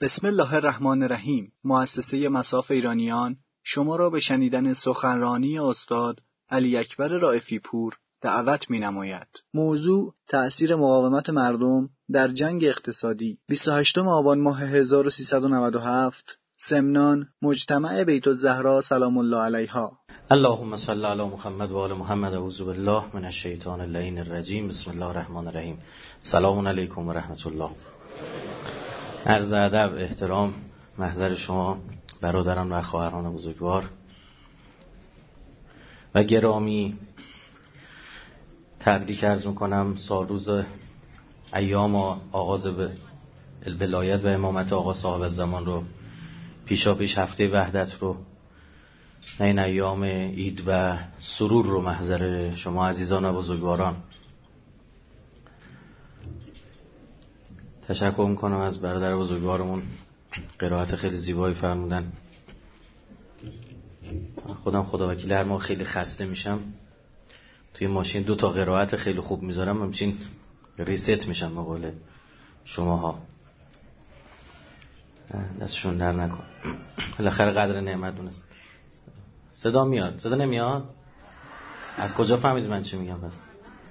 بسم الله الرحمن الرحیم. مؤسسه مصاف ایرانیان شما را به شنیدن سخنرانی استاد علی اکبر رائفی پور دعوت می‌نماید. موضوع تأثیر مقاومت مردم در جنگ اقتصادی. 28 آبان ماه 1397. سمنان، مجتمع بیت الزهرا سلام الله علیها. اللهم صل علی محمد و آل محمد. اعوذ بالله من الشیطان اللعین الرجیم. بسم الله الرحمن الرحیم. سلام علیکم و رحمت الله. عرض ادب، احترام، محضر شما برادران و خواهران بزرگوار و گرامی، تبریک عرض میکنم سالروز ایام آغاز ولایت و امامت آقا صاحب الزمان رو، پیشا پیش هفته وحدت رو، این ایام عید و سرور رو محضر شما عزیزان و بزرگواران. تشکر میکنم از برادر بزرگوارمون، قرائت خیلی زیبایی فرمودن. خودم خدا وکیل هر ماه خیلی خسته میشم، توی ماشین 2 قرائت خیلی خوب میذارم، همچین ریست میشم به قول شماها. دستشون در نکن، بالاخره قدر نعمت دونست. صدا میاد؟ صدا نمیاد؟ از کجا فهمیدید من چی میگم؟ پس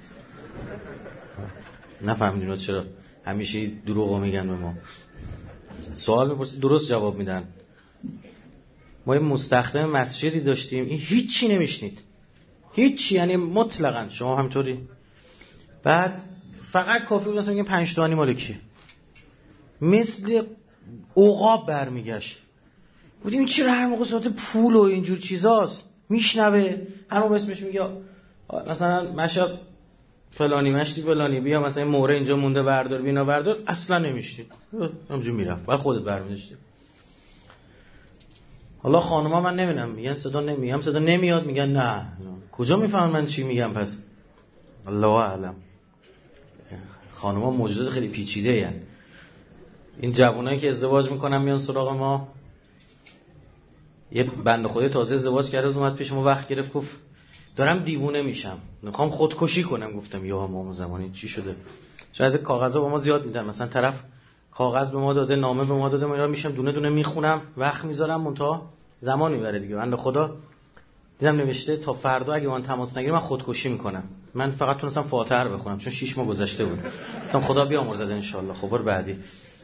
نفهمیدین چرا همیشه دروغو میگن به ما؟ سوال میپرسید درست جواب میدن. ما یه مستخدم مسجدی داشتیم، این هیچی نمیشنید، هیچی، یعنی مطلقاً. شما همینطوری؟ بعد فقط کافی بود مثلا 5 تومانی مال کیه، مثل عقاب برمیگشت. بودیم این چرا هر موقع صورت پول و اینجور چیزاست میشنوه، هر موقع اسمش میگه مثلا مشهد فلانی، مشتی فلانی، بیا مثلا موره اینجا مونده بردار، بینا بردار، اصلا نمیشتی، همونجوری میرفت، بعد خودت برمی‌داشتی. حالا خانوما من نمیدونم میگن صدا نمیام، صدا نمیاد، میگن نه. کجا میفهمن من چی میگم؟ پس الله اعلم. خانوما موجودات خیلی پیچیده هستند. این جوانایی که ازدواج میکنن میان سراغ ما. یه بنده خدای تازه ازدواج کرده اومد پیش ما، وقت گرفت، گفت دارم دیوونه میشم، میخوام خودکشی کنم. گفتم یا امام زمانی چی شده؟ چون از کاغذا با ما زیاد میدن، مثلا طرف کاغذ به ما داده، نامه به ما داده، ما میشم دونه دونه میخونم، وقت میذارم، منتها زمان میبره دیگه. بنده خدا دیدم نوشته تا فردا اگه من تماس نگیرم من خودکشی میکنم. من فقط تونستم فاتحه رو بخونم چون 6 ماه گذشته بود. گفتم خدا بیامرزه ان شاء الله. خب بار بعدی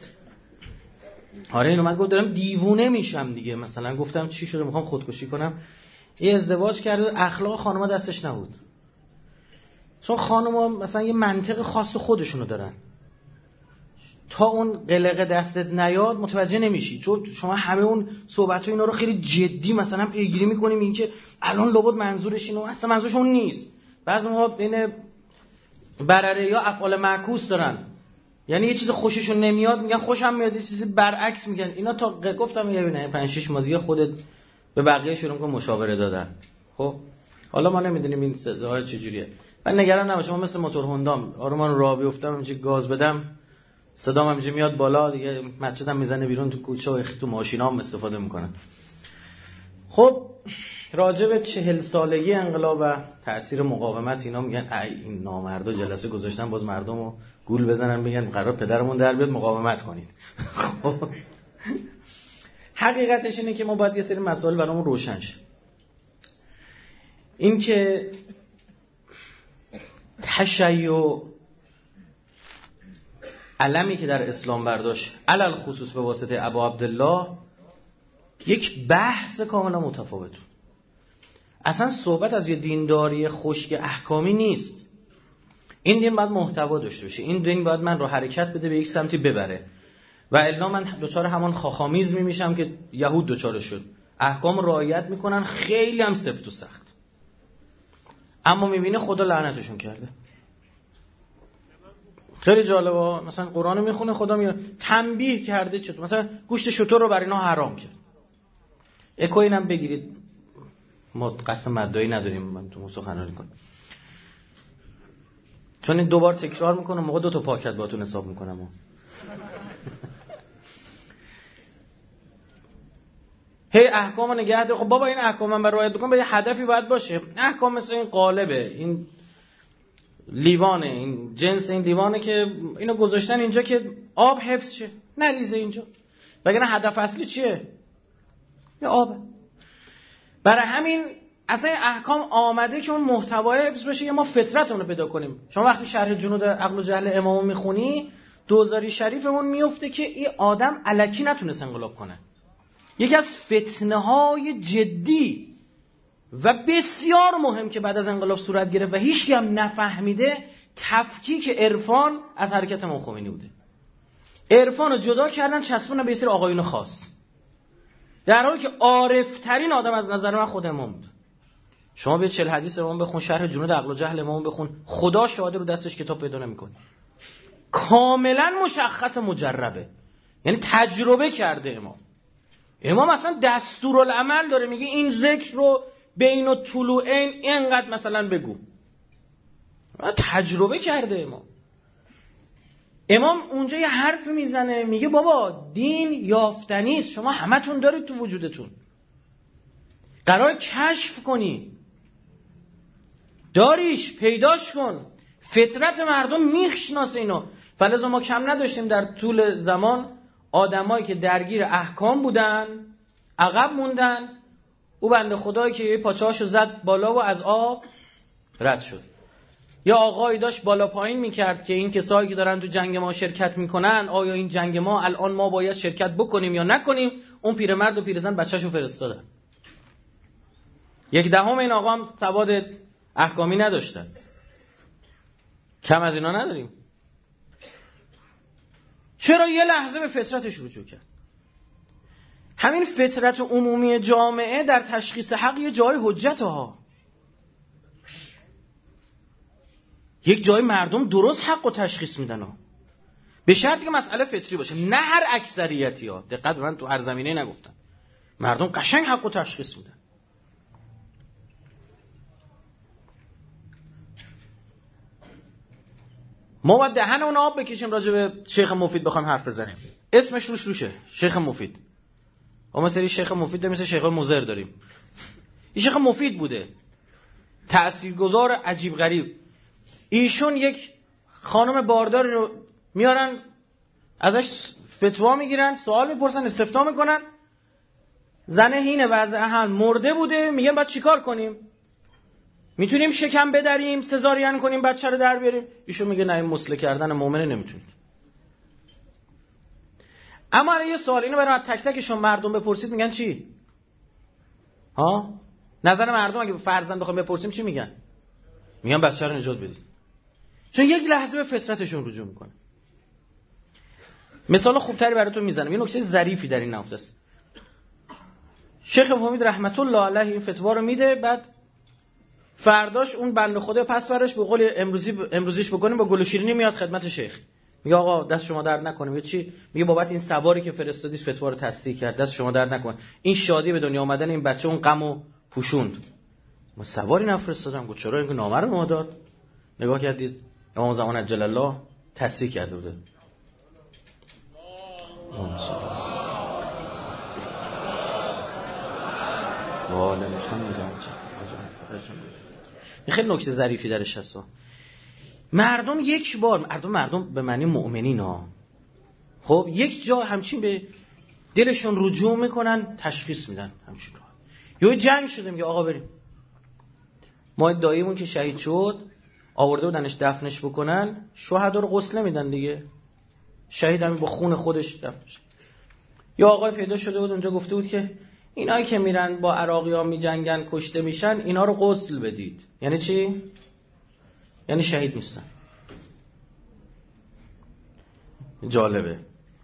آره اینو من گفت دارم دیوونه میشم دیگه. مثلا گفتم چی شده؟ میخوام خودکشی کنم. یه ازدواج کرده، اخلاق خانم‌ها دستش نبود، چون خانم‌ها مثلا یه منطق خاص خودشونو دارن، تا اون قلقه دستت نیاد متوجه نمیشی، چون شما همه اون صحبت‌ها اینا رو خیلی جدی مثلا پیگیری می‌کنیم، این که الان لابد منظورش اینه، اصلا منظورش اون نیست. بعضی موقع بین برره یا افعال معکوس دارن، یعنی یه چیز خوششون نمیاد میگن خوشم میاد، یه چیز برعکس میگن. اینا تا گفتم یه ببینه 5-6 ماه دیگه خودت به بقیه شروع کن مشاوره دادن. خب حالا ما نمیدونیم این صداها چجوریه. من نگران نباشم، من مثل موتور هوندام آرومان راه بیفتم همینجوری گاز بدم صدام همینجوری میاد بالا دیگه، مسجدم میزنه بیرون، تو کوچه و تو ماشینام استفاده میکنن. خب راجع به 40 سالگی انقلاب و تأثیر مقاومت اینا میگن این نامردا جلسه گذاشتن باز مردمو گول بزنن بگن قرار پدرمون در بیاد مقاومت کنید. خب حقیقتش اینه که ما باید یه سری مسائل برامون روشن شه. این که تشیع علمی که در اسلام برداشت علل خصوص به واسطه ابا عبدالله یک بحث کاملا متفاوت. اصلا صحبت از یه دینداری خشک احکامی نیست. این دین باید محتوا داشته باشه، این دین باید من رو حرکت بده، به یک سمتی ببره، و الا من دوچار همان خاخامیزمی میشم که یهود دوچار شد. احکام رعایت میکنن، خیلی هم سفت و سخت، اما میبینه خدا لعنتشون کرده. خیلی جالبه، مثلا قرآن میخونه خدا میاد تنبیه کرده چطور مثلا گوشت شتر رو برای اینا حرام کرد. اکو اینم بگیرید، ما قصد مدعی نداریم، من تو سخنرانی کنم، چون این 2 بار تکرار میکنم، موقع 2 پاکت باتون حساب میکنم. هی احکام نگه دار. خب بابا این احکام من برای رعایت بکنم به یه هدفی باید باشه. احکام مثل این قالبه، این لیوانه، این جنس این لیوانه که اینو گذاشتن اینجا که آب حفظ شه، نریزه اینجا. وگرنه هدف اصلی چیه؟ یه آب. برای همین اصلا احکام آمده که اون محتوای حفظ بشه یا ما فطرتون رو پیدا کنیم. شما وقتی شرح جنود عقل و جهل امامو میخونی، دوزاری شریفمون میفته که این آدم الکی نتونست انقلاب کنه. یکی از فتنه‌های جدی و بسیار مهم که بعد از انقلاب صورت گرفت و هیچکی هم نفهمیده، تفکیک عرفان از حرکت امام خمینی بوده. عرفان رو جدا کردن، چسبوندن به یه سری آقایون خاص، در حالی که عارف‌ترین آدم از نظر من خود امام بود. شما به 40 حدیث امام بخون، شرح جنود عقل و جهل امام بخون، خدا شاهده رو دستش کتاب پیدا نمی‌کنی. کاملا مشخص مجربه، یعنی تجربه کرده امام اصلا دستورالعمل داره، میگه این ذکر رو بین الطلوعین اینقدر مثلا بگو. تجربه کرده امام اونجا یه حرف میزنه، میگه بابا دین یافتنی است، شما همتون دارید تو وجودتون، قرار کشف کنی، داریش پیداش کن، فطرت مردم میشناسه اینو. فلذا ما کم نداشتیم در طول زمان آدمایی که درگیر احکام بودن عقب موندن، او بنده خدایی که یه پاچه‌هاشو زد بالا و از آب رد شد. یا آقایی داشت بالا پایین میکرد که این کسایی که دارن تو جنگ ما شرکت میکنن، آیا این جنگ ما الان ما باید شرکت بکنیم یا نکنیم؟ اون پیرمرد و پیرزن بچه‌شو فرستادن. 1/10 این آقا هم سواد احکامی نداشتن. کم از اینا نداریم. چرا یه لحظه به فطرتش رجوع کرد؟ همین فطرت عمومی جامعه در تشخیص حق یه جای حجت ها. یک جای مردم درست حق و تشخیص میدن ها، به شرطی که مسئله فطری باشه، نه هر اکثریتی ها. دقت، من تو هر زمینه نگفتم. مردم قشنگ حق و تشخیص میدن. ما باید دهن اون آب بکشیم راجع به شیخ مفید بخوایم حرف بزنیم. اسمش روشه شیخ مفید. ما سری شیخ مفید مثل شیخ مضر داریم. این شیخ مفید بوده، تاثیرگذار، عجیب غریب. ایشون یک خانم بارداری رو میارن، ازش فتوا میگیرن، سوال میپرسن، استفتاء میکنن. زن هینه وضع اهل مرده بوده، میگن بعد چیکار کنیم؟ میتونیم شکم بدریم، سزارین کنیم، بچه رو در بیاریم؟ ایشون میگه نه، این مسله کردن مومنه، نمیتونید. اما یه سوال اینو برای تک تکشون مردم بپرسید، میگن چی؟ ها؟ نظر مردم اگه فرضاً بخوام بپرسیم چی میگن؟ میگن بچه رو نجات بدید. چون یک لحظه به فطرتشون رجوع میکنه. مثال خوبتری براتون میزنم. یه نکته ظریفی در این نهفته است. شیخ مفید رحمت الله علیه این فتوا رو میده، بعد فرداش اون بنده خدا پس فرش به قول امروزیش بکنیم با گل و شیرینی میاد خدمت شیخ، میگه آقا دست شما درد نکنه. میگه چی؟ میگه بابت این سواری که فرستادید فتوا رو تصدیق کرد، دست شما درد نکنه. این شادی به دنیا آمدن این بچه اون غمو پوشوند. ما سواری نفرستادم. گفت چرا؟ اینکه نامرد ما داد. نگاه کردید امام زمان عجل الله تصدیق کرده بوده. والا محمد خیلی نکته ظریفی درش هست. مردم یک بار مردم به معنی مؤمنین ها، خب یک جا همچین به دلشون رجوع میکنن، تشخیص میدن همچین راه. یه جنگ شده، میگه آقا بریم. ما داییمون که شهید شد آورده بودنش دفنش بکنن، شهدا رو غسل میدن دیگه، شهید همین با خون خودش دفنش. یا آقای پیدا شده بود اونجا گفته بود که اینایی که میرن با عراقیان میجنگن کشته میشن، اینا رو غسل بدید. یعنی چی؟ یعنی شهید نیستن. جالبه.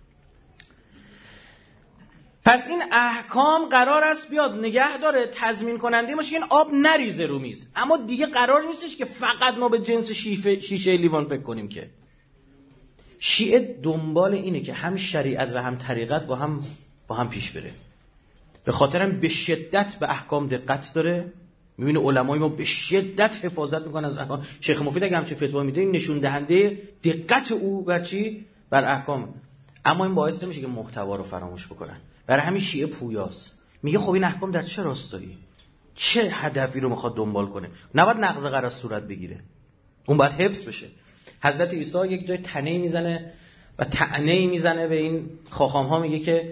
پس این احکام قرار است بیاد نگه داره، تضمین کننده باشه که این آب نریزه رو میز. اما دیگه قرار نیستش که فقط ما به جنس شیشه لیوان فکر کنیم. که شیعه دنبال اینه که هم شریعت و هم طریقت با هم پیش بره. به خاطرم به شدت به احکام دقت داره. میبینه علمای ما به شدت حفاظت میکنن از احکام. شیخ مفید اگه همچین فتوا میده، این نشون دهنده دقت او بر چی؟ بر احکام. اما این باعث نمیشه که محتوا رو فراموش بکنن. برای همین شیعه پویاست، میگه خب این احکام در چه راستایی، چه هدفی رو میخواد دنبال کنه. نباید نقض قرار صورت بگیره، اون باید حفظ بشه. حضرت عیسی یک جای تنه‌ای میزنه و طعنه‌ای میزنه به این خاخام ها، میگه که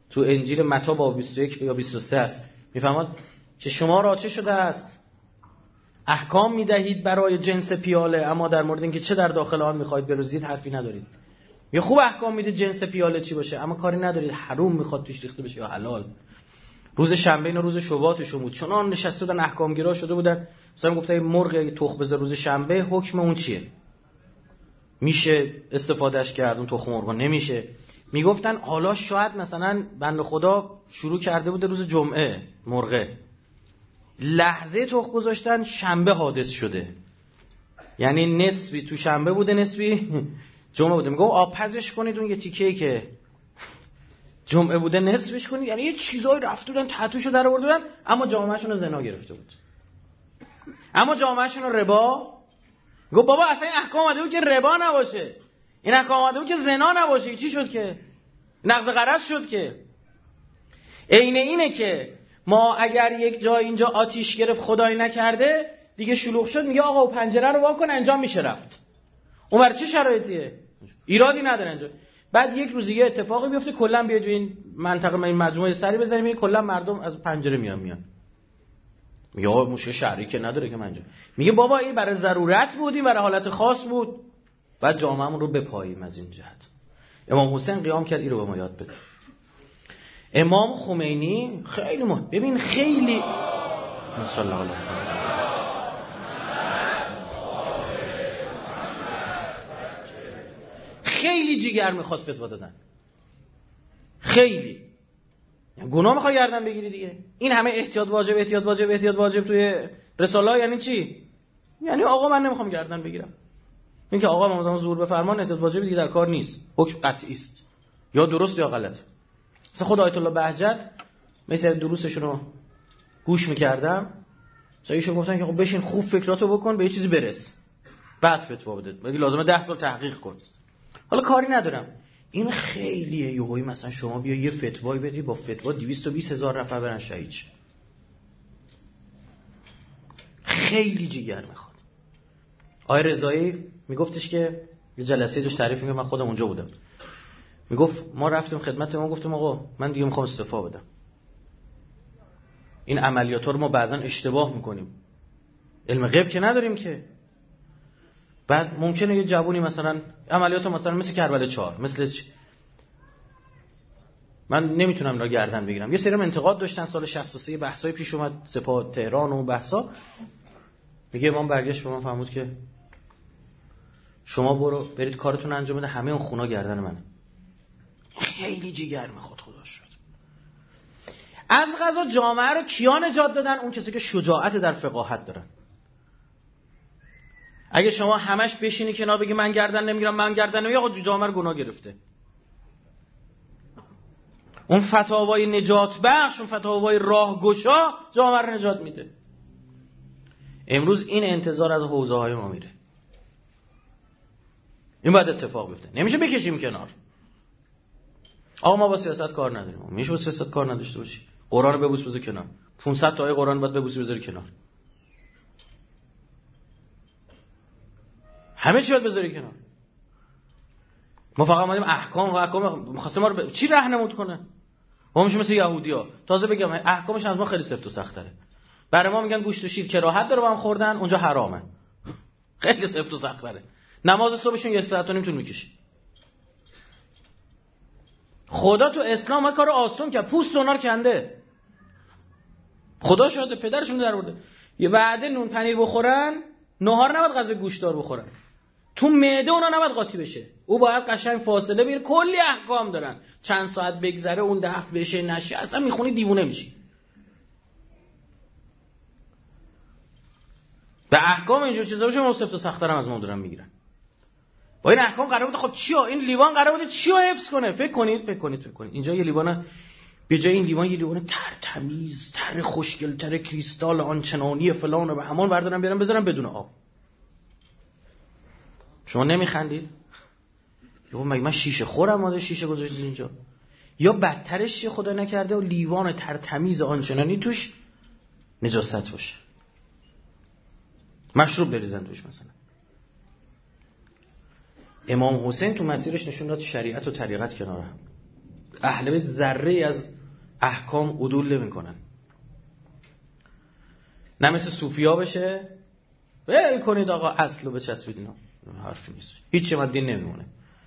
تو انجیل متی باب 21 یا 23 است، میفهمید که شما را چه شده است؟ احکام میدهید برای جنس پیاله، اما در مورد اینکه چه در داخل آن میخواید بروزید حرفی ندارید. یه خوب احکام میدید جنس پیاله چی باشه، اما کاری ندارید حرام میخواد توش ریخته بشه یا حلال. روز شنبه اینا روز شباتشون بود، چون نشسته بودن احکامگیرا شده بودن، مثلا گفته مرغ اگه تخم بذاره روز شنبه حکم اون چیه؟ میشه استفادهش کرد اون تخم مرغ؟ نمیشه. میگفتن حالا شاید مثلا بنده خدا شروع کرده بوده روز جمعه مرغه، لحظه تخم گذاشتن شنبه حادث شده، یعنی نصفی تو شنبه بوده نصفی جمعه بوده. میگم آب پزش کنید اون یه تیکه‌ای که جمعه بوده نصفش کنید، یعنی یه چیزایی رفته بودن تتوشو در آورده بودن، اما جامعهشون رو زنا گرفته بود، اما جامعهشون رو ربا. گفت بابا اصلا این احکام اومده بود که ربا نباشه، این احکام اومده بود که زنا نباشه. چی شد که نقض قرض شد؟ که عین اینه که ما اگر یک جای اینجا آتیش گرفت خدای نکرده دیگه شلوغ شد، میگه آقا و پنجره رو وا کن انجام میشه رفت. اون برای چه شرایطیه؟ ایرادی نداره اینجا. بعد یک روز یه اتفاقی بیفته کلا بیاد این منطقه این مجموعه سری بزنیم، میگه کلا مردم از پنجره میان. میگه آقا مشکل شهری که نداره که منجا. میگه بابا این برای ضرورت بود، این برای حالت خاص بود. بعد جامعه‌مون رو بپاییم از این جهت. امام حسین قیام کرد این رو به ما یاد بده. امام خمینی خیلی ببین خیلی صلی الله علیه خیلی جیگر میخواد فتوا دادن، خیلی گناه میخوای گردن بگیری دیگه. این همه احتیاط واجب توی رساله یعنی چی؟ یعنی آقا من نمیخوام گردن بگیرم. این که آقا امام زور بفرمان احتیاط واجب دیگه در کار نیست، حکم قطعی است، یا درست یا غلط. مثلا خود آیت الله بهجت مثلا دروسشون رو گوش میکردم، مثلا ایشون گفتن که خب بشین خوب فکراتو بکن به یه چیزی برس بعد فتوا بده، مگه لازمه 10 سال تحقیق کن. حالا کاری ندارم، این خیلیه. یهویی مثلا شما بیا یه فتوایی بدی، با فتوا 220,000 نفر برن شهید. خیلی جیگر میخواد. آقای رضایی میگفتش که یه جلسه داشت تعریف میگه، من خودم اونجا بودم، میگفت ما رفتیم خدمت ما، گفتم آقا من دیگه میخوام استعفا بدم، این عملیاتا رو ما بعضا اشتباه میکنیم، علم غیب که نداریم که. بعد ممکنه یه جوونی مثلا عملیات مثلا مثل کربلا 4 مثل من نمیتونم اینا گردن بگیرم. یه سری انتقاد داشتن سال 63 بحثای پیش اومد سپاه تهران و بحثا، میگه امام برگشت به من فرمود که شما برید کارتون انجام بده، همه اون خونا گردن منه. خیلی جیگر میخواد خدا شد. از قضا جامعه رو کیا نجات دادن؟ اون کسی که شجاعت در فقاهت دارن. اگه شما همش بشینی کنار بگی من گردن نمیگیرم آقا جامعه رو گناه گرفته. اون فتاوای نجات بخش، اون فتاوای راهگشا جامعه رو نجات میده. امروز این انتظار از حوزه های ما میره، این باید اتفاق بیفته، نمیشه بکشیم کنار. آقا ما با سیاست کار نداریم. میشه با سیاست کار نداشته باشی؟ قرآن رو ببوس بذار کنار، 500 تا آیه قرآن باید ببوسی بذاری کنار، همه چی باید بذاری کنار. ما فقط اومدیم احکام می‌خواستیم ما رو چی راهنمود کنه؟ ما میشه مثل یهودی‌ها تازه بگم احکامش از ما خیلی سفت و سخت‌تره. برای ما میگن گوشت و شیر کراهت داره با هم خوردن، اونجا حرامه. خیلی سفت و سخت‌تره. نماز صبحشون 1 ساعت و نیم طول می‌کشه. خدا تو اسلام کارو آسون کرد، پوست اونها رو کنده. خدا شاهده پدرشون در آورده. یه وعده نون پنیر بخورن، نهار نباید غذای گوشتار بخورن. تو معده اونا نباید قاطی بشه. او باید قشنگ فاصله بگیره، کلی احکام دارن. چند ساعت بگذره اون دفع بشه نشه، اصلا میخونی دیوونه میشی. به احکام اینجور چیزا بشه مصیبت و سخت‌تر از ما دارن میگیرن. با این احکام قرار بود خب چیا؟ این لیوان قرار بود چیا حفظ کنه؟ فکر کنید اینجا یه لیوان، به جای این لیوان یه لیوان تمیز، خوشگل، کریستال آنچنانی فلان و به همان بردارن بیارن بذارن بدون آب. شما نمیخندید؟ یا مگه من شیشه خورم اومده شیشه گذاشتید اینجا؟ یا بدترش چیه خدا نکرده و لیوان تمیز آنچنانی توش نجاست باشه، مشروب بریزن توش مثلا. امام حسین تو مسیرش نشون داد شریعت و طریقت کناره هم. اهل بیت ذره از احکام عدول نمی‌کنن. نه مثل صوفیا بشه ول کنید آقا اصلو بچسبید، اینا حرفی نیست، هیچ چیز دین نمیمونه.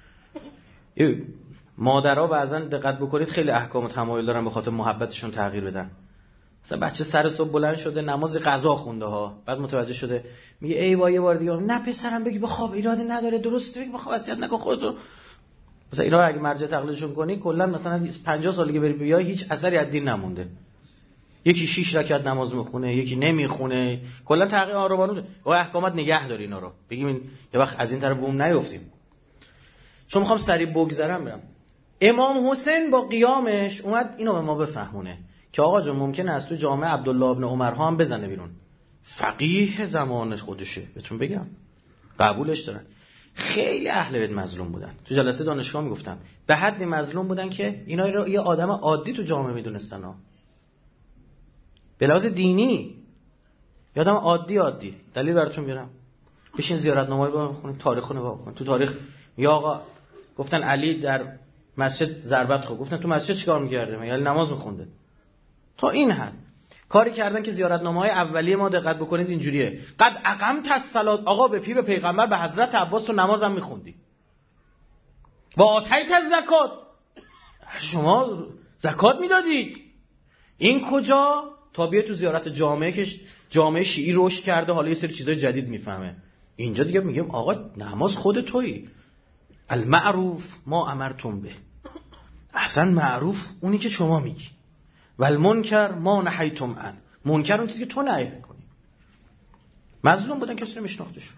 مادرها بعضا دقت بکنید خیلی احکام و تمایل دارن به خاطر محبتشون تغییر بدن. مثلا بچه سر صبح بلند شده نماز قضا خونده ها، بعد متوجه شده میگه ای وای یه بار دیگه نه پسرم بگی بخواب ایرادی نداره، درسته بگی بخواب وصیت نکن خودت. مثلا اینا اگه مرجع تقلیدشون کنی کلا مثلا 50 سال دیگه بری بیای هیچ اثری از دین نمونده. یکی 6 رکعت نماز میخونه، یکی نمیخونه، کلا تغییر آرومانو و احکامات نگه داری اینا رو. بگیم این یه وقت از این طرف بوم نیافتیم. چون میخوام سریع بگذرم برم. امام حسین با قیامش اومد اینو به ما بفهمونه که آقا جون ممکنه از تو جامعه عبدالله ابن عمر ها هم بزنه بیرون. فقیه زمانش خودشه، بهتون بگم قبولش دارن. خیلی اهل بیت مظلوم بودن. تو جلسه دانشگاه میگفتم به حدی مظلوم بودن که اینا رو یه آدم عادی تو جامعه میدونستن ها. به لحاظ دینی یادم عادی دلیل براتون میارم. بشین زیارتنامه‌ای بخونید، تاریخ رو نگاه کن. تو تاریخ یا آقا گفتن علی در مسجد ضربت خورد، گفتن تو مسجد چیکار می‌کرده؟ مگه علی نماز می‌خونده؟ تا این حد کاری کردن که زیارتنامه‌های اولیه ما دقت بکنید اینجوریه: قد اقمت الصلاه، آقا به پیر پیغمبر به حضرت عباس تو نمازم می‌خوندی. و آتیت الزکات، شما زکات میدادید. این کجا؟ تا بیای تو زیارت جامعه که جامعه شیعی رشد کرده، حالا یه سری چیزای جدید میفهمه. اینجا دیگه میگم آقا نماز خود تویی. المعروف ما امرتم به، اصلا معروف اونی که شما میگی، و المنکر ما نهیتم عن، منکر اون چیزی که تو نهی میکنی. مظلوم بودن، کسی نمیشناختشون.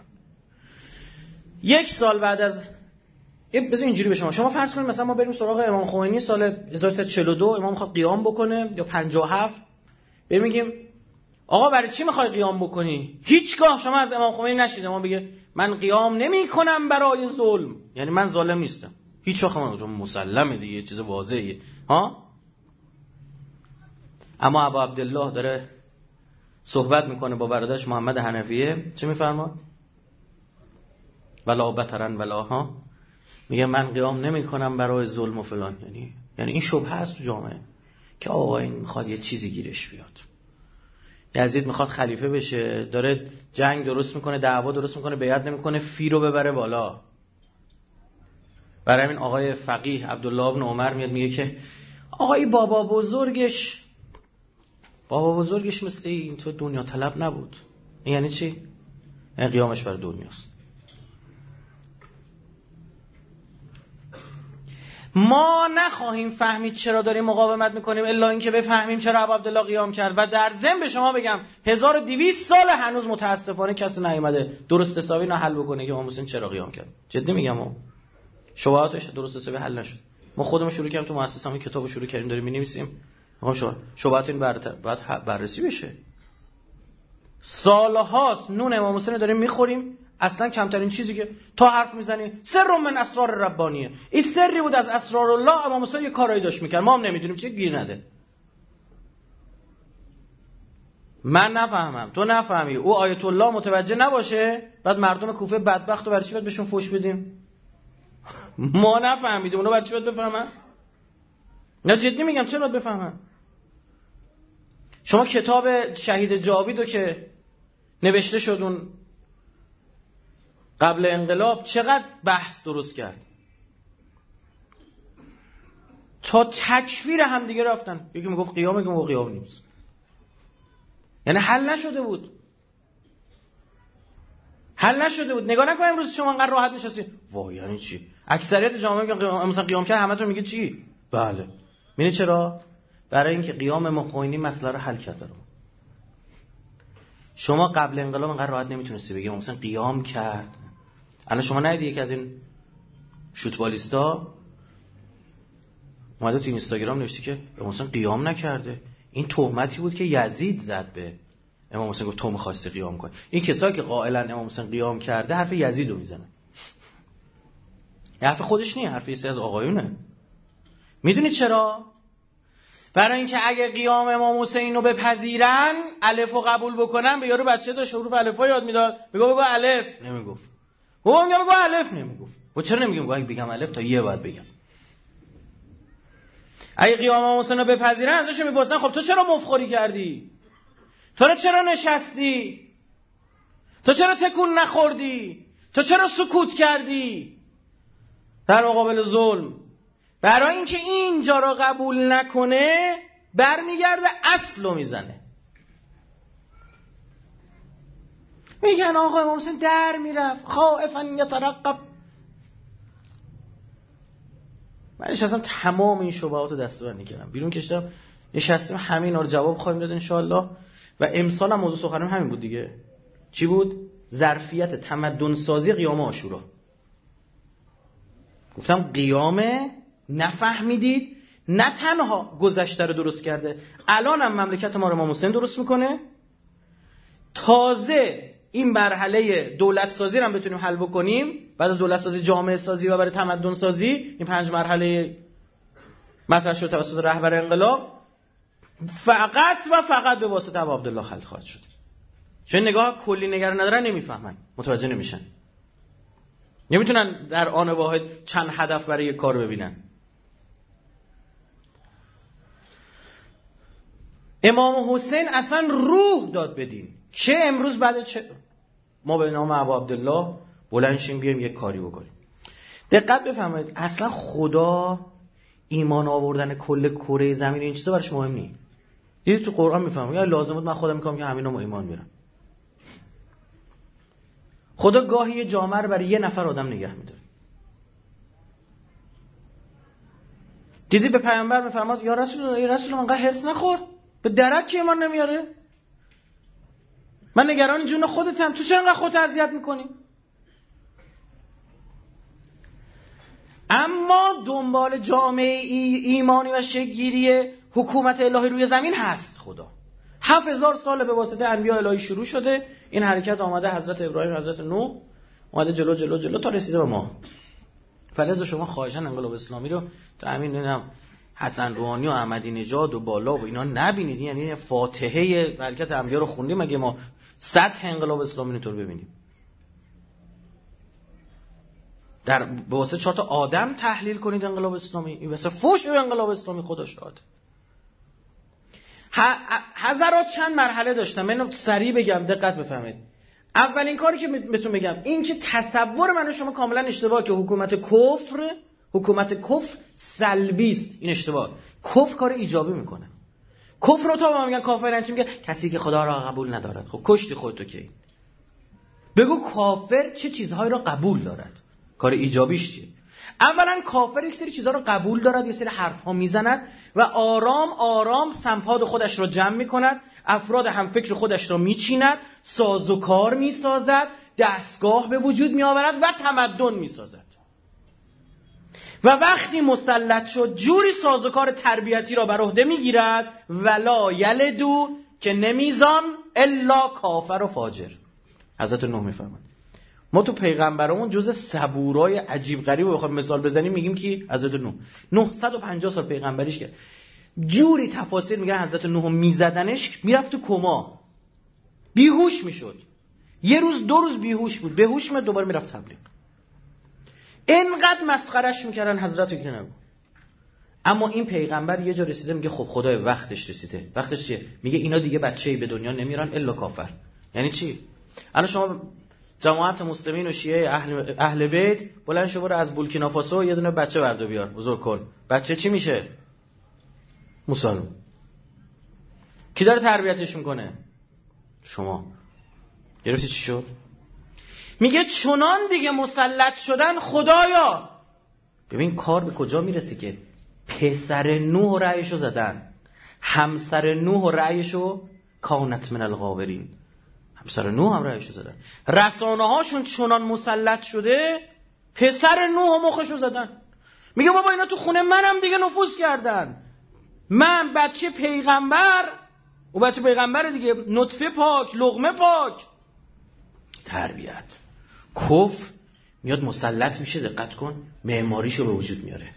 1 سال بعد از بذار اینجوری به شما فرض کنید مثلا ما بریم سراغ امام خمینی سال 1342، امام میخواد قیام بکنه یا 57، بگیم آقا برای چی میخوای قیام بکنی؟ هیچگاه شما از امام خمینی نشید ما بگه من قیام نمی کنم برای ظلم، یعنی من ظالم نیستم. هیچ وقت من مسلمه دیگه، چیز واضحه ها. اما ابا عبدالله داره صحبت میکنه با برادرش محمد حنفیه، چه میفرماد؟ ولا بترن ولا ها، میگه من قیام نمی کنم برای ظلم و فلان. یعنی این شبهه است تو جامعه که آقا این میخواد یه چیزی گیرش بیاد، یزید میخواد خلیفه بشه، داره جنگ درست میکنه، دعوا درست میکنه، بیعت نمیکنه، فی رو ببره بالا. برای همین آقای فقیه عبدالله ابن عمر میاد میگه که آقای بابا بزرگش مثل این تو دنیا طلب نبود. این یعنی چی؟ این قیامش برای دنیاست. ما نخواهیم فهمید چرا داریم مقاومت میکنیم الا اینکه بفهمیم چرا ابو عبدالله قیام کرد. و در ضمن به شما بگم 1200 سال هنوز متاسفانه کسی نیومده درست حسابی اینو حل بکنه که امام حسین چرا قیام کرد. جدی میگم شبهاتش درست حسابی حل نشد. ما خودمون شروع کردیم تو مؤسسه‌مون کتابو شروع کردیم داریم می‌نویسیم. آقا شبهات این باید بررسی بشه. سالهاست نون امام حسین داریم میخوریم، اصلا کمترین چیزی که تا حرف میزنی سر من اسرار ربانیه، این سری بود از اسرار الله. امام حسین یه کارایی داشت میکرد، ما هم نمیدونیم چی، گیر نده. من نفهمم، تو نفهمی، او آیت الله متوجه نباشه، بعد مردم کوفه بدبخت رو برای چی باید بهشون فوش بدیم؟ ما نفهمیدیم، اونا برای چی باید بفهمن؟ نه جدی میگم، چرا باید بفهمن؟ شما کتاب شهید جاویدو که نوشته شد اون قبل انقلاب چقدر بحث درست کرد، تا تکفیر هم دیگه رفتن. یکی میگفت قیام، یکی میگفت قیام نیست. یعنی حل نشده بود. نگاه نکن امروز شما انقدر راحت نشستی وای یعنی چی؟ اکثریت جامعه میگن مثلا قیام کرد، همتون میگه چی؟ بله. می‌بینی چرا؟ برای اینکه قیام امام خمینی مسئله رو حل کرد. شما قبل انقلاب انقدر راحت نمیتونستی بگی مثلا قیام کرد. الان شما ندیدی یکی از این فوتبالیستا اومده تو اینستاگرام نوشته که امام حسین قیام نکرده. این تهمتی بود که یزید زد به امام حسین، گفت تو می‌خواستی قیام کنی. این کسایی که قائلا امام حسین قیام کرده حرف یزید رو میزنن. حرف خودش نیست، حرف یه سری از آقایونه. میدونید چرا؟ برای اینکه اگه قیام امام حسین رو بپذیرن، الف رو قبول بکنن، به یارو بچه داشت حروف الفا یاد میداد، میگه بگو الف، نمیگفت. بابا میگم بگو الف، نمیگفت. و چرا نمیگم؟ بگم الف تا یه باید بگم. اگه قیام امام حسین رو بپذیرن ازش میپرسن خب تو چرا مفخوری کردی؟ تو چرا نشستی؟ تو چرا تکون نخوردی؟ تو چرا سکوت کردی در مقابل ظلم؟ برای اینکه اینجا را قبول نکنه برمیگرده اصل رو میزنه. میگن آقا امام حسین در میرفت خائفا یترقب. من نشستم تمام این شبهات رو دسته‌بندی کردم، بیرون کشیدم، نشستیم همین رو جواب خواهیم داد انشاءالله. و امسال هم موضوع سخنرانی همین بود دیگه. چی بود؟ ظرفیت تمدن سازی قیام عاشورا. گفتم قیامه نفهمیدید، نه تنها گذشته رو درست کرده، الان هم مملکت ما رو امام حسین درست میکنه. تازه این مرحله دولت سازی رو هم بتونیم حل بکنیم، بعد از دولت سازی جامعه سازی و برای تمدن سازی، این 5 مرحله مطرح شد توسط رهبر انقلاب، فقط و فقط به واسطه ابو عبدالله خلد خواهد شد. چون نگاه کلی نگران ندارن، نمیفهمن، متوجه نمیشن، نمیتونن در آن واحد چند هدف برای یک کار ببینن. امام حسین اصلا روح داد بدین که امروز بعد ما به نام ابو عبدالله بلند شیم بیایم یک کاری بکنیم. دقت بفرمایید، اصلا خدا ایمان آوردن کل کره زمین این چیزا براش مهم نیست. دیدید تو قرآن میفهمم یا لازم بود من خودم میگم که همینا ما ایمان میارم. خدا گاهی یه جامعه رو برای یه نفر آدم نگه میداره. دیدی به پیامبر میفرماد یا رسول من انقدر هرس نخور، به درک که ایمان نمیاره. من نگران جون خودتم، تو چرا انقدر خودت اذیت میکنی؟ اما دنبال جامعه ایمانی و شکل‌گیری حکومت الهی روی زمین هست. خدا 7000 سال به واسطه انبیاء الهی شروع شده، این حرکت آمده حضرت ابراهیم، حضرت نوح، اومده جلو جلو جلو تا رسیده به ما. فلذا شما خواهشاً انقلاب اسلامی رو تا همین نمیدونم حسن روحانی و احمدی نژاد و بالا و اینا نبینید. یعنی فاتحه حرکت انبیاء رو خوندیم مگه ما سطح انقلاب اسلامی رو طور ببینیم؟ در به واسه 4 تا آدم تحلیل کنید انقلاب اسلامی، این واسه فوش به انقلاب اسلامی خدا شاهد. هزارات چند مرحله داشتم، من سریع بگم دقت بفهمید. اولین کاری که بهتون بگم این که تصور من و شما کاملا اشتباهه که حکومت کفر سلبی است. این اشتباه. کفر کار ایجابی میکنه. کفر رو تا ما میگن کافرن، چی میگه؟ کسی که خدا را قبول ندارد. خب کشتی خودتو کی؟ بگو کافر چه چیزهایی را قبول دارد، کار ایجابیش چیه؟ اولا کافر یک سری چیزها رو قبول دارد، یک سری حرفها میزند و آرام آرام سمپاد خودش رو جمع میکند، افراد همفکر خودش رو میچیند، سازوکار میسازد، دستگاه به وجود میآورد و تمدن میسازد. و وقتی مسلط شد جوری سازوکار تربیتی را بر عهده میگیرد ولا یلدو که نمیزان الا کافر و فاجر. حضرت نوح میفرماید ما تو پیغمبرامون جز صبورای عجیب غریب بخوام مثال بزنیم میگیم که حضرت نوح 950 سال پیغمبریش کرد. جوری تفاسیر میگن حضرت نوح میزدنش میرفت تو کما، بیهوش میشد، یه روز 2 روز بیهوش بود، بهوش میاد دوباره میرفت تبلیغ. اینقدر مسخرش میکردن حضرت که نگو. اما این پیغمبر یه جا رسیده میگه خب خدای وقتش رسیده. وقتش چیه؟ میگه اینا دیگه بچه‌ای به دنیا نمیرن الا کافر. یعنی چی؟ الان شما جماعت مسلمین و شیعه اهل بیت بلند شو برو از بورکینافاسو یه دونه بچه بردار بیار بزرگ کن، بچه چی میشه؟ مسلمان. کی داره تربیتش میکنه؟ شما. گرفتی چی شد؟ میگه چنان دیگه مسلط شدن خدایا. ببین کار به کجا میرسه که پسر نوح رأیشو زدن، همسر نوح رأیشو کانت من الغابرین، همسر نوح هم رأیشو زدن، رسانه هاشون چنان مسلط شده پسر نوح مخشو زدن. میگه بابا اینا تو خونه منم دیگه نفوذ کردن، من بچه پیغمبر و بچه پیغمبر دیگه، نطفه پاک لقمه پاک. تربیت کفر میاد مسلط میشه، دقت کن، معماریشو به وجود میاره،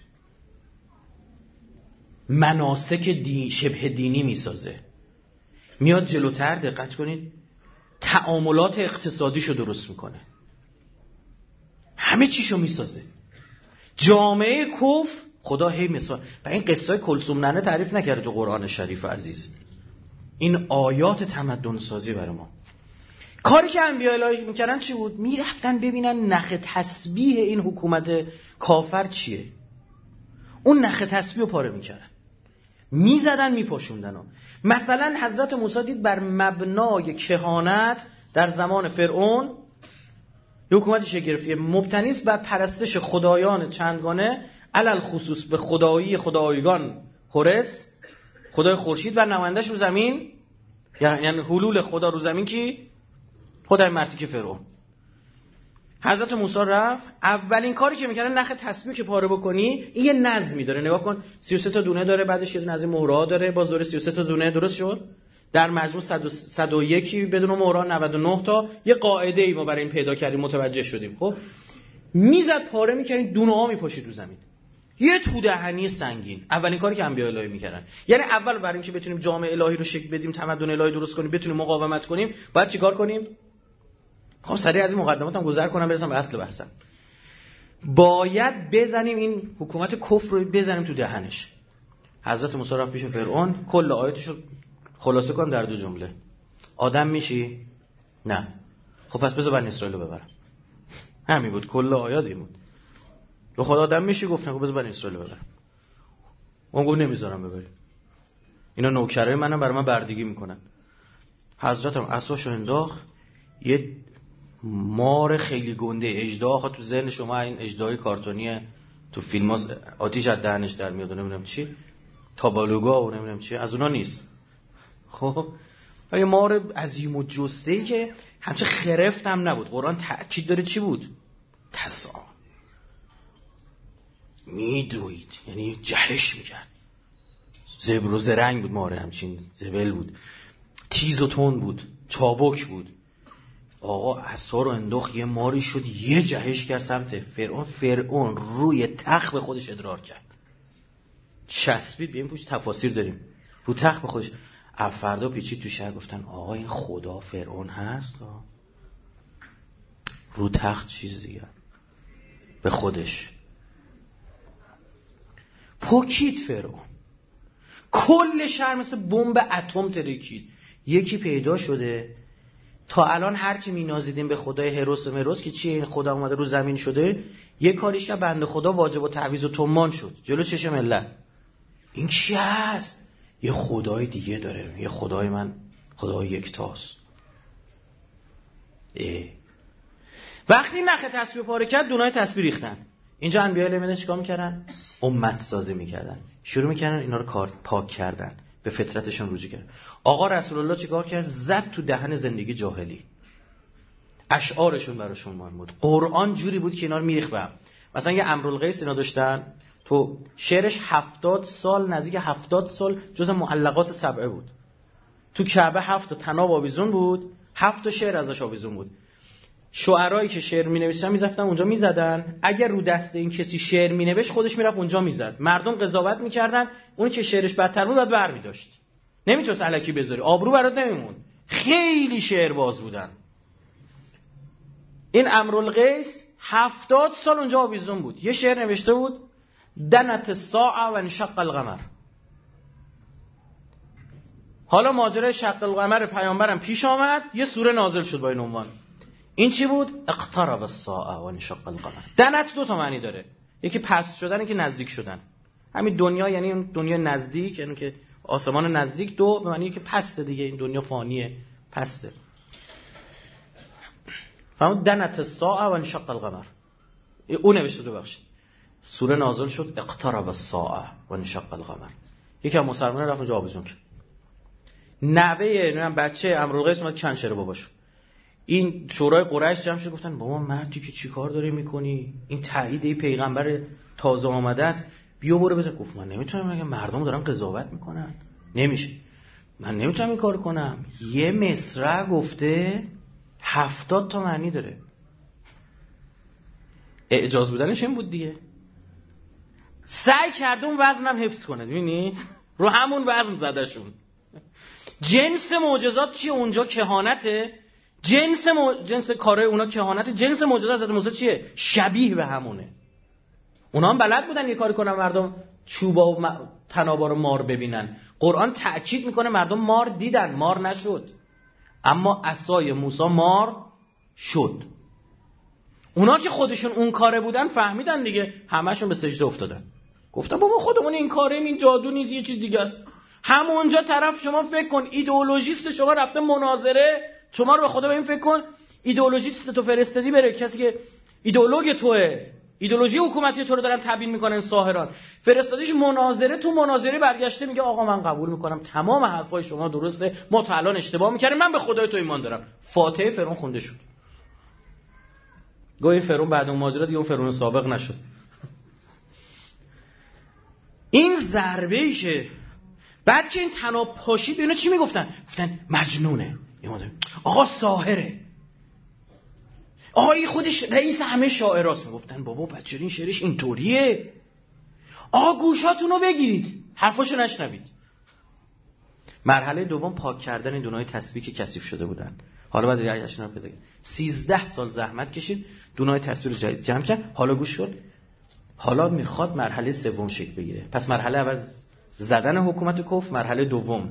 مناسک شبه دینی میسازه، میاد جلوتر، دقت کنید، تعاملات اقتصادیشو درست میکنه، همه چیشو میسازه. جامعه کفر خدا هی مثال و این قصه کلثوم ننه تعریف نکرده تو قرآن شریف عزیز. این آیات تمدن سازی برای ما. کاری که انبیاء الهی میکردن چی بود؟ میرفتن ببینن نخ تسبیح این حکومت کافر چیه. اون نخ تسبیح رو پاره میکردن، میزدن، میپاشوندن. مثلا حضرت موسی دید بر مبنای کهانت در زمان فرعون یه حکومت شگرفی مبتنی است بر پرستش خدایان چندگانه، علل خصوص به خدایگان هورس، خدای خورشید و نمایندش رو زمین، یعنی حلول خدا رو زمین کی؟ خدای مرتیک فرعون. حضرت موسی رفت، اولین کاری که میکنه نخ تسبیح که پاره بکنی، این یه نظمی داره، نگاه کن 33 تا دونه داره، بعدش یه دونه از این مهره‌ها داره، باز داره 33 تا دونه، درست شد؟ در مجموع 101 بدون مهرها 99 تا. یه قاعده ای ما برای این پیدا کردیم، متوجه شدیم. خب میزد پاره میکنید، دونه ها میپاشید رو زمین. یه تو دهنی سنگین. اولین کاری که انبیاء الهی میکردن. یعنی اول برای اینکه بتونیم جامعه الهی رو شکل بدیم، تمدن الهی درست کنیم، بتونیم مقاومت کنیم، باید چیکار کنیم؟ خب سریع از این مقدماتم گذر کنم برسم به اصل بحثم. باید بزنیم این حکومت کفر رو بزنیم تو دهنش. حضرت موسی رفت پیش فرعون، کل آیاتشو خلاصه کنم در 2 جمله. آدم میشی؟ نه. خب پس بذار بنی اسرائیل رو ببرم. همین بود، کل آیات این بود. تو خدا آدم میشی؟ گفت نه. بذار بنی اسرائیل رو ببرم. اون گفت نمیذارم ببری. اینا نوکرای منم، برای من بردگی میکنن. حضرتم عصاشو انداخت، یه مار خیلی گنده اژدها تو ذهن شما، این اژدهای کارتونی تو فیلم‌ها آتیش از دهنش در میاد و نمیدونم چی، تابالوگا و نمیدونم چی، از اونا نیست. خب یه مار عظیم و جثه‌ای که همچه خرفت هم نبود. قرآن تأکید داره چی بود؟ تسعا، میدوید، یعنی جهش میکرد. زبر و زرنگ بود ماره، همچین زبل بود، تیز و تند بود، چابک بود. آقا عصا رو انداخت، یه ماری شد، یه جهش کرد سمت فرعون. فرعون روی تخت به خودش ادرار کرد، چسبید به این پوش. تفاسیر داریم رو تخت به خودش. فردا پیچید تو شهر، گفتن آقا این خدا فرعون هست رو تخت چیز دیگه به خودش پوکید. فرعون کل شهر مثل بمب اتم ترکید. یکی پیدا شده، تا الان هرچی مینازیدیم به خدای هروس و مروس که چیه این خدا اومده رو زمین شده، یه کاریش که بنده خدا واجب و تعویض و تمان شد جلو چشم ملت. این کی هست؟ یه خدای دیگه داره، یه خدای من خدای یکتاست. وقتی نخ تسبیح پاره کرد، دونای تسبیح ریختن. اینجا انبیاء الهی چیکار میکردن؟ امت سازی میکردن، شروع میکردن اینا رو پاک کردن، به فطرتشون رجوع کردن. آقا رسول الله چیکار کرد؟ زد تو دهن زندگی جاهلی. اشعارشون براشون مهم بود، قرآن جوری بود که اینا رو میریخت بهم. مثلا یه امرالقیس اینا داشتن، تو شعرش 70 سال، نزدیک 70 سال جز معلقات سبعه بود. تو کعبه 7 تا طناب آویزون بود، 7 تا شعر ازش آویزون بود. شعرایی که شعر می‌نوشتن می‌رفتن اونجا می‌زدن، اگر رو دست این کسی شعر می‌نوشت خودش میرفت اونجا می‌زد. مردم قضاوت می‌کردن، اون که شعرش بدتر بود بعد برمی‌داشت. نمی‌تونست الکی بذاری، آبرو برات نمیمون. خیلی شعر باز بودن. این امرالقیس 70 سال اونجا آویزون بود. یه شعر نوشته بود: دنت الساعه و انشق القمر. حالا ماجرای شق القمر پیامبرم پیش آمد، یه سوره نازل شد با این عنوان. این چی بود؟ اقترب الساعه و انشق القمر. دنت 2 تا معنی داره، یکی پست شدن، یکی نزدیک شدن. همین دنیا یعنی اون دنیا نزدیک، یعنی که آسمان نزدیک. 2 به معنی که پسته دیگه، این دنیا فانیه، پسته. فهمون دنت الساعه و انشق القمر. اون نوشته رو بخشید. سوره نازل شد اقترب الساعه و انشق القمر. یکی از مسلمانان رفت اونجا آویزون کرد. نوه بچه امرالقیس اومد کن شعر باباشو. این شورای قریش جمع شد، گفتن بابا مردی که چیکار داری میکنی؟ این تایید این پیغمبر تازه آمده است، بیا برو بزن. گفت من نمیتونم، مگه مردم دارن قضاوت میکنن، نمیشه، من نمیتونم این کار کنم. یه مصرع گفته 70 تا معنی داره. اعجاز بودنش این بود دیگه. سعی کرده اون وزنم حفظ کنه، میبینی؟ رو همون وزن زدشون. جنس معجزات چیه اونجا؟ کهانته. جنس کارهای اونا کهانته. جنس معجزات حضرت موسی چیه؟ شبیه به همونه. اونا هم بلد بودن یه کاری کنن مردم چوبا و تنابا رو مار ببینن. قرآن تأکید میکنه مردم مار دیدن، مار نشد، اما عصای موسی مار شد. اونا که خودشون اون کاره بودن فهمیدن دیگه، همشون به سجده افتادن، گفتن بابا خودمون این کاریم، این جادو نیست، یه چیز دیگه است. همونجا طرف شما فکر کن ایدئولوژیست شما رفته مناظره، شما رو به خدا به این فکر کن ایدئولوژیست تو فرستادی بره، کسی که ایدئولوژی توئه، ایدئولوژی حکومتی تو رو دارن تبیین میکنن ساحران، فرستادیش مناظره، تو مناظره برگشته میگه آقا من قبول میکنم تمام حرفای شما درسته، ما تا الان اشتباه میکردیم، من به خدای تو ایمان دارم. فاتحه فرعون خونده شد. گویا فرعون بعد اون ماجرا دیگه اون فرعون سابق نشد. این ضربه ایشه. بعد که این تناب پاشید اینا چی میگفتن؟ گفتن مجنونه، آقا ساحره، آقا این خودش رئیس همه شاعراست. میگفتن بابا بچه این شعرش اینطوریه، آقا گوشاتونو بگیرید حرفاشو نشنوید. مرحله دوم پاک کردن این دونای تسبیح که کثیف شده بودن. حالا بعد ریایشون رو پیدا کرد. 13 سال زحمت کشید دونای تسبیح رو جدید جمع کرد. حالا گوش کن، حالا میخواد مرحله سوم شکل بگیره. پس مرحله اول زدن حکومت کفر، مرحله دوم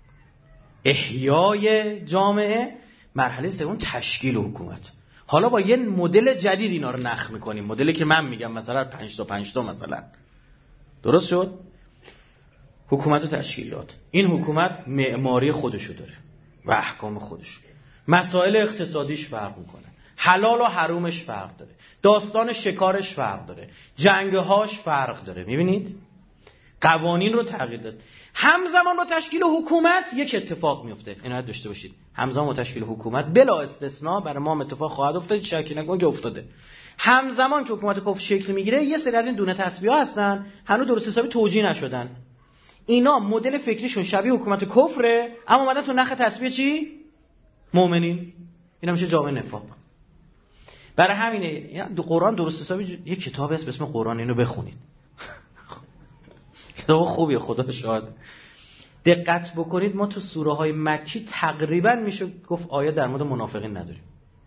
احیای جامعه، مرحله سوم تشکیل حکومت. حالا با یه مدل جدید اینا رو نخ میکنیم، مدلی که من میگم مثلا 5 تا مثلا. درست شد؟ حکومت و تشکیل داد. این حکومت معماری خودشو داره و احکام خودشو، مسائل اقتصادیش فرق میکنه، حلال و حرومش فرق داره، داستان شکارش فرق داره، جنگهاش فرق داره. میبینید؟ قوانین رو تغییر داد. همزمان با تشکیل حکومت یک اتفاق میفته، عنایت داشته باشید. همزمان با تشکیل حکومت بلا استثناء برای ما اتفاق خواهد افتاد، شکی نکنید که افتاده. همزمان که حکومت کفر شکل میگیره، یه سری از این دونه تسبیحا هستن هنوز درست حسابی توجیه نشدن. اینا مدل فکریشون شبیه حکومت کفره، اما اومدن تو نخ تسبیح چی؟ مؤمنین. اینا میشه جامعه نفاق. برای همینه قرآن درست حسابی یه کتابی هست به اسم قرآن، اینو بخونید. کتاب خوبیه، خدا شاهد. دقت بکنید ما تو سوره های مکی تقریبا میشه گفت آیه در مورد منافقین نداریم.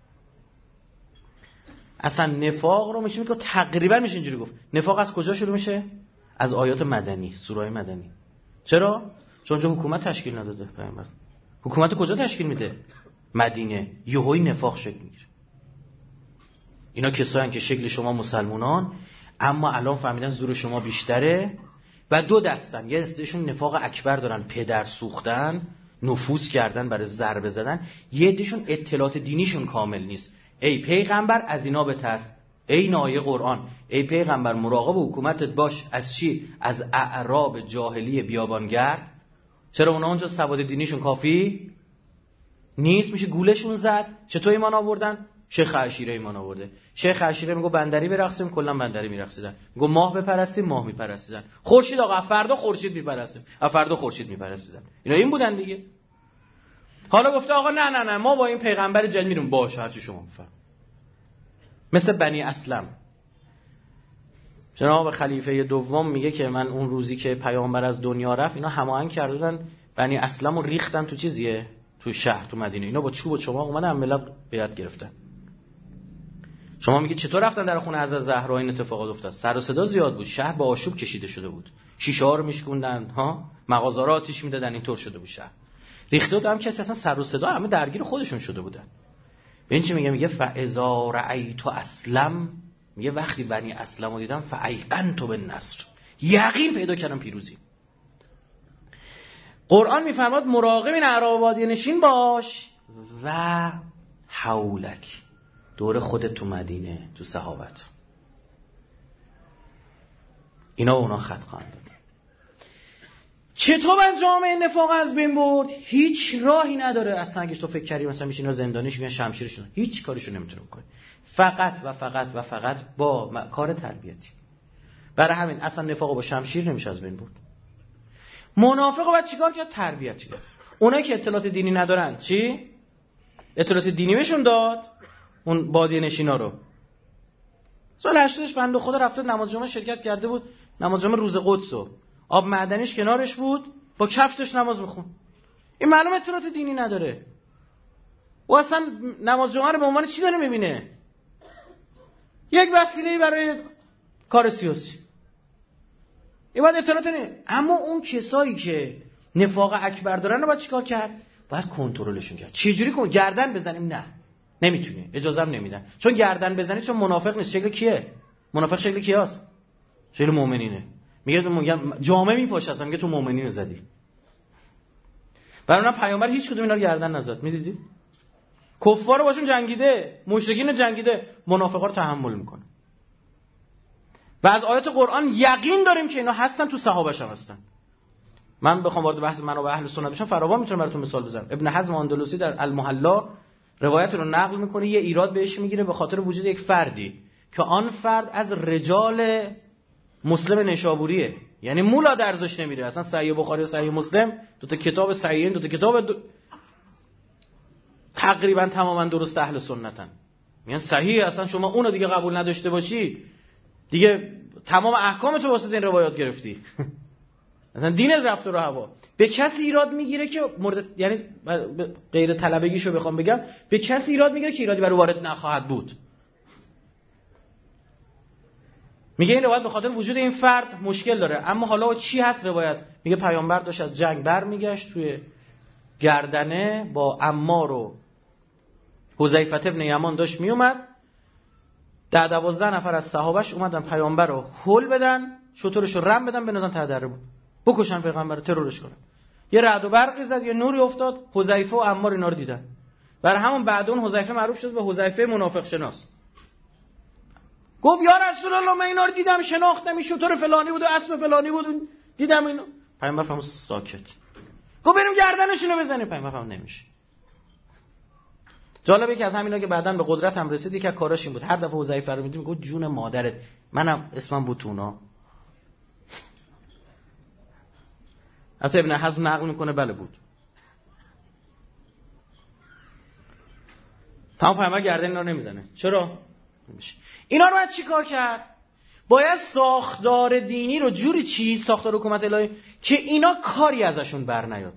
اصلا نفاق رو میشه میگه تقریبا میشه اینجوری گفت. نفاق از کجا شروع میشه؟ از آیات مدنی، سوره های مدنی. چرا؟ چون اونجا حکومت تشکیل نداده پیامبر. حکومت کجا تشکیل میده؟ مدینه. یهویی نفاق شکل میگیره. اینا کسایی که شکل شما مسلمانان، اما الان فهمیدن زور شما بیشتره و دو دستن. یه دستشون نفاق اکبر دارن، پدر سوختن، نفوذ کردن برای ضربه زدن. یه دشون اطلاعات دینیشون کامل نیست. ای پیغمبر از اینا بترس، ای نایه قرآن، ای پیغمبر مراقب حکومتت باش. از چی؟ از اعراب جاهلی بیابانگرد. چرا اونا اونجا سواد دینیشون کافی نیست، میشه گولشون زد. چطور ایمان آوردن؟ شیخ عشیره ایمان آورده. شیخ عشیره میگه بندری برقصیم، کلا بندری میرقصیدن. میگه ماه بپرستیم، ماه میپرستیدن. خورشید آقا فردا خورشید میپرستیم، فردا خورشید میپرستیدن. اینا این بودن دیگه. حالا گفته آقا نه ما با این پیغمبر جدید میریم، باشه هرچی شما بفرم. مثل بنی اسلم. جناب خلیفه دوم میگه که من اون روزی که پیامبر از دنیا رفت اینا هماهنگ کردن بنی اسلم رو ریختن تو چیزیه، تو شهر، تو مدینه. اینا با چوب و چماق اومدن ملت بیعت گرفتن. شما میگید چطور رفتن در خونه حضرت زهرا این اتفاقات افتاد؟ سر و صدا زیاد بود، شهر با آشوب کشیده شده بود، شیشه ها رو میشکوندن، مغازه را آتش میدادن، اینطور شده بود شهر. ریخته بود، هم کسی اصلا سر و صدا همه درگیر خودشون شده بودن. ببین چی میگه فاذا رأیت اسلم، میگه وقتی بنی اسلم رو دیدم فایقنت بالنصر، یقین پیدا کردم پیروزی. قرآن میفرماد مراقب این اعراب بادیه نشین باش و حولک، دور خودت تو مدینه، تو صحابت. اینا اونا خط خواهند داد. چطور جامعه نفاق از بین برد؟ هیچ راهی نداره. اصلا اگه تو فکر کردی مثلا میشه اینا زندانیش میان شمشیرشون، هیچ کاریشو نمیتونه بکنه. فقط با کار تربیتی. برای همین اصلا نفاقو با شمشیر نمیشه از بین برد. منافقو باید چیکار کرد؟ تربیتی کرد. اونایی که اطلاعات دینی ندارن چی؟ اطلاعات دینی بهشون داد. اون بادیه نشینا رو سال 80 بنده خدا رفته نماز جمعه شرکت کرده بود، نماز جمعه روز قدسو، آب معدنیش کنارش بود، با کفش نماز میخون. این معلومه اطلاعات دینی نداره. و اصلا نماز جمعه رو به عنوان چی داره میبینه؟ یک وسیله برای کار سیاسی. این باید اطلاعات نه. اما اون کسایی که نفاق اکبر دارن رو باید چیکار کرد؟ باید کنترلشون کرد. چه جوری کنیم؟ گردن بزنیم؟ نه نمیتونی، اجازه هم نمیدن. چون گردن بزنی چون منافق نیست. شکل کیه؟ منافق شکل کیاست؟ شکل مؤمنینه. میگه جامعه میپاشه اصلا، میگه تو مؤمنین زدی. برای اون پیامبر هیچ کدوم اینا رو گردن نزد. میدیدید؟ کفار رو باشون جنگیده، مشرکین رو جنگیده، منافقا رو تحمل میکنه. و از آیات قرآن یقین داریم که اینا هستن، تو صحابه‌ش هم هستن. من بخوام وارد بحث منو و اهل سنت بشم فراوان میتونم براتون مثال بزنم. ابن حزم اندلسی در المحلا روایت رو نقل میکنه، یه ایراد بهش میگیره به خاطر وجود یک فردی که آن فرد از رجال مسلم نشابوریه، یعنی مولا درزش نمیره. اصلا صحیح بخاری و صحیح مسلم دو تا کتاب صحیحین، دو تا کتاب تقریبا تماما درست اهل سنتن. میگن صحیح، اصلا شما اونو دیگه قبول نداشته باشی دیگه تمام احکام تو واسه این روایات گرفتی. مثلا دین رفت رو هوا. به کسی ایراد میگیره که مورد، یعنی غیر طلبگیشو بخوام بگم، به کسی ایراد میگیره که ایرادی برای وارد نخواهد بود. میگه این روایت به خاطر وجود این فرد مشکل داره. اما حالا چی هست روایت؟ میگه پیامبر داشت از جنگ برمیگشت، توی گردنه با عمار و حذیفه ابن یمان داشت میومد. 12 نفر از صحابهش اومدن پیامبر رو هول بدن، شترش رو رم بدن، بنازن ته دره بود، بکشن پیغمبر رو، ترورش کنن. یه رعد و برقی زد، یه نوری افتاد، حذیفه و عمار اینا رو دیدن. برای همون بعد اون حذیفه معروف شد به حذیفه منافق شناس. گفت یا رسول الله من اینا رو دیدم، شناختم، این شتر فلانی بود و اسب فلانی بود، دیدم اینو. پیامبر فرمود ساکت. گفت بریم گردنشونو بزنیم. پیامبر فرمود نمیشه. جالبه که از همینا که بعداً به قدرت هم رسید، که کاراش این بود هر دفعه حذیفه رو میدیم گفت جون مادرت، منم اسمم بود تونا. حتی ابن حزم نقل میکنه بله بود. تمام پیامبر گردن اینا رو نمیزنه. چرا؟ نمیشه. اینا رو باید چیکار کرد؟ باید ساختار دینی رو جوری چید، ساختار حکومت الهی، که اینا کاری ازشون بر نیاد.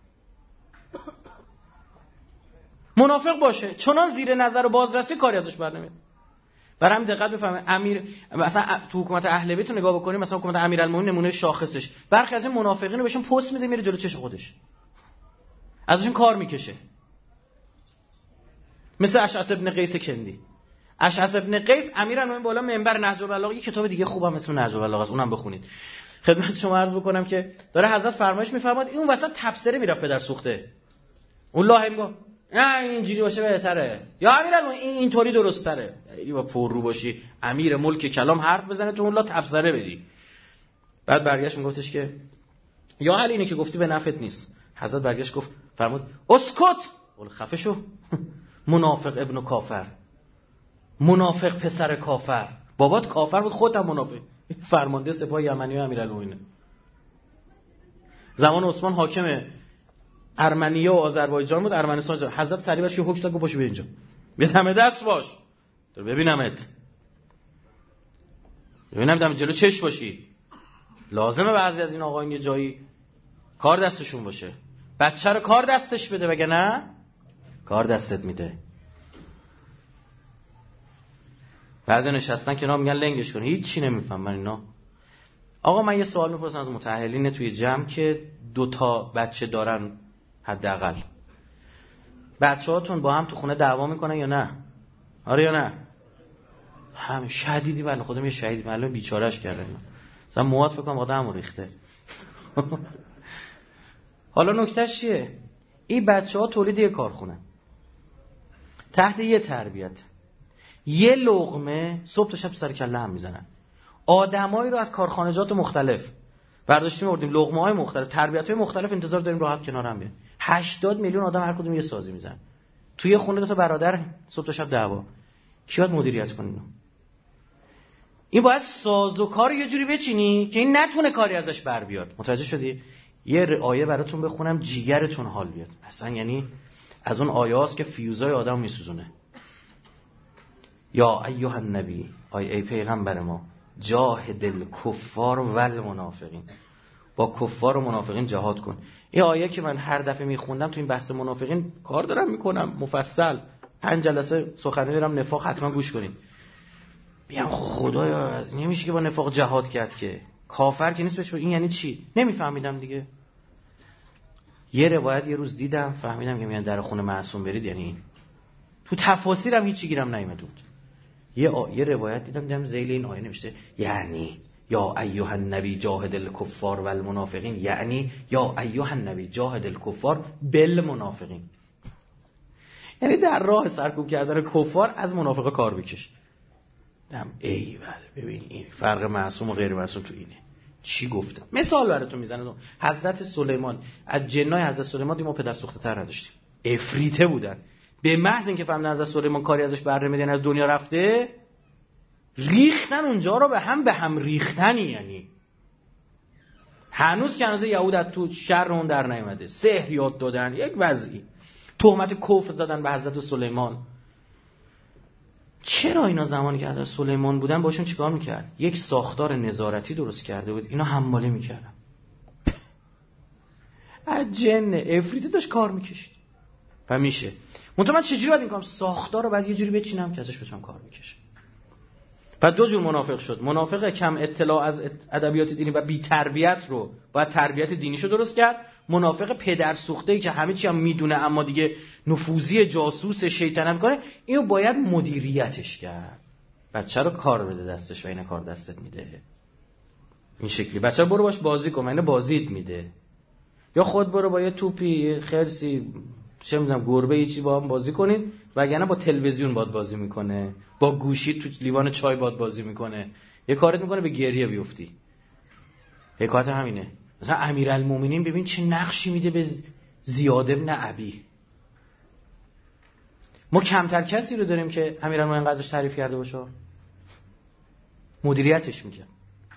منافق باشه، چنان زیر نظر و بازرسی کاری ازش بر نمیاد. برای همین دقت بفرمایید، امیر مثلا تو حکومت اهل بیت رو نگاه بکنیم، مثلا حکومت امیرالمومنین نمونه شاخصش، برخی از این منافقین رو بهشون پست میده، میره جلو چش خودش ازشون کار میکشه. مثل اشعث ابن قیس کندی. اشعث ابن قیس امیرالمومنین بالا منبر نهج البلاغه، یه کتاب دیگه خوبم اسم نهج البلاغه است، اونم بخونید. خدمت شما عرض بکنم که داره حضرت فرمایش میفرماد، این وسط تبصره میرفت پدر سوخته. اون لاهم میگه نه اینجوری باشه بهتره، یا امیرالمومنین اینطوری درست تره. با پر رو باشی امیر ملک کلام حرف بزنه، تو اون لا تبصره بدی. بعد برگشت میگفتش که یا علی اینی که گفتی به نفعت نیست. حضرت برگشت گفت فرمود اسکت، قول خفه شو. منافق ابن کافر، منافق پسر کافر. بابات کافر بود، خودت هم منافق. فرمانده سپاه یمنی و امیرالمومنین. زمان عثمان حاکم ارمنیه و آذربایجان بود، ارمنستان جا. حضرت سریع بهش حکم داد گفت باشو بیا اینجا، بیا دم دست باش، تو ببینمت، ببینم دم جلو چش باشی. لازمه بعضی از این آقایون یه جایی کار دستشون باشه. بچه رو کار دستش بده، بگه نه کار دستت میده. بعضی نشستن کنار میگن لنگش کن، هیچ چی نمیفهمن اینا. آقا من یه سوال میپرسم از متأهلین توی جمع که 2 بچه دارن حداقل، بچه‌هاتون با هم تو خونه دعوا میکنن یا نه؟ آره یا نه؟ هم شدیدی بله، خودم یه شهید معلومه بیچارهش کردن. مثلا مواد فکر کنم آدمو ریخته. حالا نکتهش چیه؟ این بچه‌ها تولید یه کارخونه تحت یه تربیت، یه لقمه صبح تا شب سر کله هم میزنن. آدمایی رو از کارخانجات مختلف برداشتیم آوردیم، لقمه‌های مختلف، تربیت‌های مختلف، انتظار داریم راحت کنار هم بیان. 80 میلیون آدم هر کدوم یه سازی میزنن. توی خونه 2 تا برادر صبح تا شب دعوا. کی باید مدیریت کنه اینو؟ این باید سازوکار یه جوری بچینی که این نتونه کاری ازش بر بیاد. متوجه شدی؟ یه آیه براتون بخونم جیگرتون حال بیاد. اصلا یعنی از اون آیه‌هاست که فیوزای آدم میسوزونه. یا ایها النبی، ای پیغمبر ما، جاهد الکفار و المنافقین، با کفار و منافقین جهاد کن. این آیه که من هر دفعه میخوندم تو این بحث منافقین کار دارم میکنم مفصل، 5 جلسه سخنرانی دارم نفاق، حتما گوش کنید. میگم خدایا نمیشه که با نفاق جهاد کرد که کافر که نیست بهش. این یعنی چی؟ نمیفهمیدم دیگه. یه روایت یه روز دیدم فهمیدم که میگن در خونه معصوم برید یعنی این. تو تفاسیرم هیچی گیرم نیومد بود. یه روایت دیدم ذیل این آیه نوشته یعنی یا ایها النبی جاهد الکفار والمنافقین، یعنی یا ایها النبی جاهد الکفار بالمنافقین، یعنی در راه سرکوب کردن کفار از منافقا کار بکش. دم ایول ببین این فرق معصوم و غیر معصوم تو اینه. چی گفتم؟ مثال براتون میزنم. حضرت سلیمان، از جنای حضرت سلیمان ما پدر سوخته تر نداشتیم، افریته بودن. به محض اینکه فهمیدن حضرت سلیمان کاری ازش بر نمیاد از دنیا رفته، ریختن اونجا رو به هم ریختنی. یعنی هنوز که هنوز یهود از تو شر اون در نیامده، سحر یاد دادن، یک وضعی تهمت کفر زدن به حضرت سلیمان. چرا اینا زمانی که حضرت سلیمان بودن باشون چیکار میکرد؟ یک ساختار نظارتی درست کرده بود، اینا حماله میکردن. از جن افریتی داشت کار میکشید و میشه. منتها من چجوری باید این کارم ساختار رو باید یه جوری بچینم که ازش بتونم کار بکشه. و دو جور منافق شد. منافق کم اطلاع از ادبیات دینی و بی تربیت رو باید تربیت دینیشو درست کرد. منافق پدر سوخته‌ای که همه چی هم میدونه اما دیگه نفوذی جاسوس شیطنت میکنه، اینو باید مدیریتش کرد. بچه رو کار بده دستش و این کار دستت میده. این شکلی بچه رو برو باش بازی کن، اینو بازیت میده. یا خود برو با یه توپی خرسی چه میدونم گربه یه چی با هم بازی کنید، وگرنه با تلویزیون باد بازی میکنه، با گوشی تو لیوان چای باد بازی میکنه، یه کارت میکنه به گریه بیفتی. حکایت همینه. مثلا امیرالمومنین ببین چه نقشی میده به زیاد ابن ابی. ما کمتر کسی رو داریم که امیرالمومنین قضاش تعریف کرده باشه، مدیریتش میکنه.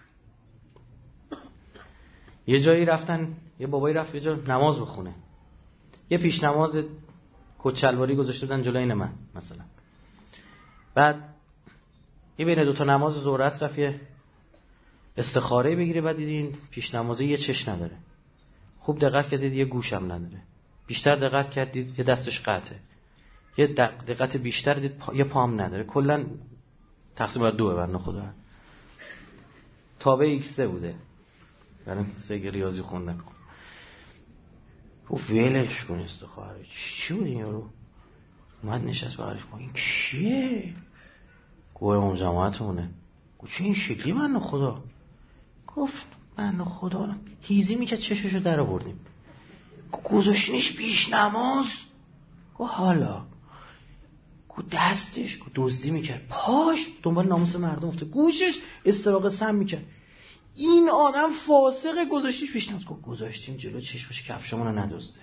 یه جایی رفتن، یه بابایی رفت یه جا نماز بخونه، یه پیش نماز کچلواری گذاشته بودن جلوی این من مثلا. بعد یه بین دوتا نماز ظهر عصر رفت یه استخاره بگیره، بعد دیدین پیش نمازه یه چش نداره. خوب دقت کردید یه گوشم نداره. بیشتر دقت کردید یه دستش قطعه. یه دقت بیشتر دید یه پام نداره. کلا تقسیم بر 2 بنده خدا. تابع x بوده. برای سگ ریاضی خوندن. گفت ولش کن استخاره. چی بود این رو؟ اومد نشست بغلش گفت این کیه؟ گوه اون جماعتمونه. گفت چه این شکلی من خدا؟ گفت من خدا هیزی میکرد چششو در آوردیم. گذاشتینش پیش نماز. گفت حالا. گفت دستش دزدی میکرد، پاش دنبال ناموس مردم افته، گوشش استراق سم میکرد. این آدم فاسقه گذاشتیش پیش نماز. گفت گذاشتیم جلو چشمش کفشمون رو ندزده.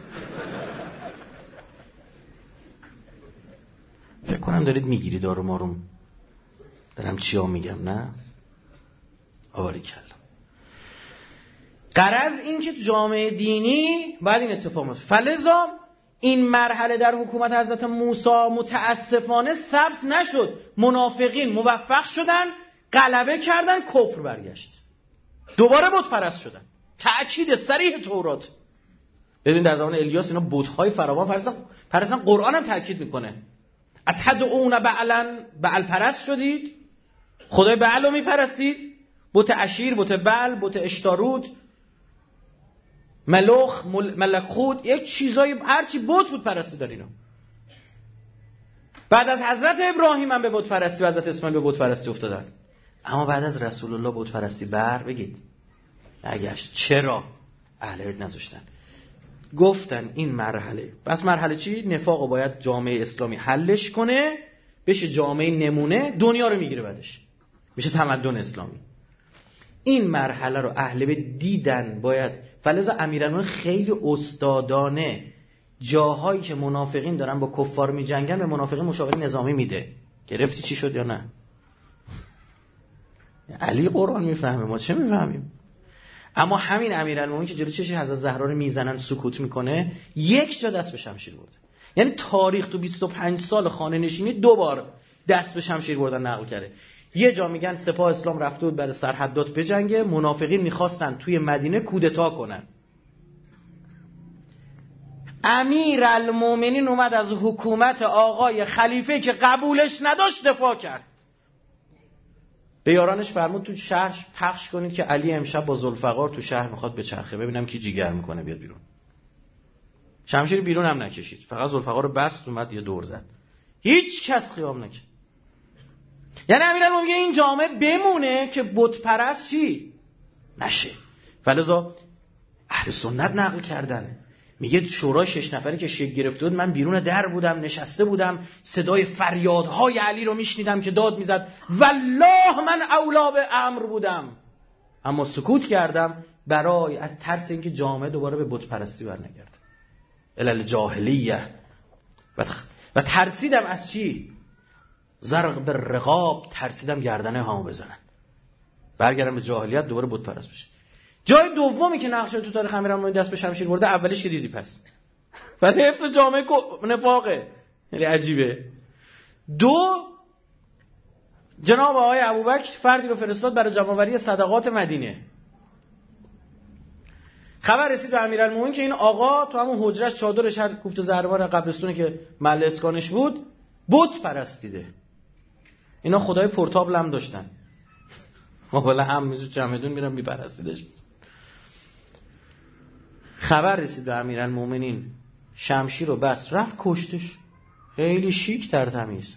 فکر کنم دارید میگیری دارو ماروم دارم چیا میگم، نه؟ آباریکلا. غرض این که تو جامعه دینی باید این اتفاق میفته. فلذا این مرحله در حکومت حضرت موسی متاسفانه ثبت نشد. منافقین موفق شدن، غلبه کردن، کفر برگشت، دوباره بت پرست شدن. تأکید صریح تورات. ببین در زمان الیاس اینا بت‌های فراوان پرستن. قرآن هم تأکید میکنه اتدعون بعل پرست شدید، خدای بعل رو میپرستید، بت اشیر، بت بعل، بت اشتاروت، ملوخ، ملک خود، یک چیزای هرچی بت بود پرستی دار اینا. بعد از حضرت ابراهیم هم به بت پرستی و حضرت اسماعیل به بت پرستی افتادن. اما بعد از رسول الله بت پرستی بگید نگشت. چرا؟ اهل بیت نذاشتن. گفتن این مرحله، بس مرحله چی؟ نفاق باید جامعه اسلامی حلش کنه، بشه جامعه نمونه، دنیا رو میگیره، بعدش بشه تمدن اسلامی. این مرحله رو اهل بیت دیدن باید. فلذا امیرالمومنین خیلی استادانه جاهایی که منافقین دارن با کفار میجنگن به منافقین مشاوره نظامی میده. گرفتی چی شد یا نه؟ علی قرآن میفهمه، ما چه میفهمیم؟ اما همین امیرالمومنین که جلوی چشش حضرت زهرا رو میزنن سکوت میکنه، یک جا دست به شمشیر برده. یعنی تاریخ تو 25 سال خانه نشینی 2 بار دست به شمشیر بردن نقل کرده. یه جا میگن سپاه اسلام رفته بود برای سرحدات بجنگه، منافقین میخواستن توی مدینه کودتا کنن. امیرالمومنین اومد از حکومت آقای خلیفه که قبولش نداشت دفاع کرد. به یارانش فرمود تو شهر پخش کنید که علی امشب با ذوالفقار تو شهر میخواد بچرخه، ببینم کی جیگر میکنه بیاد بیرون. شمشیر بیرون هم نکشید، فقط ذوالفقار رو بست اومد یه دور زد. هیچ کس قیام نکرد. یعنی امیرالمومنین میگه این جامعه بمونه که بت پرست چی نشه. فلذا اهل سنت نقل کردن، میگه شورای 6 نفری که شکل گرفته بود، من بیرون در بودم، نشسته بودم، صدای فریادهای علی رو میشنیدم که داد میزد والله من اولا به امر بودم، اما سکوت کردم برای از ترس اینکه جامعه دوباره به بت پرستی برنگرده، علل جاهلیه. و ترسیدم از چی؟ زرق به رقاب، ترسیدم گردنه همو بزنن، برگردم به جاهلیت، دوباره بت پرست بشه. جای دومی که نقشه تو تاریخ امیرالمومنین دست به شمشیر برده، اولیش که دیدی پس ولی حفظ جامعه نفاقه، یعنی عجیبه. دو، جناب آقای ابوبکر فردی رو فرستاد برای جمع‌آوری صدقات مدینه. خبر رسید به امیرالمومنین که این آقا تو همون حجرش چادرش هر کوفت زهربار قبرستونی که محل اسکانش بود بت پرستیده. اینا خدای پورتابل هم داشتن، والا هم میزو چمدون میرن میپرستیدش. خبر رسید به امیرالمومنین، شمشیر رو بست رفت کشتش، خیلی شیک در تمیز.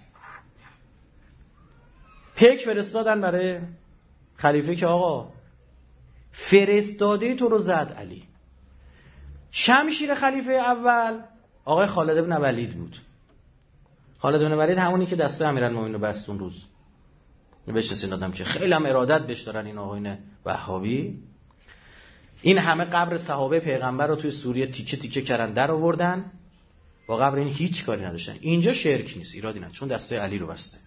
پیک فرستادن برای خلیفه که آقا فرستاده تو رو زد علی. شمشیر خلیفه اول آقای خالد بن ولید بود. خالد بن ولید همونی که دسته امیرالمومنین رو بست اون روز. بشناسین آدم که خیلی هم ارادت بهش دارن این آقایون وهابی. این همه قبر صحابه پیغمبر رو توی سوریه تیکه تیکه کردن، در آوردن، با قبر این هیچ کاری نداشتن. اینجا شرک نیست، ایرادی نداره، چون دسته علی رو بسته.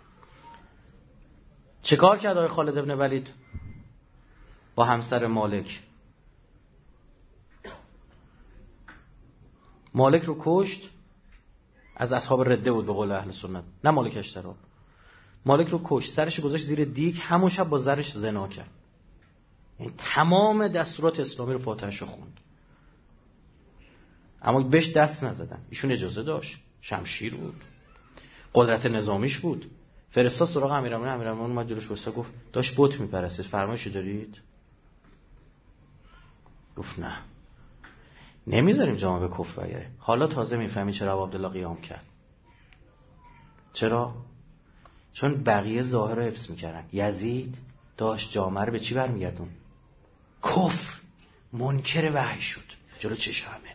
چه کار کرد آقای خالد بن ولید با همسر مالک؟ مالک رو کشت، از اصحاب رده بود به قول اهل سنت، نه مالک اشترا. مالک رو کشت، سرش گذاشت زیر دیگ، همون شب با زرش زنا کرد. یعنی تمام دستورات اسلامی رو فاتحه‌شو خوند، اما بهش دست نزدن. ایشون اجازه داشت، شمشیر بود، قدرت نظامیش بود. فرستاد سراغ امیرالمومنین. امیرالمومنین اومد جلوش وایساد، گفت داشت بت میپرسید، فرمایشی دارید؟ گفت نه، نمیذاریم جامعه به کفر بگیره. حالا تازه میفهمی چرا ابو عبدالله قیام کرد. چرا؟ چون بقیه ظاهر رو حفظ میکردن. یزید داشت جامعه رو به چی برمیگردون؟ کفر. منکر وحی شد جلو چشمه.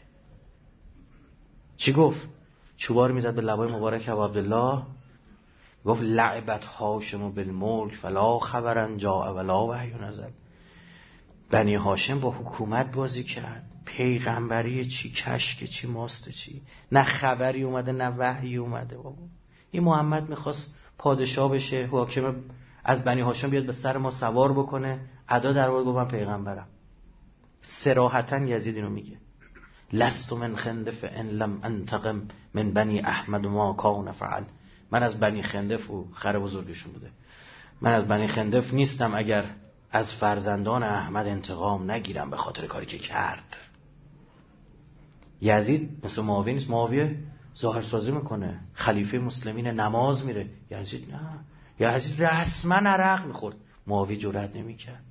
چی گفت؟ چوبار میزد به لبای مبارک ابو عبدالله، گفت لعبت هاشم بالملک فلا خبرن جاء ولا وحی نزل. بنی هاشم با حکومت بازی کرد، پیغمبری چی، کشک چی، ماست چی، نه خبری اومده نه وحی اومده. بابا این محمد میخواست پادشاه بشه، حاکم از بنی هاشم بیاد به سر ما سوار بکنه، ادا در آورد گفت من پیغمبرم. صراحتا یزید اینو میگه، لست من خندف ان لم انتقم من بنی احمد ما کان فعل. من از بنی خندف، و خر بزرگشون بوده، من از بنی خندف نیستم اگر از فرزندان احمد انتقام نگیرم به خاطر کاری که کرد. یزید مثل معاویه نیست. معاویه ظاهرسازی میکنه، خلیفه مسلمین، نماز میره. یزید نه، یزید رسما عرق میخورد، معاویه جرئت نمیکرد.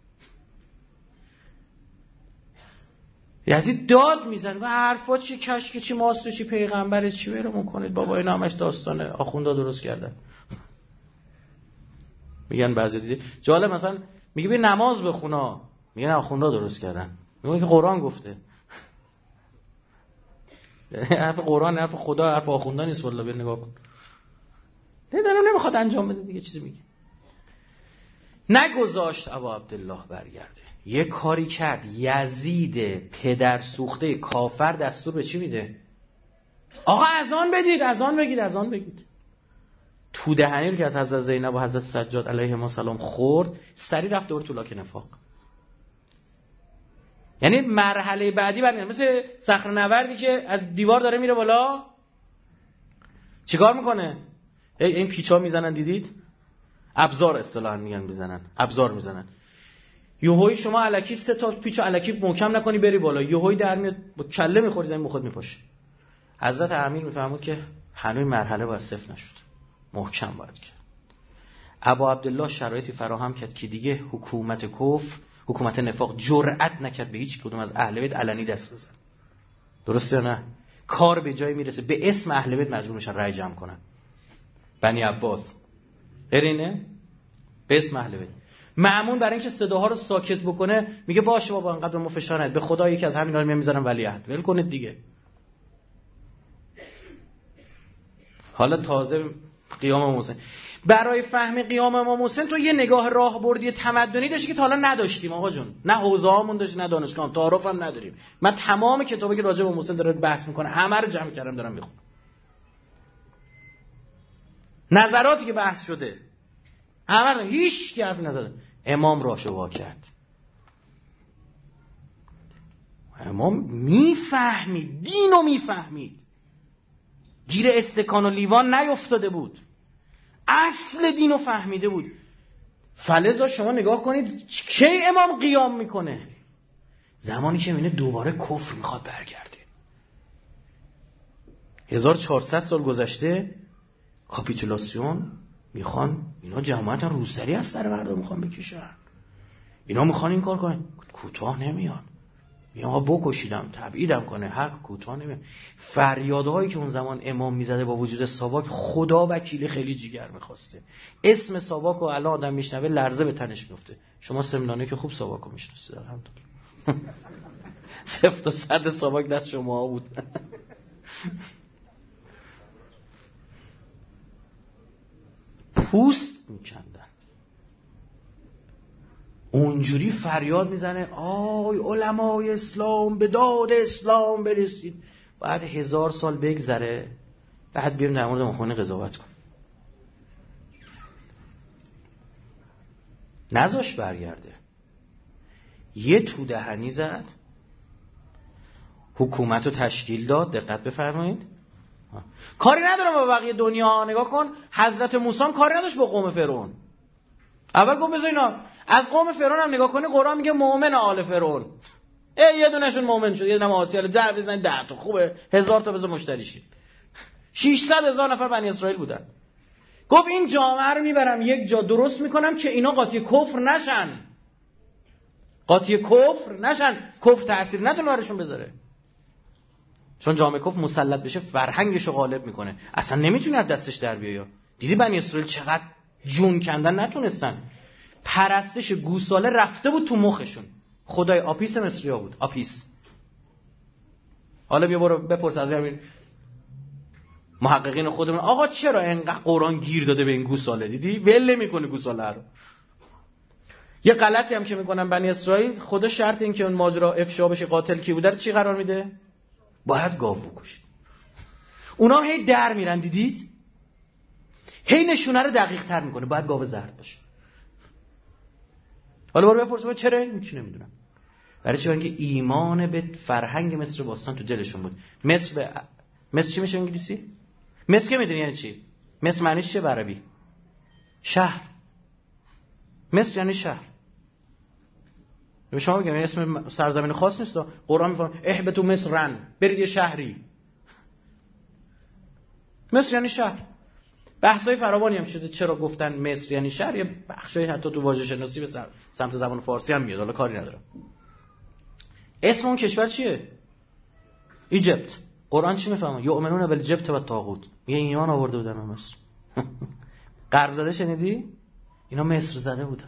یزید داد میزنه، حرفا چی، کشک چی، ماست چی، پیغمبر چی، برمون کنید بابا، این همش داستانه آخوندا درست کردن. میگن بعضی دیدی جالب، مثلا میگه بیا نماز بخونا، میگن آخوندا درست کردن. میگن که قرآن گفته. حرف قرآن، حرف خدا، حرف آخوندا نیست. والله بیا نگاه کن، دیدنم نمیخواد انجام بده دیگه. چیزی میگه نگذاشت ابو عبدالله برگرده. یه کاری کرد، یزید پدر سوخته کافر دستور به چی میده؟ آقا اذان بدید، اذان بگید، اذان بگید. تو دهنی رو که از حضرت زینب و حضرت سجاد علیهم السلام خورد، سری رفت دور تو لاک نفاق. یعنی مرحله بعدی برمیاد، مثل صخره‌نوردی که از دیوار داره میره بالا، چیکار میکنه؟ این پیچا میزنن، دیدید؟ ابزار اصطلاحاً میگن میزنن، ابزار میزنن. یهویی شما الکی 3 تا پیچو الکی محکم نکنی بری بالا، یهویی در میاد با کله میخوری زمین، خود میپاشه. حضرت امیر میفهمود که هنوز مرحله باید صفر نشد، محکم باید کرد. ابا عبدالله شرایطی فراهم کرد که دیگه حکومت کفر، حکومت نفاق جرأت نکرد به هیچ کدوم از اهل بیت علنی دست بزنه. درسته یا نه؟ کار به جای میرسه به اسم اهل بیت مجبور میشن رأی جمع کنن. بنی عباس غیرینه به اسم اهل بیت. مأمون برای اینکه صداها رو ساکت بکنه میگه باشه بابا انقدر ما فشار ندید، به خدا یکی از همینا رو میذارم ولیعهد، ول کنید دیگه. حالا تازه قیام امام حسین. برای فهم قیام امام حسین تو یه نگاه راهبردی تمدنی داشتی که تا حالا نداشتیم آقا جون. نه حوزه‌هامون داشت، نه دانشگاه، تعارف هم نداریم. من تمام کتابی که راجع به امام حسین داره بحث میکنه همه رو جمع کردم دارم میخونم. نظراتی که بحث شده همه رو هیچ کی حرفی نزده. امام راشو وا کرد. امام میفهمید، دینو میفهمید. گیر استکان و لیوان نیفتاده بود، اصل دینو فهمیده بود. فلذا شما نگاه کنید کی امام قیام میکنه؟ زمانی که میبینه دوباره کفر میخواد برگرده. 1400 سال گذشته، کاپیتولاسیون میخوان اینا جماعتا روسری از سر مردم میخوان بکشن، اینا میخوان این کار کنن، کوتاه نمیان. میگه بکشیدم تبعیدم کنه، حق کوتاه نمیاد. فریادهایی که اون زمان امام میزده با وجود ساواک، خدا وکیل خیلی جیگر میخواسته. اسم ساواک رو الان آدم میشنوه لرزه به تنش میفته. شما سمنانه که خوب ساواک رو میشناسید الحمدلله. 0 تا 100 ساواک دست شما بود. پوست میکندن، اونجوری فریاد میزنه آی علمای اسلام به داد اسلام برسید. بعد 1000 سال بگذره بعد بیاریم در مورد مخونه قضاوت کن. نذاش برگرده، یه تو دهنی زد، حکومت رو تشکیل داد. دقت بفرمایید، کاری ندارم با بقیه دنیا. نگاه کن حضرت موسی هم کاری نداشت با قوم فرعون. اول گفت بذار اینا از قوم فرعون هم نگاه کنی، قرآن میگه مؤمن آل فرعون. یه دونشون مؤمن شد، یه دونه آسیال در بزنن 10 تا خوبه، 1000 تا بذار مشتری شید. 600,000 نفر بنی اسرائیل بودن. گفت این جامعه رو میبرم یک جا درست میکنم که اینا قاطی کفر نشن. قاطی کفر نشن، کفر تأثیر نتونه براشون بذاره. چون جامعه کفر مسلط بشه فرهنگش رو غالب میکنه، اصلا نمیتونه از دستش در بیاد. دیدی بنی اسرائیل چقدر جون کندن نتونستن. پرستش گوساله رفته بود تو مخشون. خدای آپیس مصری‌ها بود، آپیس. حالا بیا برو بپرس از همین محققین خودمون آقا چرا انقدر قرآن گیر داده به این گوساله؟ دیدی ول نمی‌کنه گوساله رو. یه غلطی هم که میکنن بنی اسرائیل، خدا شرط این که اون ماجرا افشا بشه قاتل کی بوده رو چی قرار میده؟ باید گاو بکشید. اونا هم هی در میرن، دیدید؟ هی نشونه رو دقیق تر میکنه، باید گاو زرد باشه. حالا برو بپرسم چرا این چی نمیدونم. برای چی؟ اینکه ایمان به فرهنگ مصر باستان تو دلشون بود. مصر چی میشه انگلیسی؟ مصر که میدونی یعنی چی؟ مصر معنیش چیه به عربی؟ شهر. مصر یعنی شهر. به شما میگم این اسم سرزمین خاص نیست. قرآن میفرمه اهبطوا مصرن، برید یه شهری. مصر یعنی شهر. بحثای فراوانی هم شده چرا گفتن مصر یعنی شهر. یه بخشای حتی تو واژه شناسی به سمت زبان فارسی هم میاد، حالا کاری ندارم. اسم اون کشور چیه؟ ایجیپت. قرآن چی میفهمه؟ یؤمنون بالجبت و الطاغوت. میگه ایمان آورده بودن به مصر. غرب زده شنیدی؟ اینا مصر زده بودن.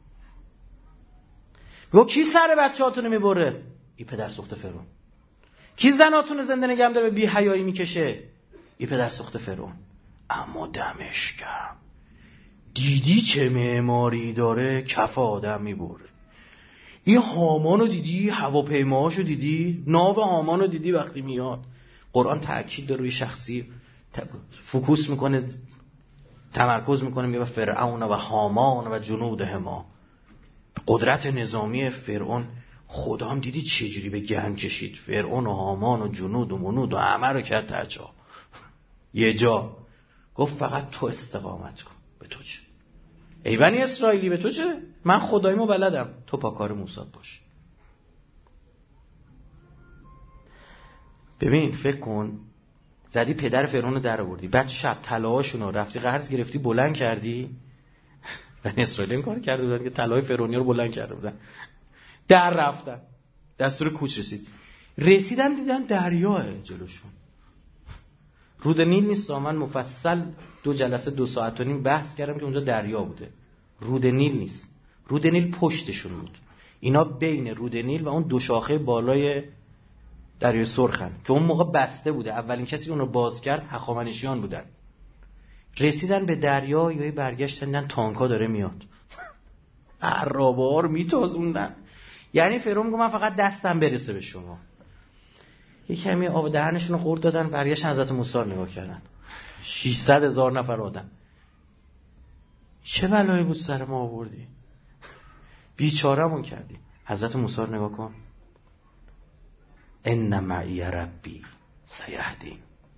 میگه کی سر بچه‌هاتونو میبره؟ این پدر سوخته فرعون. کی زناتونو زنده نگه داره بی حیایی میکشه؟ این پدر سوخته فرعون. اما دمش گرم، دیدی چه معماری داره؟ کف آدم میبره. این هامانو دیدی؟ هواپیماهاشو دیدی؟ ناو هامانو دیدی وقتی میاد؟ قرآن تأکید داره روی شخصی، فوکوس میکنه، تمرکز میکنه، میگه فرعون و هامان و جنودهما. قدرت نظامی فرعون. خدا هم دیدی چه جوری به گند کشید؟ فرعون و هامان و جنود و منود و همه رو کرد تجا. یه جا گفت فقط تو استقامت کن. به تو چه؟ ای بنی اسرائیلی به تو چه؟ من خداییمو بلدم، تو پاکار موسی باش. ببین فکر کن زدی پدر فرعون رو در آوردی، بعد شب طلاهاشونو رفتی قرض گرفتی بلند کردی، بنی اسرائیل این کار کرده بودن که طلای فرعونی رو بلند کرده بودن، در رفتن، دستور کوچ رسیدن دیدن دریاه جلوشون، رود نیل نیست. من مفصل 2 جلسه 2 ساعت و نیم بحث کردم که اونجا دریا بوده، رود نیل نیست. رود نیل پشتشون بود، اینا بین رود نیل و اون 2 شاخه بالای دریای سرخن که اون موقع بسته بوده. اولین کسی اون رو باز کرد هخامنشیان بودن. رسیدن به دریا، یهو برگشتن دیدن تانکا داره میاد، عربار میتازوندن. یعنی فرعون میگه من فقط دستم برسه به شما. یه کمی آب دهنشون رو خورد دادن، برگشتن حضرت موسی رو نگاه کردن. 600,000 نفر آدم. چه بلایی بود سر ما آوردی؟ بیچاره‌مون کردی. حضرت موسی رو نگاه کن. ان معی ربی سیهدین.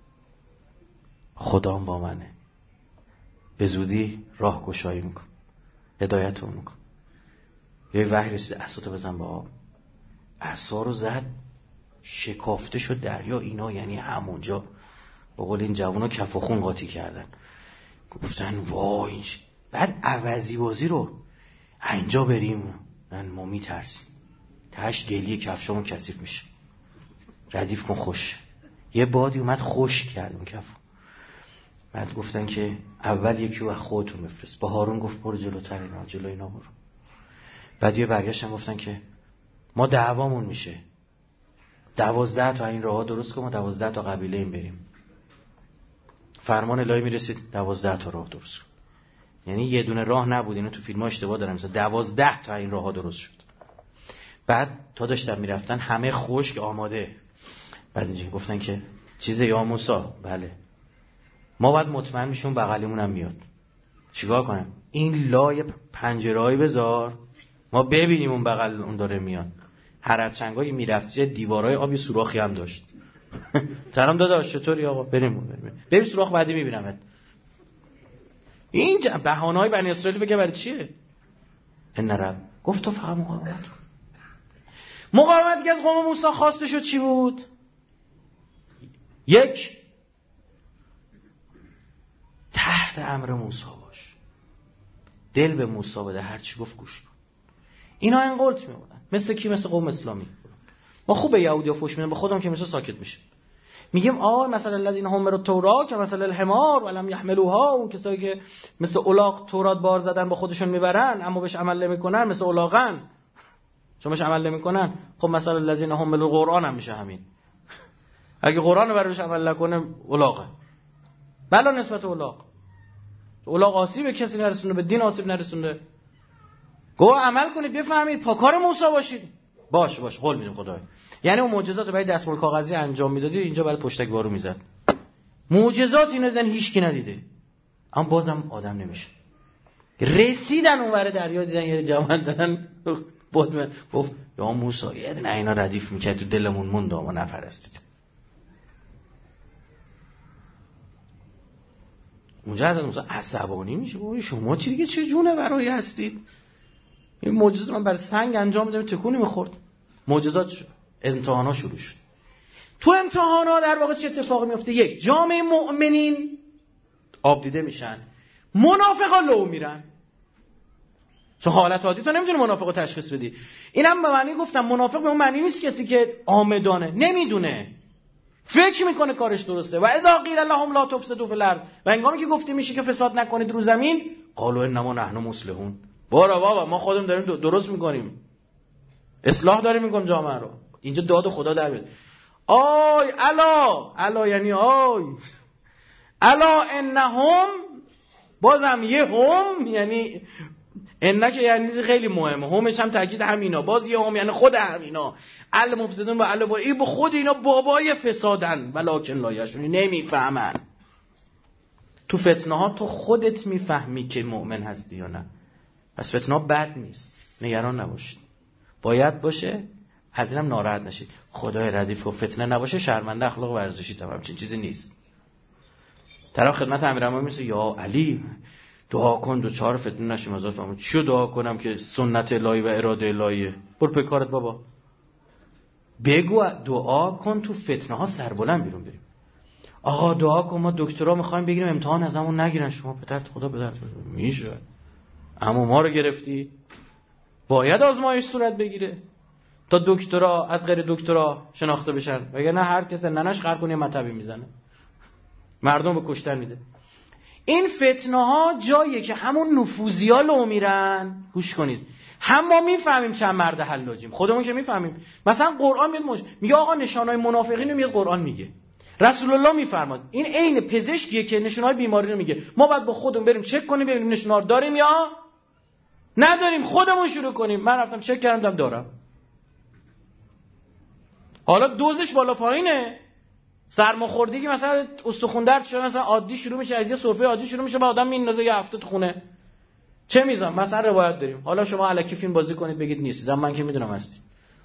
خدام با منه، به زودی راه گشایی میکن، هدایتمون میکن. یه وحی رسید عصاتو بزن با آب. عصا رو زد، شکافته شد دریا. اینا یعنی همونجا به قول این جوونا کف و خون قاطی کردن، گفتن وای. بعد عوضی بازی رو اینجا بریم ما میترسیم، تهش گلی کفشامون کثیف میشه، ردیف کن خوش. یه بادی اومد خوش کرد اون کفو. بعد گفتن که اول یکی رو از خودتون بفرست. با هارون گفت برو جلوتر، اینا جلو اینا برو. بعد یه برگشتن گفتن که ما دعوامون میشه 12 تا این راه درست کن، ما 12 تا قبیله این بریم. فرمان الهی میرسید 12 تا راه درست کن. یعنی یه دونه راه نبود، اینو تو فیلم‌ها اشتباه دارن، مثلا 12 تا این راه‌ها درست شد. بعد تا داشتن میرفتن همه خشک آماده. بعد اینجوری گفتن که چیزه یا موسی؟ بله. ما باید مطمئن میشیم بغلیمون هم میاد. چیکار کنم؟ این لای پنجره‌ای بذار ما ببینیم اون بغل اون داره میاد. هر از چنگایی میرفت چه دیوارای آبی سوراخی هم داشت. سلام داداش چطوری آقا؟ بریم سوراخ بعدی میبینمت. این بهانه‌های بنی اسرائیل بگه برای چیه؟ ان رب گفت تو فقط مقاومتی که از قوم موسی خواسته شد چی بود؟ 1 تحت امر موسی باش، دل به موسی بده، هر چی گفت گوش کن. اینا انقلت میمونن. مثل کی؟ مثل قوم اسلامی. ما خوب به یهودی‌ها فوش میدیم، به خودمون که میشه ساکت میشه. میگیم مثلا الذین حملوا التوراة که مثلا الحمار ولم یحملوها، اون کسایی که مثل الاغ تورات بار زدن با خودشون میبرن اما بهش عمل نمیکنن، مثل الاغن چون بهش عمل نمیکنن. خب مثلا الذین حملوا القرآن هم میشه همین. اگه قرآن رو بهش عمل نکنه الاغه. بلا نسبت الاغ آسیب کسی نرسونه، به دین آسیب نرسونه. گو عمل کنید بفهمید پاکار موسی باشید. باش قول میدم خدایا. یعنی اون معجزات رو برای دستمال کاغذی انجام میدادی، اینجا برای پشتک بارو میزد. معجزات اینو دیدن هیچکی ندیده، اما بازم آدم نمیشه. رسیدن اونور دریا دیدن یه جماعت دارن بود گفت یا موسی یه دونه اینا ردیف میکرد تو دلمون موند ما نپرستید. اونجا حضرت موسی عصبانی میشه، اوه شما چی دیگه چه جونه برای هستید؟ این معجزات من برای سنگ انجام میدم تکونی میخورد. معجزات شد، امتحانا شروع شد. تو امتحانا در واقع چه اتفاقی میفته؟ 1 جامعه مؤمنین آب دیده میشن، منافقا لو میرن. چون حالت عادی تو نمیتونی منافقو تشخیص بدی. اینم به معنی گفتم منافق به اون معنی نیست کسی که عامدانه نمیدونه، فکر میکنه کارش درسته. و اذا قیل لهم لا تفسدوا فی الارض، و هنگامی که گفته میشه که فساد نکنید رو زمین، قالوا انما نحن مصلحون. بابا ما خودمون داریم درست میکنیم، اصلاح داریم میکنیم جامعه رو. اینجا داد خدا در بیاد. آی الا یعنی آی الا انهم، بازم یه هم یعنی ان که یعنی خیلی مهمه، همش هم تاکید همینا، باز یه هم یعنی خود همینا. المفسدون و الوایی به خود اینا بابای فسادن ولکن لا یشعرون، نمیفهمن. تو فتنه ها تو خودت میفهمی که مؤمن هستی یا نه. پس فتنه ها بد نیست، نگران نباشید. باید باشه، از اینم ناراحت نشید. خدای ردیف و فتنه نباشه شرمنده اخلاق ورزشی تمام، چیزی نیست. طرف خدمت امیرالمومنین میگه یا علی دعا کن دوچار فتنه نشیم. ازت فهمم چیو دعا کنم که سنت الهی و اراده الهیه؟ برو به کارت بابا. بگو دعا کن تو فتنه ها سربلند بیرون بریم. آقا دعا کن ما دکترا میخوایم بگیریم امتحان ازمون نگیرن. شما به درد خدا به درد میشه. اما ما رو گرفتی، باید آزمایش صورت بگیره تا دکترا از غیر دکترا شناخته بشن، وگرنه هر کس ننش خر کنه مطبی میزنه، مردم به کشتن میده. این فتنه ها جاییه که همون نفوذیا لو میرن. گوش کنید، هم ما میفهمیم چند مرد حلاجیم، خودمون که میفهمیم. مثلا قرآن میگه آقا نشانهای منافقین رو میگه، قرآن میگه، رسول الله میفرماد. این عین پزشکیه که نشانهای بیماری رو میگه. ما باید با خودمون بریم چک کنیم ببینیم نشانه رو داریم یا نداریم، خودمون شروع کنیم. من رفتم چک کردم دارم. حالا دوزش بالا پایینه، سرماخوردگی مثلا استخوان درد شده، مثلا عادی شروع میشه، از یه سرفه عادی شروع میشه، با آدم میندازه یه هفته تو خونه. چه میزان مثلا روایت داریم. حالا شما الکی فیلم بازی کنید بگید نیستید، من که میدونم هستید.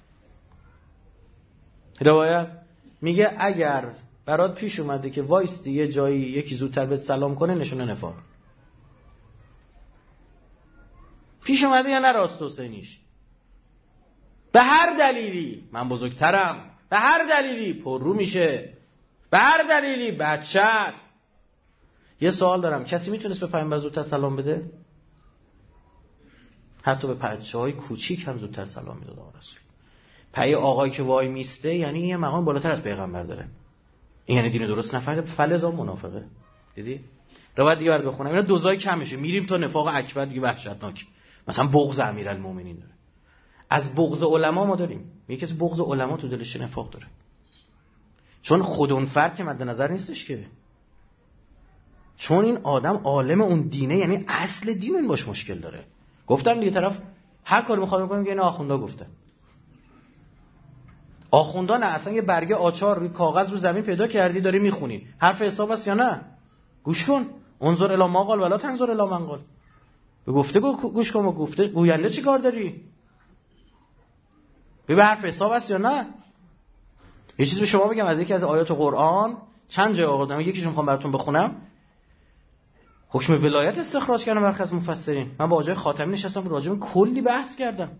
روایت میگه اگر برات پیش اومده که وایستی یه جایی یکی زودتر بهت سلام کنه، نشونه نفاق. پیش اومده یا نه راست حسینیش؟ به هر دلیلی من بزرگترم، به هر دلیلی پررو میشه، به هر دلیلی بچه است. یه سوال دارم، کسی میتونست به پیامبر زودتر سلام بده؟ حتی به بچه‌های کوچیک هم زودتر سلام میداد آقا رسول. پای آقایی که وای میسته یعنی یه مقام بالاتر از پیغمبر داره. این یعنی دین درست نفهمیده، فلزا منافقه. دیدی؟ روایت دیگه برات بخونم، اینا دوزای کم میشه، میریم تا نفاق اکبر دیگه وحشتناک. مثلا بغض امیرالمومنین داره. از بغض علما ما داریم. میگه کسی بغض علما تو دلش نفاق داره. چون خود اون فرد که مد نظر نیستش که. چون این آدم عالم اون دینه، یعنی اصل دین این باش مشکل داره. گفتم دیگه طرف هر کاری میخواد بکنه میگه اینا آخوندا گفتن. آخوندا نه، اصلا یه برگه آچار روی کاغذ رو زمین پیدا کردی داری میخونی، حرف حساب است یا نه؟ گوش کن، انظر الی ما قال ولا تنظر الی من قال. به گفته گوش کن، گفته گوینده چی کار داری؟ به حرف حساب است یا نه؟ یه چیزی به شما بگم، از یکی از آیات قرآن چند جای آوردم، یکیشون میخوام براتون بخونم. حکم ولایت استخراج کردن برخی از مفسرین. من با آقای خاتمی نشستم راجع به کلی بحث کردم.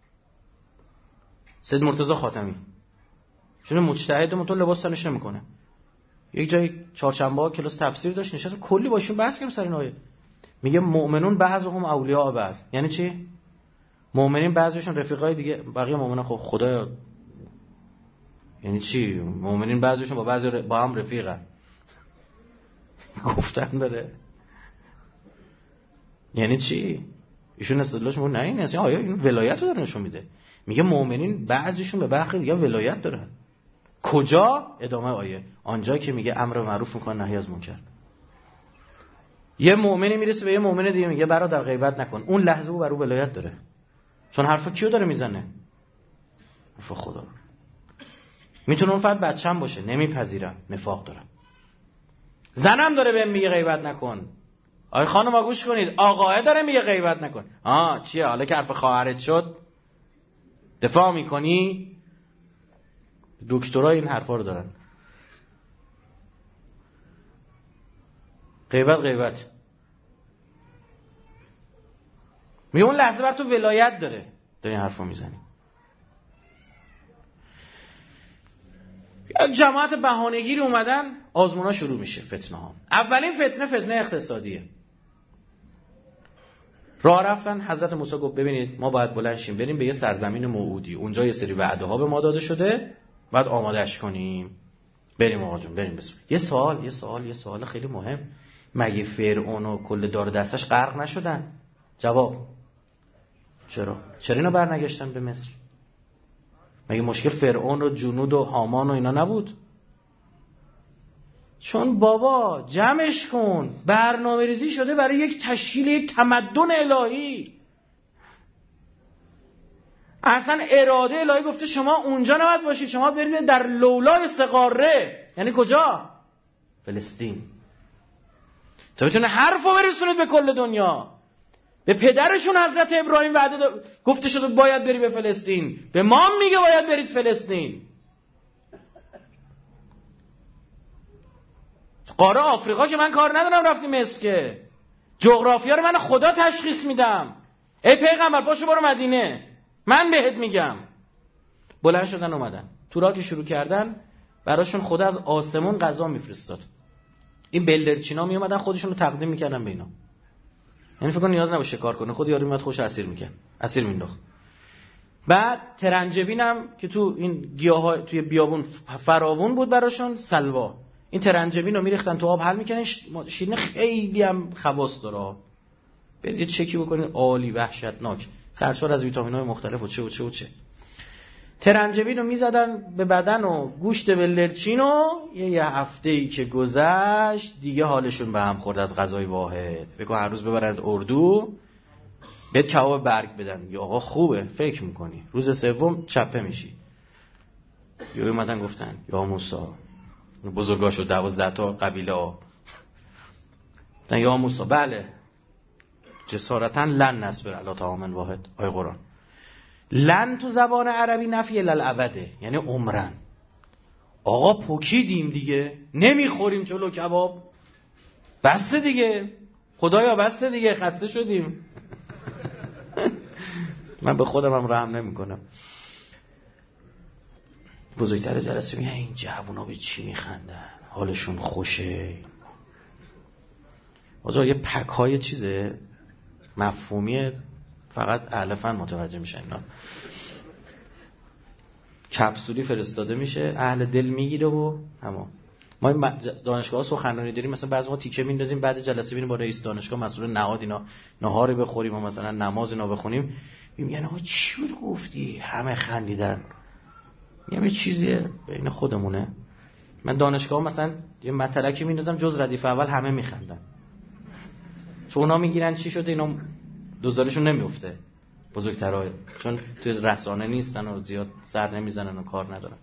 سید مرتضی خاتمی چون مجتهد تو لباس تنش نمیکنه. یک جای چهارشنبه کلاس تفسیر داشت، نشستم کلی باشون بحث کردم سر این آیه. میگه مؤمنون بعضهم اولیاء بعض. یعنی چی؟ مؤمنین بعضیشون رفیقای دیگه بقیه مؤمنا. خب خدا یعنی چی؟ مؤمنین بعضیشون با بعضی با هم رفیقن. گفتن داره. یعنی چی؟ ایشون استدلالش نه این است. آیا این ولایت رو داره نشون میده. میگه مؤمنین بعضیشون به برخی دیگه ولایت دارن. کجا؟ ادامه آیه. آنجا که میگه امر معروف میکنه نهی از منکر. یه مؤمنی میرسه به یه مؤمن دیگه میگه برادر غیبت نکن. اون لحظه او بر او ولایت داره. چون حرف کیو داره میزنه؟ حرف خدا. میتونه اون فرد بچه‌م باشه، نمیپذیرم، نفاق دارم. زنم داره بهم میگه غیبت نکن. آی خانم گوش کنید، آقاه داره میگه غیبت نکن. چیه حالا که حرف خواهرت شد دفاع میکنی؟ دکترا این حرفا رو دارن. غیبت میگه اون لحظه بر تو ولایت داره این حرفا میزنی. جماعت بهانه‌گیر اومدن، آزمونا شروع میشه، فتنه ها. اولین فتنه اقتصادیه. راه رفتن، حضرت موسی گفت ببینید ما باید بلند شیم بریم به یه سرزمین موعودی، اونجا یه سری وعده ها به ما داده شده، باید آمادهش کنیم. بریم آقا جون بریم. بسم یه سوال خیلی مهم. مگه فرعون و کل دار دستش غرق نشدن؟ جواب چرا اینا برنگشتن به مصر؟ مگه مشکل فرعون و جنود و هامان و اینا نبود؟ چون بابا جمعش کن، برنامه‌ریزی شده برای یک تشکیل یک تمدن الهی. اصلا اراده الهی گفته شما اونجا نباید باشید، شما برید در لولای سقاره. یعنی کجا؟ فلسطین. تا بتونه حرفو برسونید به کل دنیا. به پدرشون حضرت ابراهیم وعده گفته شده باید بری به فلسطین، به ما میگه باید برید فلسطین. قاره آفریقا که من کار ندارم، رفتیم مصر که جغرافیا رو من خدا تشخیص میدم. ای پیغمبر پاشو برو مدینه، من بهت میگم. بلند شدن اومدن تو راه که شروع کردن، براشون خدا از آسمون غذا میفرستاد. این بلدرچینا می اومدن خودشون رو تقدیم میکردن به اینا. یعنی فکر کن نیاز نباشه کار کنه، خود یارو میاد خوش اسیر مینداخت. بعد ترنجبینم که تو این گیاها توی بیابون فراوون بود براشون، سلوا. این ترنجبین رو میریختن تو آب، حل میکنن. شیرینی خیلی هم خواص داره، برید یه چکی بکنید، عالی، وحشتناک، سرشار از ویتامین‌های مختلف و چه. ترنجبین رو میزدن به بدن و گوشت بلدرچین و یه هفته‌ای که گذشت دیگه حالشون به هم خورد از غذای واحد. فکر کن هر روز ببرند اردو بهت کباب برگ بدن، یا آقا خوبه فکر میکنی، روز سوم چپه میشی. یا اومدن گفتن یا موسی، بزرگاشو 12 تا قبیله ها گفتن یا موسی بله جسارتا لن نصبر علی طعام واحد. آیه قرآن لن تو زبان عربی نفی للابده، یعنی عمرن. آقا پوکیدیم دیگه، نمیخوریم جلو کباب، بسته دیگه خدایا، بسته دیگه، خسته شدیم. من به خودم هم رحم نمی کنم. بزرگتر جلسه میگه این جوونا به چی میخندن، حالشون خوشه. آجا یه پک های چیزه مفهومی، فقط اهل فن متوجه میشن اینا. کپسولی فرستاده میشه، اهل دل میگیره و همون. ما این دانشگاه سخنرانی داریم، مثلا بعضی ما تیکه میندازیم، بعد جلسه ببینیم با رئیس دانشگاه مسئول نهاد اینا نهاری بخوریم و مثلا نماز اینا بخونیم، میگن آقا چی بود گفتی، همه خندیدن. میگم یه چیزی بین خودمونه. من دانشگاه مثلا یه مطلقی میندازم جز ردیف اول همه میخندن، چون اونا میگیرن چی شده، اینا دوزارشون نمیفته بزرگترها، چون توی رسانه نیستن و زیاد سر نمیزنن و کار ندارن.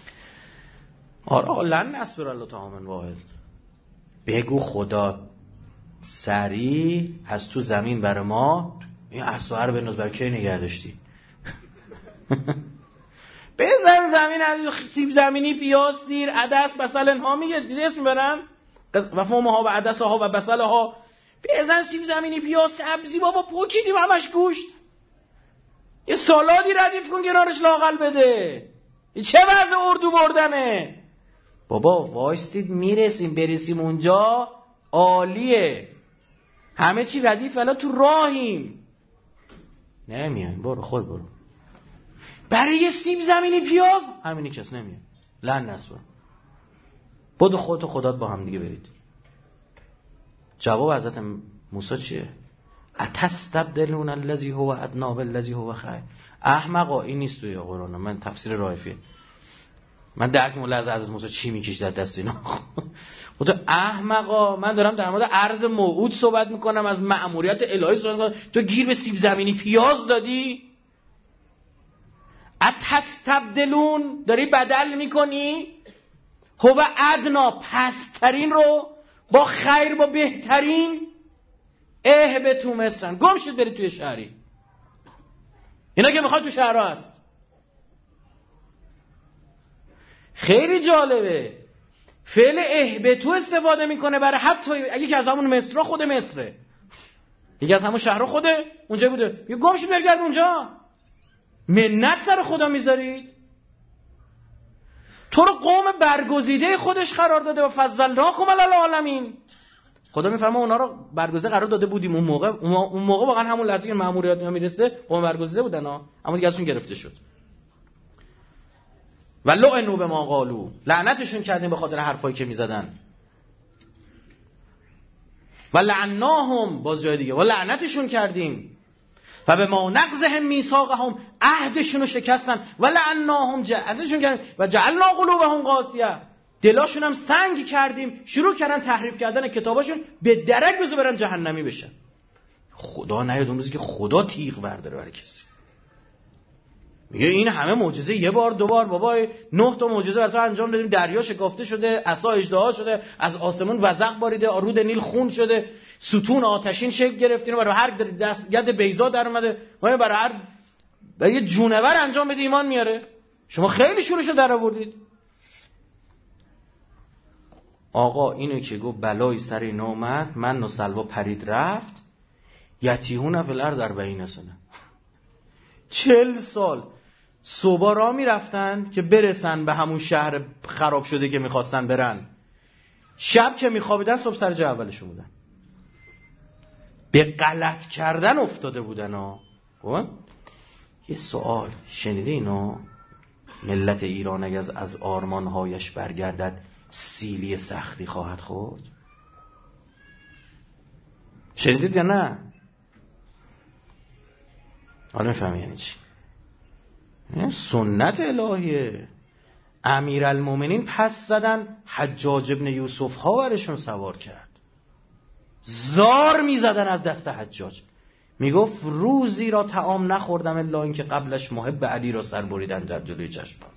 آره لن نصبر علی طعام واحد، بگو خدا سریع از تو زمین بر ما این اسوار بنوز، برای کی نگه داشتی؟ بزن زمین از سیب زمینی، پیاز، سیر، عدس، بصل ها، میگه دیدی اسم برن و فومها و عدس ها و بصل ها. بزن سیب زمینی، پیاز، سبزی، بابا پوکیدیم همش گوشت. یه سالادی ردیف کن کنارش لااقل بده. چه وضع اردو بردنه بابا؟ وایستید برسیم اونجا عالیه، همه چی ردیف، الان تو راهیم. نمیایم، برو خود برو. برای یه سیب زمینی پیاز همینی کس نمیاد. لن نصبر. بدو خودت و خدات با هم دیگه برید. جواب حضرت موسی چیه؟ اتستبدلون الذی هو ادنی بالذی هو خیر. احمقا این نیست توی قرآن. من تفسیر رایفی من درک مولا از حضرت موسی چی میکشه در دست اینا. خودت احمقا، من دارم در مورد عرض موعود صحبت میکنم، از مأموریت الهی صحبت میکنم، تو گیر به سیب زمینی پیاز دادی؟ اتستبدلون، داری بدل میکنی هو ادنا، پسترین رو با خیر، با بهترین. اهبطوا مصر، گم شد برید توی شهری. اینا که میخواد تو شهرها هست. خیلی جالبه، فعل اهبطوا استفاده میکنه برای حتی اگه که از همون مصر، خود مصره، یکی از همون شهرها خوده اونجا بوده، یه گم شد برگرد اونجا. منت سر خدا میذارید؟ تو رو قوم برگزیده خودش قرار داده و فضلناکم علی العالمین. خدا میفهمه اونا رو برگزیده قرار داده بودیم. اون موقع واقعا همون لحظه که مأموریت میرسه قوم برگزیده بودن ها، اما دیگه ازشون گرفته شد. و لعنوا بما قالوا، لعنتشون کردیم به خاطر حرفایی که میزدن. و لعناهم، باز جای دیگه، و لعنتشون کردیم. و به ما نقضهم میثاقهم، عهدشون رو شکستن. و لعناهم، عهدشون کردیم. و جعلنا قلوبهم قاسیه، دلاشون هم سنگ کردیم. شروع کردن تحریف کردن کتاباشون، به درک بزو برن جهنمی بشن. خدا نیاد اون روزی که خدا تیغ برداره برای کسی. میگه این همه معجزه یه بار دو بار، بابا 9 تا معجزه برای تو انجام دادیم، دریا شکافته شده، عصا اژدها شده، از آسمون وزغ باریده، رود نیل خون شده، ستون آتشین شکل گرفتین، برای هر دست ید بیضا در اومده، برای هر یه جونور انجام بده ایمان میاره. شما خیلی شورشو در آوردید. آقا اینو که گفت بلای سر این اومد، من و سلوا پرید رفت، یتیهون فی الارض 40 سنه، 40 سال صبح را می رفتن که برسن به همون شهر خراب شده که میخواستن برن. شب که میخوابیدن صبح سر جای اولشون بودن. به غلط کردن افتاده بودن ها. یه سوال شنیده اینو؟ ملت ایران اگر از آرمانهایش برگردد سیلی سختی خواهد خورد. شنیدید یا نه؟ حالا میفهمی یعنی چی؟ سنت الهیه. امیرالمومنین پس زدن، حجاج ابن یوسف ها برشون سوار کرد، زار میزدن از دست حجاج. میگفت روزی را طعام نخوردم الا اینکه قبلش محب علی را سر بریدن در جلوی چشمانم.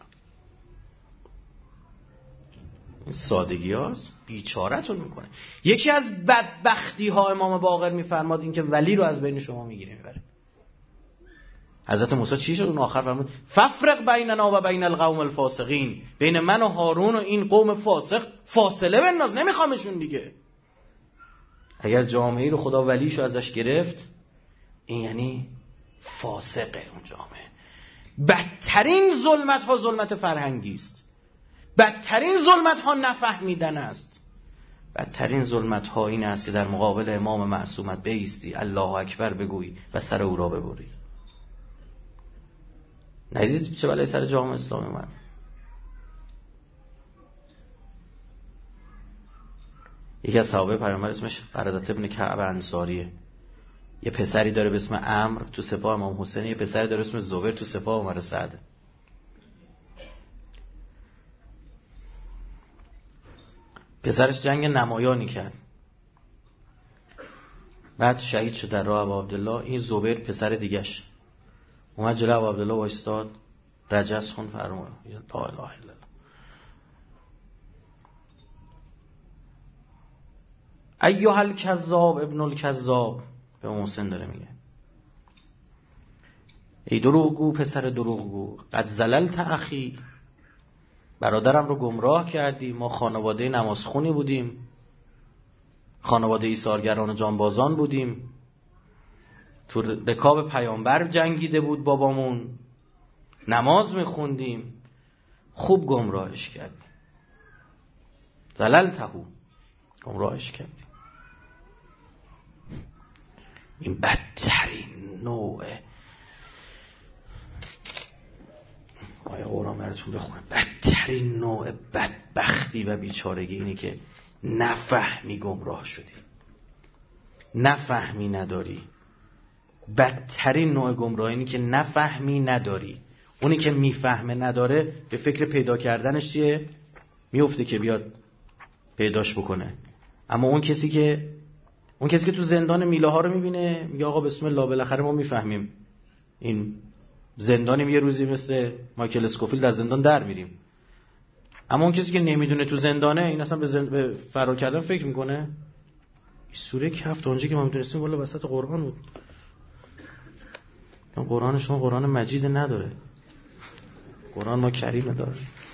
این سادگی هاست، بیچارتون میکنه. یکی از بدبختی ها امام باقر میفرماد این که ولی رو از بین شما میگیره میبره. حضرت موسی چی شد اون آخر فرمود ففرق بیننا و بین القوم الفاسقین، بین من و هارون و این قوم فاسق فاصله بنداز، نمیخوامشون دیگه. اگر جامعه رو خدا ولیشو ازش گرفت، این یعنی فاسقه اون جامعه. بدترین ظلمت ها ظلمت فرهنگی است. بدترین ظلمت ها نفهمیدن است. بدترین ظلمت ها این است که در مقابل امام معصومت بایستی، الله اکبر بگویی و سر او را ببری. ندیدید چه بلای سر جامعه اسلامی اومد؟ یکی از صحابه پیامبر اسمش قرظة ابن کعب انصاریه. یه پسری داره به اسم عمرو تو سپاه امام حسین، یه پسری داره به اسم زبیر تو سپاه عمر سعد. پسرش جنگ نمایانی کرد، بعد شهید شد در راه ابا عبدالله. این زبیر پسر دیگش اومد جلوی ابا عبدالله وایستاد، رجس خون فرمود لا اله الا الله. ایها الکذاب ابن الکذاب، به محسن داره میگه ای دروغگو پسر دروغگو، قد زللت اخی، برادرم رو گمراه کردی. ما خانواده نمازخونی بودیم، خانواده ایثارگران و جانبازان بودیم، تو رکاب پیامبر جنگیده بود بابامون، نماز میخوندیم، خوب گمراهش کردیم. زللتهو، گمراهش کردیم. این بدترین نوع آیه قرآن براتون بخونم. بدترین نوع بدبختی و بیچارگی اینه که نفهمی گمراه شدی، نفهمی نداری. بدترین نوع گمراهی اینه که نفهمی نداری. اونی که میفهمه نداره به فکر پیدا کردنش چیه؟ میفته که بیاد پیداش بکنه. اما اون کسی که تو زندان میله ها رو میبینه میگه آقا بسم الله بالاخره ما میفهمیم این زندانیم، یه روزی مثل مایکل اسکوفیلد از زندان در میریم. اما اون کسی که نمیدونه تو زندانه، این اصلا به فرار کردن فکر میکنه. این سوره کهف اونجا که ما میدونستیم والا وسط قرآن بود. قرآن شما قرآن مجید نداره، قرآن ما کریم داره.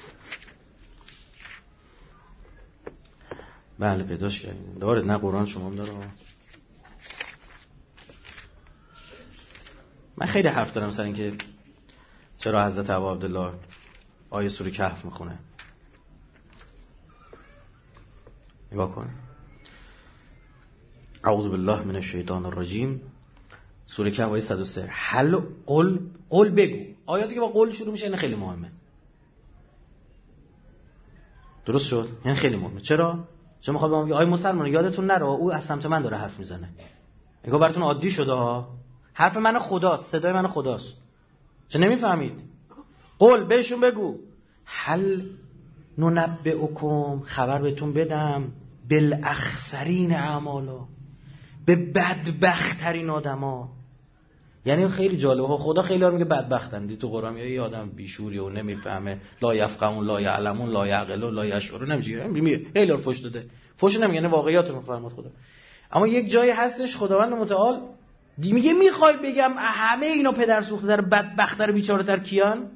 بله پیداش کردیم داره، نه قرآن شما هم داره. من خیلی حرف دارم سر این که چرا حضرت ابا عبدالله آیه سوره کهف میخونه. نگاه کن. اعوذ بالله من الشیطان الرجیم، سوره کهف آیه 103. حل قل بگو. آیاتی که با قل شروع میشه این خیلی مهمه. درست شد؟ این خیلی مهمه. چرا میخواد بگم آیه مسلمان یادتون نره او از سمت من داره حرف میزنه. انگار براتون عادی شده ها، حرف من خداست، صدای من خداست. چه نمیفهمید؟ قل بهشون بگو. هل ننبئکم، خبر بهتون بدم، بالاخسرین اعمالا، به بدبخت‌ترین آدما. یعنی خیلی جالبه، خدا خیلی ها میگه بدبختن. دی تو قرآن یه آدم بیشوری و نمیفهمه، لا یفقهون لا یعلمون لا یعقلون لا یشعرون، نمیگه خیلی ها فوش داده. فوش نمیگه، یعنی واقعیات رو میفهمه خدا. اما یک جایی هستش خداوند متعال میگه میخوای بگم همه اینا پدر سوخته‌تر بدبخت‌تر بیچاره‌تر کیان؟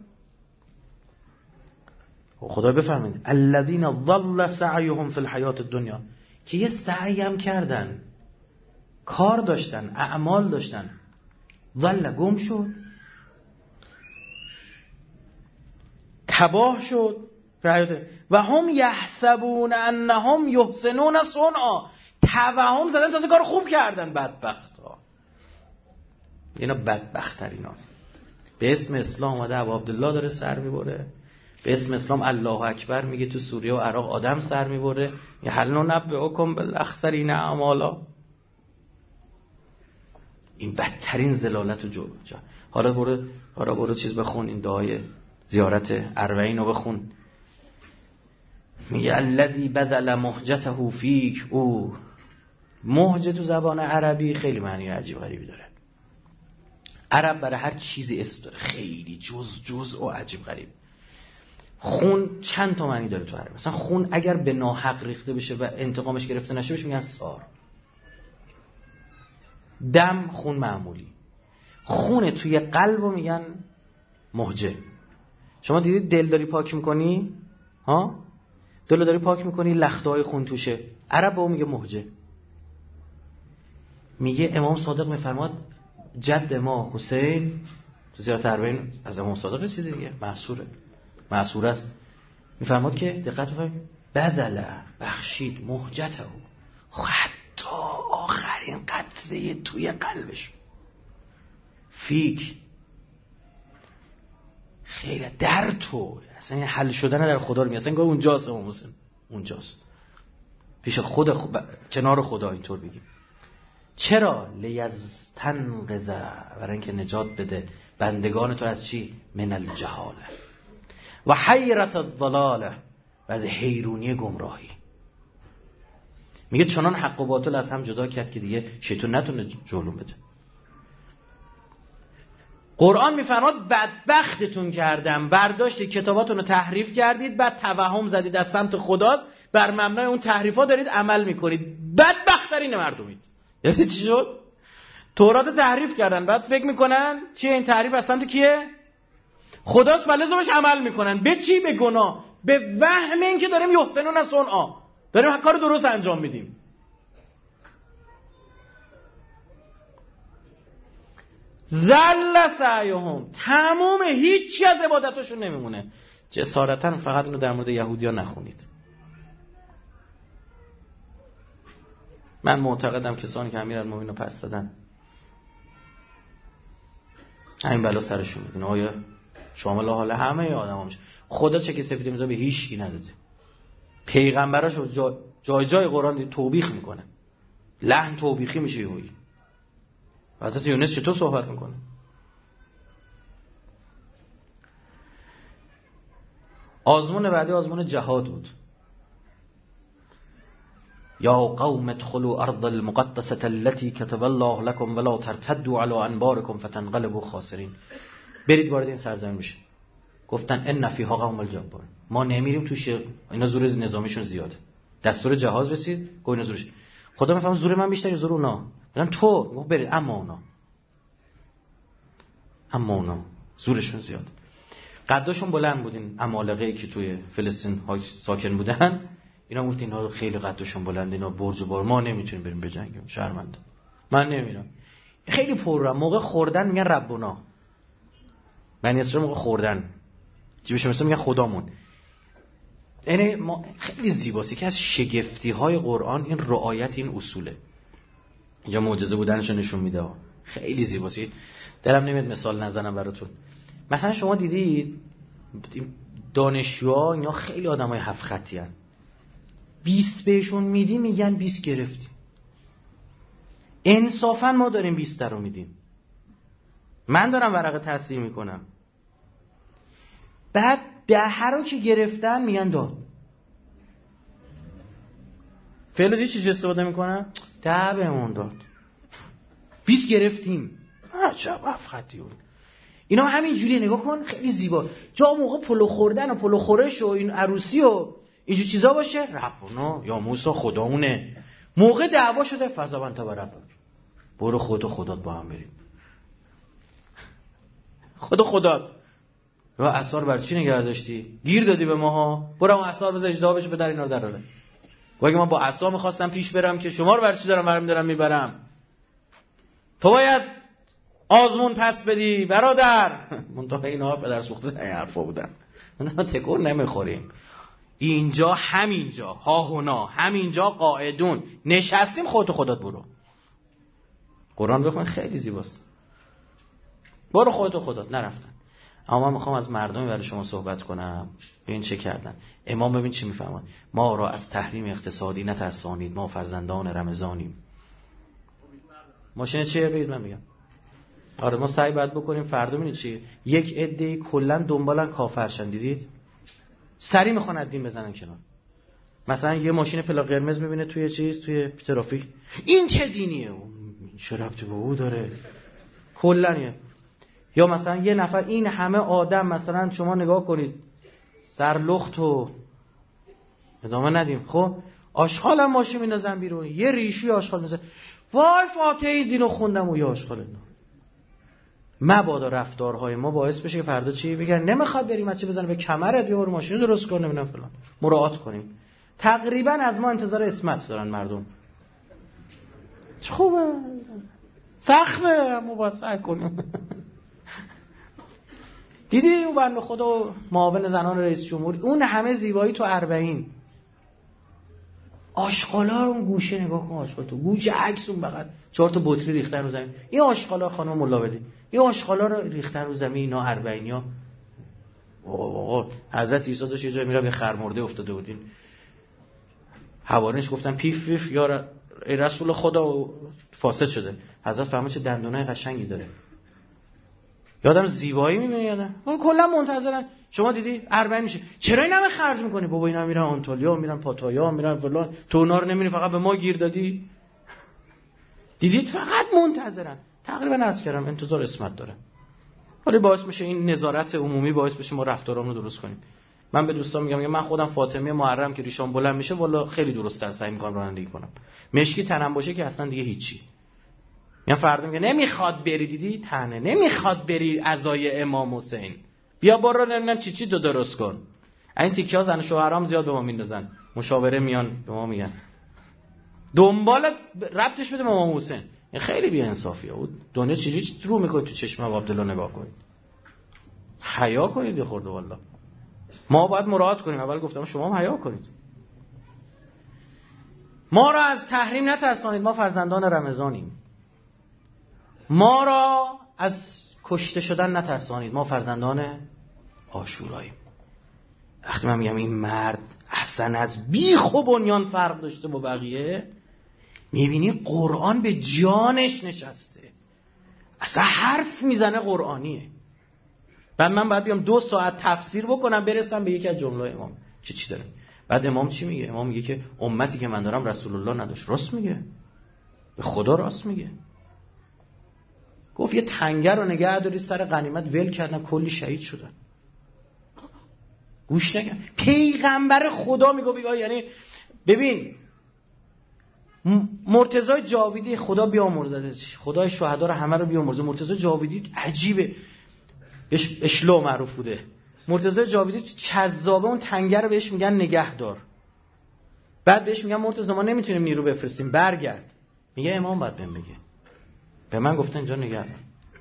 خدا بفرمایید الذین ضل سعیهم فی الحیات الدنیا، که یه سعی هم کردن، کار داشتن، اعمال داشتن، ضل گم شد، تباه شد و هم یحسبون انهم یحسنون صنعا، توهم زدن تازه کار خوب کردن بدبختا. اینا بدبخت‌ترینا. به اسم اسلام اومده ابو عبدالله داره سر میبره، به اسم اسلام الله اکبر میگه تو سوریه و عراق آدم سر میبره. یه هل ننبئکم بالاخسرین اعمالا. این بدترین ضلالت و جور. حالا برو چیز بخون، این دعای زیارت اربعین رو بخون. میگه الذی بدل مهجته فیک. او مهجه تو زبان عربی خیلی معنی عجیب غریبی داره. عرب برای هر چیزی اسم داره، خیلی جز و عجیب غریب. خون چند تا معنی داره تو عربی. مثلا خون اگر به ناحق ریخته بشه و انتقامش گرفته نشه بهش میگن سار. دم خون معمولی. خون توی قلبو میگن مهجه. شما دیدید دل داری پاک میکنی؟ ها؟ دل داری پاک میکنی لخته‌های خون توشه. عرب به اون میگه مهجه. میگه امام صادق میفرماد جد ما حسین تو زیارت اربعین از امام صادق رسیده دیگه، معصور است. میفرماد که دقت بفرمایید بدل بخشید مهجته، حتی آخرین قطره توی قلبش. فیک خیلی در تو اصلا حل شدن در خدا رو میگه. گاهی اونجاست امام حسین، اونجاست پیش کنار خدا. اینطور بگیم چرا لیستنقذ، برای اینکه نجات بده بندگان تو از چی؟ من الجهاله و حیرت الضلاله، و از حیرونی گمراهی. میگه چنان حق و باطل از هم جدا کرد که دیگه شیطان نتونه جلو بده. قرآن میفرماد بدبختتون کردم، برداشتید کتاباتون رو تحریف کردید، بعد توهم زدید از سمت خداست، بر مبنای اون تحریفا دارید عمل میکنید، بدبخترین مردمید. یعنی چی شد؟ تورات تحریف کردن، بعد فکر میکنن چیه این تحریف از سمت کیه؟ خداست، ولی لازمش عمل میکنن. به چی؟ به گناه، به وهم این که داریم یحسنون صنعا، داریم کار درست انجام میدیم. ذل سعیهم، تمام هیچی از عبادتاشون نمیمونه. جسارتا فقط اینو در مورد یهودی‌ها نخونید. من معتقدم کسانی که امیرالمومنین رو پس دادن همین بلا سرشون میاد. آیا شامل حال همه آدم‌ها میشه؟ خدا چه که سفید میذاره به هیچ کی نداده. پیغمبراشو جای قرآن توبیخ میکنه، لحن توبیخی میشه. یهویی حضرت یونس چطور صحبت میکنه؟ آزمون بعدی آزمون جهاد بود. یا قوم ادخلوا ارض المقدسه التي كتب الله لكم ولا ترتدوا على انباركم فتنقلبوا خاسرین. برید وارد این سرزمین بشید. گفتن ان فیها قوم الجبار، ما نمیریم توش، اینا زور نظامیشون زیاده. دستور جهاد رسید، گفت اینا زورش. خدا میفهمه زور من بیشتره زور اونا. میگن تو برید، اما اونا زورشون زیاد. قدشون بلند بودین. عمالقه‌ای که توی فلسطین ساکن بودن، اینا گفتن اینا خیلی قدشون بلند، اینا برج و بار، ما نمیتونیم بریم بجنگیم، شرمنده، من نمیرم. خیلی پررو. موقع خوردن میگن ربنا، بنی اسرائیل موقع خوردن جیبشون میگن خدامون. یعنی ما خیلی زیباست که از شگفتی‌های قرآن این رعایت این اصوله. اینجا معجزه بودنشو نشون میده. خیلی زیباست. دلم نمیاد مثال نزنم براتون. مثلا شما دیدید دانشجوها اینا خیلی آدمای هفت خطی ان. 20 بهشون میدی میگن 20 گرفتیم. انصافا ما داریم 20 رو میدیم. من دارم ورقه تصحیح میکنم. بعد 10 رو که گرفتن میگن داد. فعلا چیزی استفاده میکنم؟ 10 بهمون داد. 20 گرفتیم. عجب افخطی اون. اینا همین جوری نگاه کن، خیلی زیبا. جا موقع پلو خوردن و پلو خورش و این عروسی و اینجور چیزا باشه، ربنا یا موسی خدامونه. موقع دعوا شده فضا تا برب، برو خدات با هم بریم. خدات و اسرار بر چی نگه داشتی؟ گیر دادی به ماها، برو اون اسرار بذار اجدا بشه، بدر اینا رو دراره. گویا من با اسرار می‌خواستم پیش برم که شما رو بر چی دارم میبرم. تو باید آزمون پس بدی برادر. منتها اینا پدر سوخته این حرفا بودن. ما تکون نمیخوریم. اینجا همینجا ها هنا همینجا قاعدون نشستیم خودت خودت برو. قرآن بخون خیلی زیباست. برو خودت خودت. نرفتن. اما من میخوام از مردمی برای شما صحبت کنم. ببین چه کردن. امام ببین چی میفهمن. ما را از تحریم اقتصادی نترسانید، ما فرزندان رمضانیم. ماشین چیه بگید من میگم. آره ما سعی باید بکنیم فردا ببینید چیه. یک عده کلا دنبالن کافرشن. دیدید؟ سری میخوان از دین بزنن کنار. مثلا یه ماشین پلا قرمز میبینه توی چیز توی ترافیک، این چه دینیه؟ چه ربطی به او داره؟ کلا. یا مثلا یه نفر، این همه آدم، مثلا شما نگاه کنید سرلخت و ادامه ندیم، خب آشغال هم ماشین میندازن بیرون، یه ریشی آشغال میندازن، وای فاتحه دینو خوندم و یه آشغال. مبادا رفتارهای ما باعث بشه که فردا چی بگن؟ نمیخواد بریم چه بزنه به کمرت، بیا برو ماشین درست کن، نمیدونم فلان. مراعات کنیم. تقریبا از ما انتظار اسمت دارن مردم. خوبه سخته اما باید سعی کنیم. دیدی اون بنده خدا معاون زنان رئیس جمهور، اون همه زیبایی تو 40 آشغالا اون گوشه نگاه کن، آشغال تو گوشه عکس اون بغل 4 تا بطری ریختن رو زمین. این آشغالا خانم ملاولی، این آشغالا رو ریختن رو زمین. اینا 40 آقا حضرت عیسی داشت یه جای میرفت یه خرمرده افتاده بودین، حوارینش گفتن پیف پیف یا ای رسول خدا فاسد شده. حضرت فهمید چه دندونای قشنگی داره. یادم زیبایی میبینی یا نه؟ اون کلا منتظرن. شما دیدی 40 میشه، چرا اینا همه خرج میکنی؟ بابا اینا میرن آنتالیا، میرن پاتایا، میرن فلان، تو اونا رو نمیبینی؟ فقط به ما گیر دادی. دیدید فقط منتظرن. تقریبا عرض کردم انتظار اسمت داره. ولی باعث میشه این نظارت عمومی باعث بشه ما رفتارامون رو درست کنیم. من به دوستان میگم من خودم فاطمه محرم که ریشام بلند میشه والا خیلی درست سعی میکنم رانندگی کنم. مشکی تنم باشه که اصلا دیگه هیچی. میگم فردا میگه نمیخواد بری، دیدی تنه نمیخواد بری عزای امام حسین، بیا برو نمیدونم چی تو درست کن. این تیکیا زن شوهرام زیاد به ما میندازن، مشاوره میان به ما میگن دنبال ربطش بده امام حسین. این خیلی بی انصافیه. دنیا چجوری رو میکنه تو چشم عبدالله نگاه کنید. حیا کنید خورده والله. ما باید مراعات کنیم. اول گفتم شما هم حیا کنید. ما را از تحریم نترسانید، ما فرزندان رمضانیم. ما را از کشته شدن نترسانید، ما فرزندان عاشوراییم. وقتی من میگم این مرد اصلا از بیخ و بنیان فرق داشته با بقیه، میبینی قرآن به جانش نشسته، اصلا حرف میزنه قرآنیه. بعد من باید بیام 2 ساعت تفسیر بکنم برسم به یکی از جمله امام چی داره. بعد امام چی میگه؟ امام میگه که امتی که من دارم رسول الله نداشت. راست میگه، به خدا راست میگه. گفت یه تنگه رو نگه داری سر غنیمت ول کردن، کلی شهید شدن. گوش نکن. پیغمبر خدا میگه یعنی ببین مرتضی جاویدی خدا بیامرزه، خدای شهدا رو همه رو بیامرزه. مرتضی جاویدی عجیبه، اشلو معروف بوده. مرتضی جاویدی کذابه، اون تنگه رو بهش میگن نگهدار. بعد بهش میگن مرتضی ما نمیتونیم نیرو بفرستیم برگرد. میگه امام باید بهم بگه، به من گفتن اینجا نگهدار.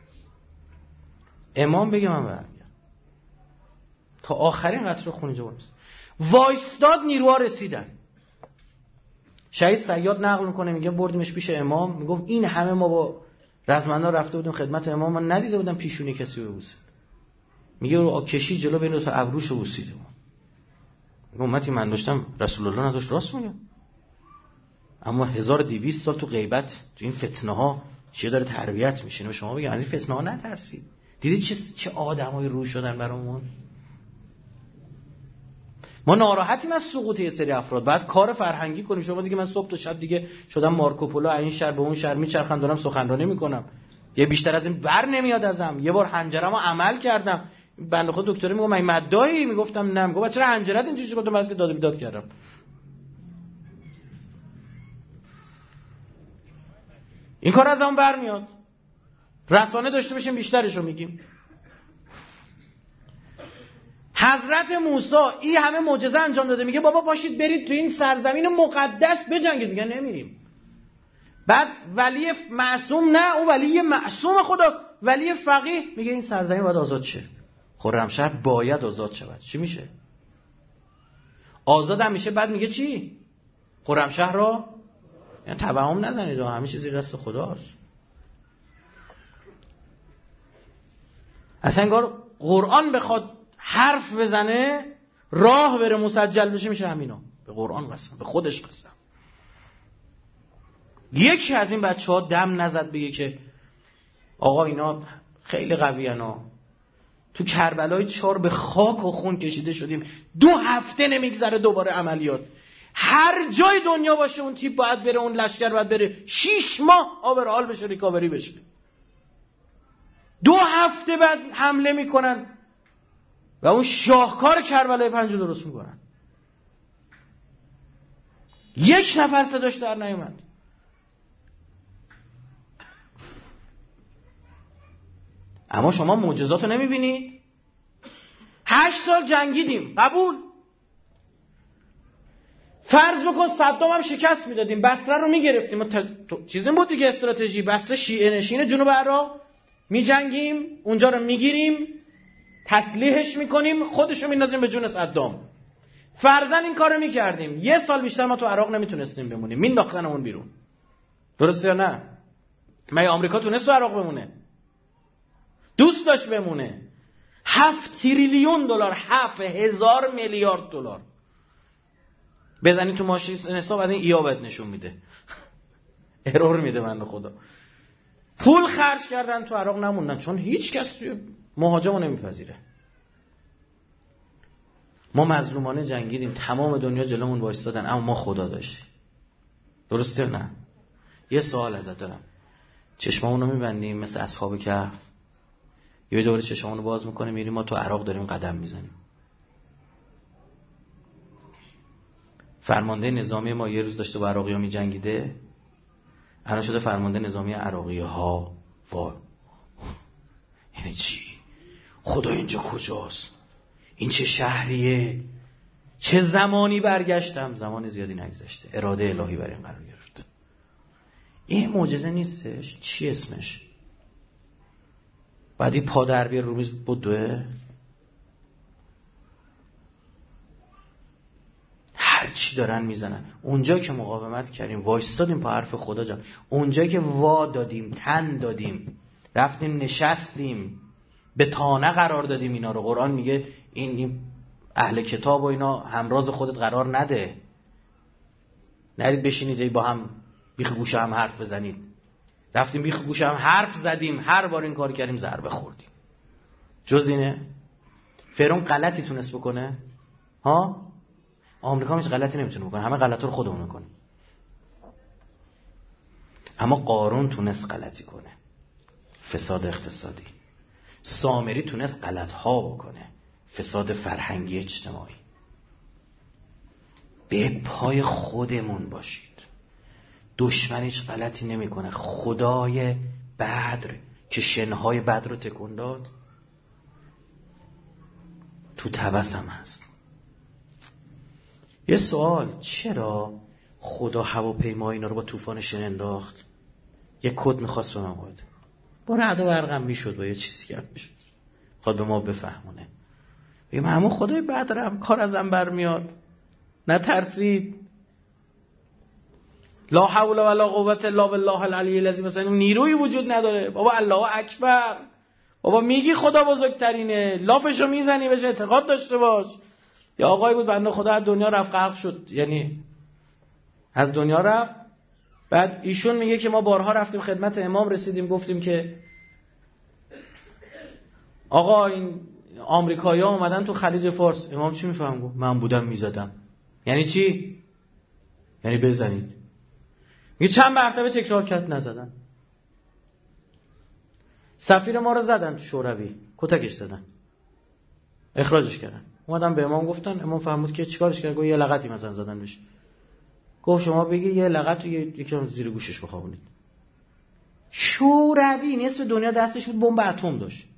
امام بگه من برگرد. تا آخرین قطره خون اینجا برسید. وایستاد، نیروها رسیدن. شهید صیاد نقل میکنه میگه بردیمش پیش امام، میگفت این همه ما با رزمندا رفته بودیم خدمت امام، من ندیده بودم پیشونی کسی رو بوسه. میگه رو کشی جلو بین تا ابروشو بوسیده. میگه امتی من داشتم رسول الله نداشت. راست میگه. اما 1200 سال تو غیبت تو این فتنه ها چیه داره تربیت میشه. به شما بگم از این فتنه ها نترسید. دیدید چه آدمای رو شدن برامون. ما ناراحتیم از سقوط یه سری افراد. بعد کار فرهنگی کنیم. شما دیگه من صبح تا شب دیگه شدم مارکوپولو، این شهر به اون شهر میچرخم، دارم سخنرانی میکنم. یه بیشتر از این بر نمیاد ازم. یه بار حنجره‌مو عمل کردم. بنده خدا دکتر میگه من مدایی، میگفتم نه. میگه چرا حنجرت اینجوری شد؟ گفتم واسه داد بیداد کردم. این کار ازمون برمیاد. رسانه داشته باشیم بیشترشو میگیم. حضرت موسی این همه معجزه انجام داده، میگه بابا پاشید برید تو این سرزمین مقدس بجنگید. میگن نمیریم. بعد ولی معصوم نه، اون ولی معصوم خداست. ولی فقیه میگه این سرزمین باید آزاد شه. خرمشهر باید آزاد شود. چی میشه؟ آزاد هم میشه بعد میگه چی؟ خرمشهر را یعنی توهم نزنید و همه چیز زیر دست خداست. اصلا انگار قرآن بخواد حرف بزنه راه بره مسجل بشه میشه همینا. به قرآن قسم، به خودش قسم. یکی از این بچه‌ها دم نزد بگه که آقا اینا خیلی قوی‌ان ها، تو کربلای 4 به خاک و خون کشیده شدیم، 2 هفته نمیگذره دوباره عملیات. هر جای دنیا باشه اون تیپ باید بره، اون لشکر باید بره 6 ماه آورال بشه، ریکاوری بشه. 2 هفته بعد حمله میکنن و اون شاهکار کربلای 5 رو درست میکنن. 1 نفر صداش در نیومد. اما شما معجزات رو نمیبینید؟ 8 سال جنگیدیم، قبول. فرض بکن صدام هم شکست میدادیم، بصره رو میگرفتیم. چیزی بود دیگه، استراتژی. بصره شیعه نشین جنوب عراق، میجنگیم، اونجا رو میگیریم، تسلیحش میکنیم، خودشو میندازیم به جون صدام. فرضاً این کارو میکردیم، 1 سال بیشتر ما تو عراق نمیتونستیم بمونیم، مینداختنمون بیرون. درسته یا نه؟ مگه آمریکا تونست تو عراق بمونه؟ دوست داشت بمونه. 7 تریلیون دلار، 7000 میلیارد دلار بزنی تو ماشین حساب، از این ایابت نشون میده. ارور میده بنده خدا. پول خرج کردن تو عراق نموندن، چون هیچ کس مهاجمو نمیپذیره. ما مظلومانه جنگیدیم، تمام دنیا جلومون وایسادن، اما ما خدا داشتیم. درسته نه؟ یه سوال ازت دارم. چشمامونو میبندیم مثل اصحاب کهف، یه دوره چشمامونو باز میکنیم میریم ما تو عراق داریم قدم میزنیم؟ فرمانده نظامی ما یه روز داشته با عراقی‌ها میجنگیده، الان شده فرمانده نظامی عراقی‌ها. وای، یعنی چی؟ خدا اینجا کجاست؟ این چه شهریه؟ چه زمانی برگشتم؟ زمان زیادی نگذشته، اراده الهی بر این قرار گرفت. این معجزه نیستش؟ چی اسمش؟ بعدی پا در بیار رو میز بدوه؟ هر چی دارن میزنن. اونجا که مقاومت کردیم، وایستادیم پا حرف خدا جان، اونجا که وا دادیم، تن دادیم، رفتیم نشستیم، به تانه قرار دادیم اینا رو. قرآن میگه این اهل کتاب و اینا همراز خودت قرار نده، نرید بشینید با هم بیخ گوشه هم حرف بزنید. رفتیم بیخ گوشه هم حرف زدیم، هر بار این کار کردیم ضربه خوردیم. جز اینه؟ فرعون غلطی تونست بکنه؟ ها؟ آمریکا هیچ غلطی نمیتونه بکنه، همه غلطا رو خودمون میکنیم. اما قارون تونست غلطی کنه، فساد اقتصادی. سامری تونست غلط‌ها بکنه، فساد فرهنگی اجتماعی. به پای خودمون باشید. دشمن هیچ غلطی نمیکنه. خدای بدر که شنهای بدر رو تکون داد تو طبس هم هست. یه سوال، چرا خدا هواپیما اینا رو با طوفان شن انداخت؟ یه کد میخواست به من بده، با رعد و برق هم میشد، با یه چیزی هم میشد، خواهد به ما بفهمونه. بگیم همون خدای بدرم کار ازم برمیاد، نترسید. لا حول ولا قوت الا بالله العلی العظیم. مثلا نیروی وجود نداره. بابا الله اکبر، بابا میگی خدا بزرگترینه، لافشو میزنی بهش اعتقاد داشته باش. یا آقایی بود بنده خدا از دنیا رفت، غرق شد، یعنی از دنیا رفت. بعد ایشون میگه که ما بارها رفتیم خدمت امام، رسیدیم گفتیم که آقا این آمریکایی‌ها اومدن تو خلیج فارس. امام چی میفهم؟ گفت من بودم میزدم. یعنی چی؟ یعنی بزنید. میگه چند مرتبه تکرار کرد نزدن. سفیر ما رو زدن شوروی، کتکش زدن، اخراجش کردن. اومدن به امام گفتن، امام فرمود که چیکارش کرد؟ گفت یه لغتی مثلا زدن بهش. گفت شما بگی یه لغت رو یکم زیر گوشش بخوابونید. شوروی نصف دنیا دستش بود، بمب اتم داشت.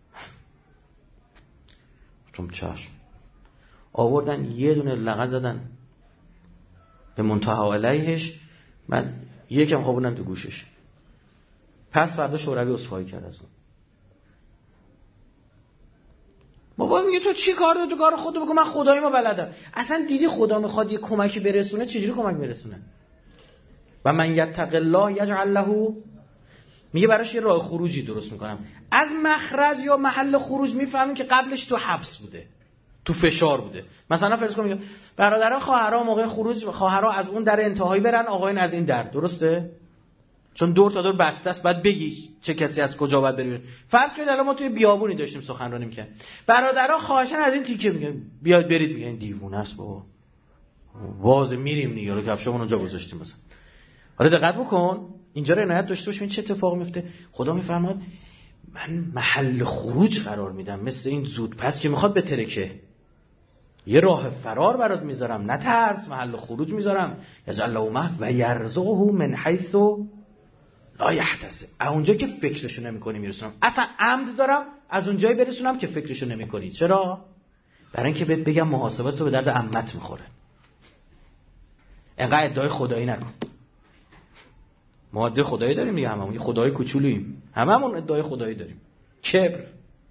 اتم چشم. آوردن یه دونه لغت زدن به منتهی علیهش، من یکم خوابوندن تو گوشش. پس فردا شوروی عذرخواهی کرد از اون. بابا میگه تو چی کار داری؟ تو کار خودت بکن، من خداییمو بلدم. اصلا دیدی خدا میخواد یه کمکی برسونه چجوری کمک برسونه؟ و من یتق الله یجعل له، میگه براش یه راه خروجی درست میکنم. از مخرج یا محل خروج میفهمیم که قبلش تو حبس بوده، تو فشار بوده. مثلا فرض کن میگه برادران خواهرها موقع خروج، خواهرها از اون در انتهایی برن، آقایون از این در، درسته؟ چون دور تا دور بسته است، بعد بگی چه کسی از کجا باید بره. فرض کنید الان ما توی بیابونی داشتیم سخنرانی می‌کردیم، برادرها خواهشن از این تیکه میگن بیاد برید، میگن دیوونه است بابا، واز میریم دیگه، رو کفشمون اونجا گذاشتیم مثلا. حالا دقت بکن اینجا رو عنایت داشته باشیم چه اتفاقی میفته. خدا میفرماد من محل خروج قرار میدم، مثل این زودپس که میخواد بترکه، یه راه فرار برات میذارم، نترس، محل خروج میذارم. یجعل له و یرزقه من حیث لا یحتسب، اونجا که فکرشو نمی‌کنی میرسونم. اصلا عمد دارم از اونجایی برسونم که فکرشو نمی‌کنی. چرا؟ برای اینکه بهت بگم محاسبت تو به درد عمت میخوره. انقدر ادعای خدایی نکن. ما ادعای خدایی داریم دیگه، هممون یه خدای کوچولوییم، هممون ادعای خدایی داریم. کبر.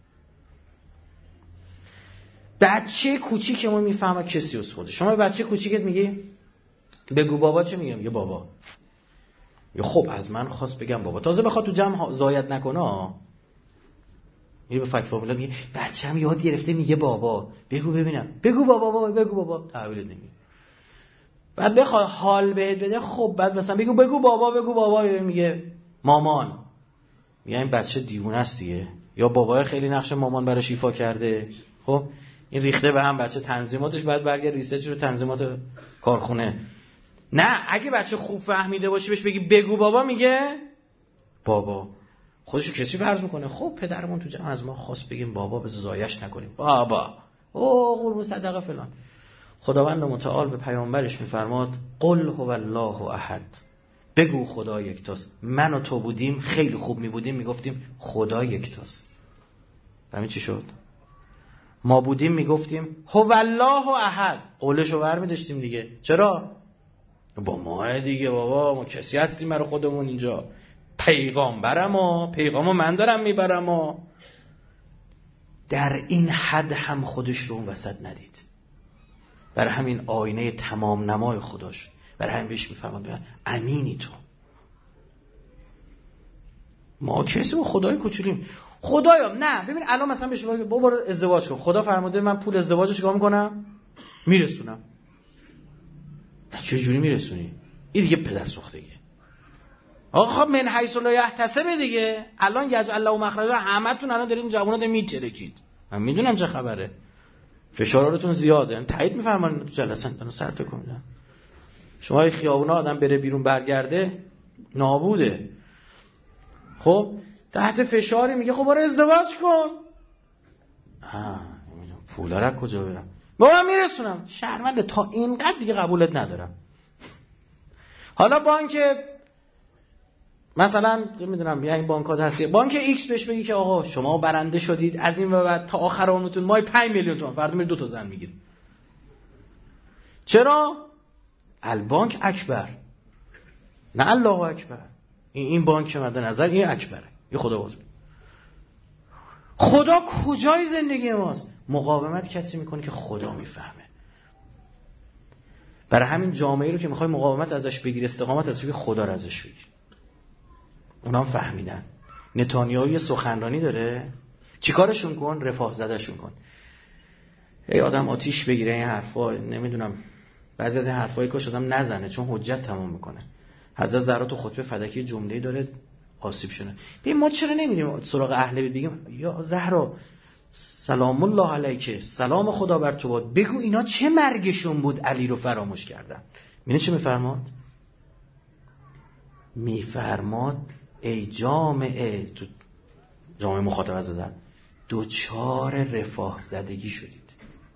بچه کوچیکمون میفهمه کسی از خوده. شما بچه کوچیکت میگی بگو بابا، چه میگم؟ یه بابا. یا خب از من خواست بگم بابا، تازه بخواد تو جمع زاید نکنه. میگه به فک فامیلا میگه بچه‌م یاد گرفته میگه بابا، بگو ببینم، بگو بابا، بگو بابا، تحویلت نمیگه. بعد بخواد حال بهت بده، خب بعد مثلا بگو بابا، میگه مامان. میگه این بچه دیوونه است دیگه، یا بابا خیلی نقش مامان براش ایفا کرده. خب این ریخته به هم بچه، تنظیماتش بعد برگرد ریسرچ رو تنظیمات کارخونه. نه اگه بچه خوب فهمیده باشه بهش بگی بگو بابا، میگه بابا. خودشو کسی فرض میکنه خب پدرمون تو جمع از ما خواست بگیم بابا، بذار زایش نکنیم بابا، او قربون صدقه فلان. خداوند متعال به پیامبرش میفرماد قل هو الله احد، بگو خدا یکتاست. من و تو بودیم خیلی خوب میبودیم میگفتیم خدا یکتاست. همین چی شد؟ ما بودیم میگفتیم هو الله احد، قولشو برمی‌داشتیم دیگه. چرا؟ با ما دیگه بابا، ما کسی هستیم برای خودمون اینجا، پیغامو من دارم میبرم. در این حد هم خودش رو اون وسط ندید. برای همین آینه تمام نمای خداش، برای همین بهش میفرماد امینی تو. ما کسی با خدای کوچولیم. خدایا نه ببین الان مثلا بهش بگو بابا ازدواج کن، خدا فرموده من پول ازدواجش چیکار میکنم؟ میرسونم. چه جوری میرسونی؟ این دیگه پدر سوختگیه. آقا خب من حیث لا یحتسب دیگه. الان یجعل له مخرجا، همتون الان دارین جوونا میترکید، من میدونم چه خبره، فشاراتون زیاده. تایید میفرمان تو جلسه دارن سر تکون میدن. شما این خیابونا آدم بره بیرون برگرده نابوده. خب تحت فشاری میگه خب برو ازدواج کن. پولا رو کجا برم؟ بابا میرسونم. شرمنده، تا اینقدر دیگه قبولت ندارم. حالا بانک مثلا میدونم یا این بانک‌ها هست، بانک ایکس بهش بگی که آقا شما برنده شدید، از این به بعد تا آخر عمرتون ماهی 5 میلیون تومان، فردا میری 2 تا زن میگیری. چرا؟ البانک اکبر، نه الله اکبر. این بانک مد نظر این اکبره، این خدا باز. خدا کجای زندگی ماست؟ مقاومت کسی میکنه که خدا میفهمه. برای همین جامعه رو که میخوای مقاومت ازش بگیر، استقامت ازش بگیر، خدا رو ازش بگیر. اونا هم فهمیدن. نتانیاهو یه سخنرانی داره، چیکارشون کن؟ رفاه زدهشون کن. ای آدم آتیش بگیره این حرفا، نمیدونم بعضی از این حرفایی که آدم نزنه چون حجت تمام میکنه. حضرت زهرا تو خطبه فدکی جمله‌ای داره آسیب شونه. ببین ما چرا نمیریم سراغ اهل بیت بگیم یا زهرا سلام الله علیکه، سلام خدا بر تو باد، بگو اینا چه مرگشون بود علی رو فراموش کردن. می‌بینی چه میفرماد؟ میفرماد ای جامعه، تو جامعه مخاطب زدن، دوچار رفاه زدگی شدید.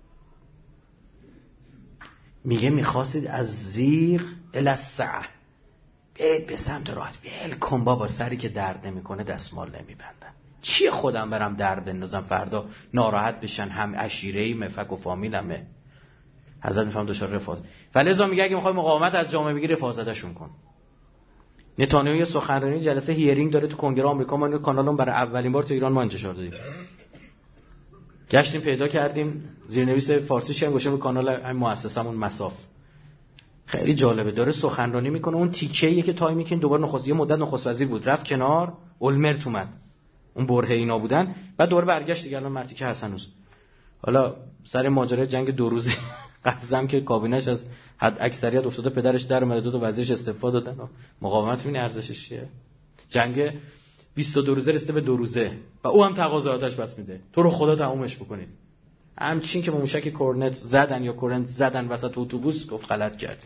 میگه میخواستید از زیغ الی السعه، برید به سمت راحت. ول کن بابا، سری که درد نمیکنه دستمال نمیبندن. چیه خودم برم درد بندازم فردا ناراحت بشن هم عشیره‌ای مفک و فامیلمه. حضرت میفهم دوچار رفاه. فلذا میگه اگه میخوای مقاومت از جامعه بگیری، رفاه زدهشون کن. نتانیاهو یه سخنرانی جلسه هیرینگ داره تو کنگره آمریکا، ما اینو کانالمون برای اولین بار تو ایران ما انتشار دادیم. گشتیم پیدا کردیم زیرنویس فارسیش هم گوشه به کانال همین مؤسسمون مساف. خیلی جالبه، داره سخنرانی میکنه. اون تیکه‌ایه که تایمی که دوباره یه مدت نخست وزیر بود، رفت کنار، اولمرت اومد، اون برهه اینا بودن، بعد دوباره برگشت دیگه. الان مرتیکه حسنوس. حالا سر ماجرای جنگ 2 روزه قزم که کابینش از حد اکثریت افتاده، پدرش در اومده، 2 تا وزیرش استعفا دادن. مقاومت این ارزشش چیه؟ جنگ 22 روزه رسیده به 2 روزه و او هم تقاضایاتش بس میده. تو رو خدا تمومش بکنید. همچین که با موشک کورنت زدن یا کورنت زدن وسط اتوبوس، گفت غلط کردیم.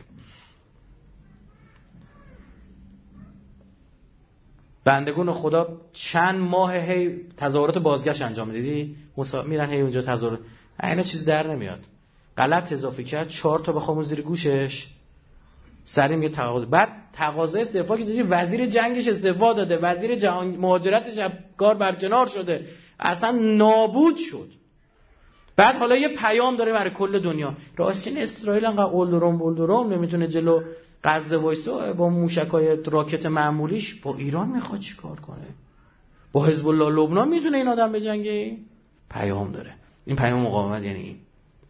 بندگان خدا چند ماه هی تظاهرات بازگشت انجام دیدی؟ میرن هی اونجا تظاهرات، اینا چیز در نمیاد. غلط اضافه کرد 4 تا بخوام زیر گوشش، سری میگه تقاضا. بعد تقاضای استعفا که دیدی، وزیر جنگش استعفا داده، وزیر جهان مهاجرتش کار برکنار شده، اصلا نابود شد. بعد حالا یه پیام داره برای کل دنیا. راستین اسرائیل انقدر اولدروم نمیتونه جلو غزه وایسه، با موشکای راکت معمولیش با ایران میخواد چیکار کنه؟ با حزب الله لبنان میتونه این آدم بجنگه؟ پیام داره. این پیام مقاومت یعنی این.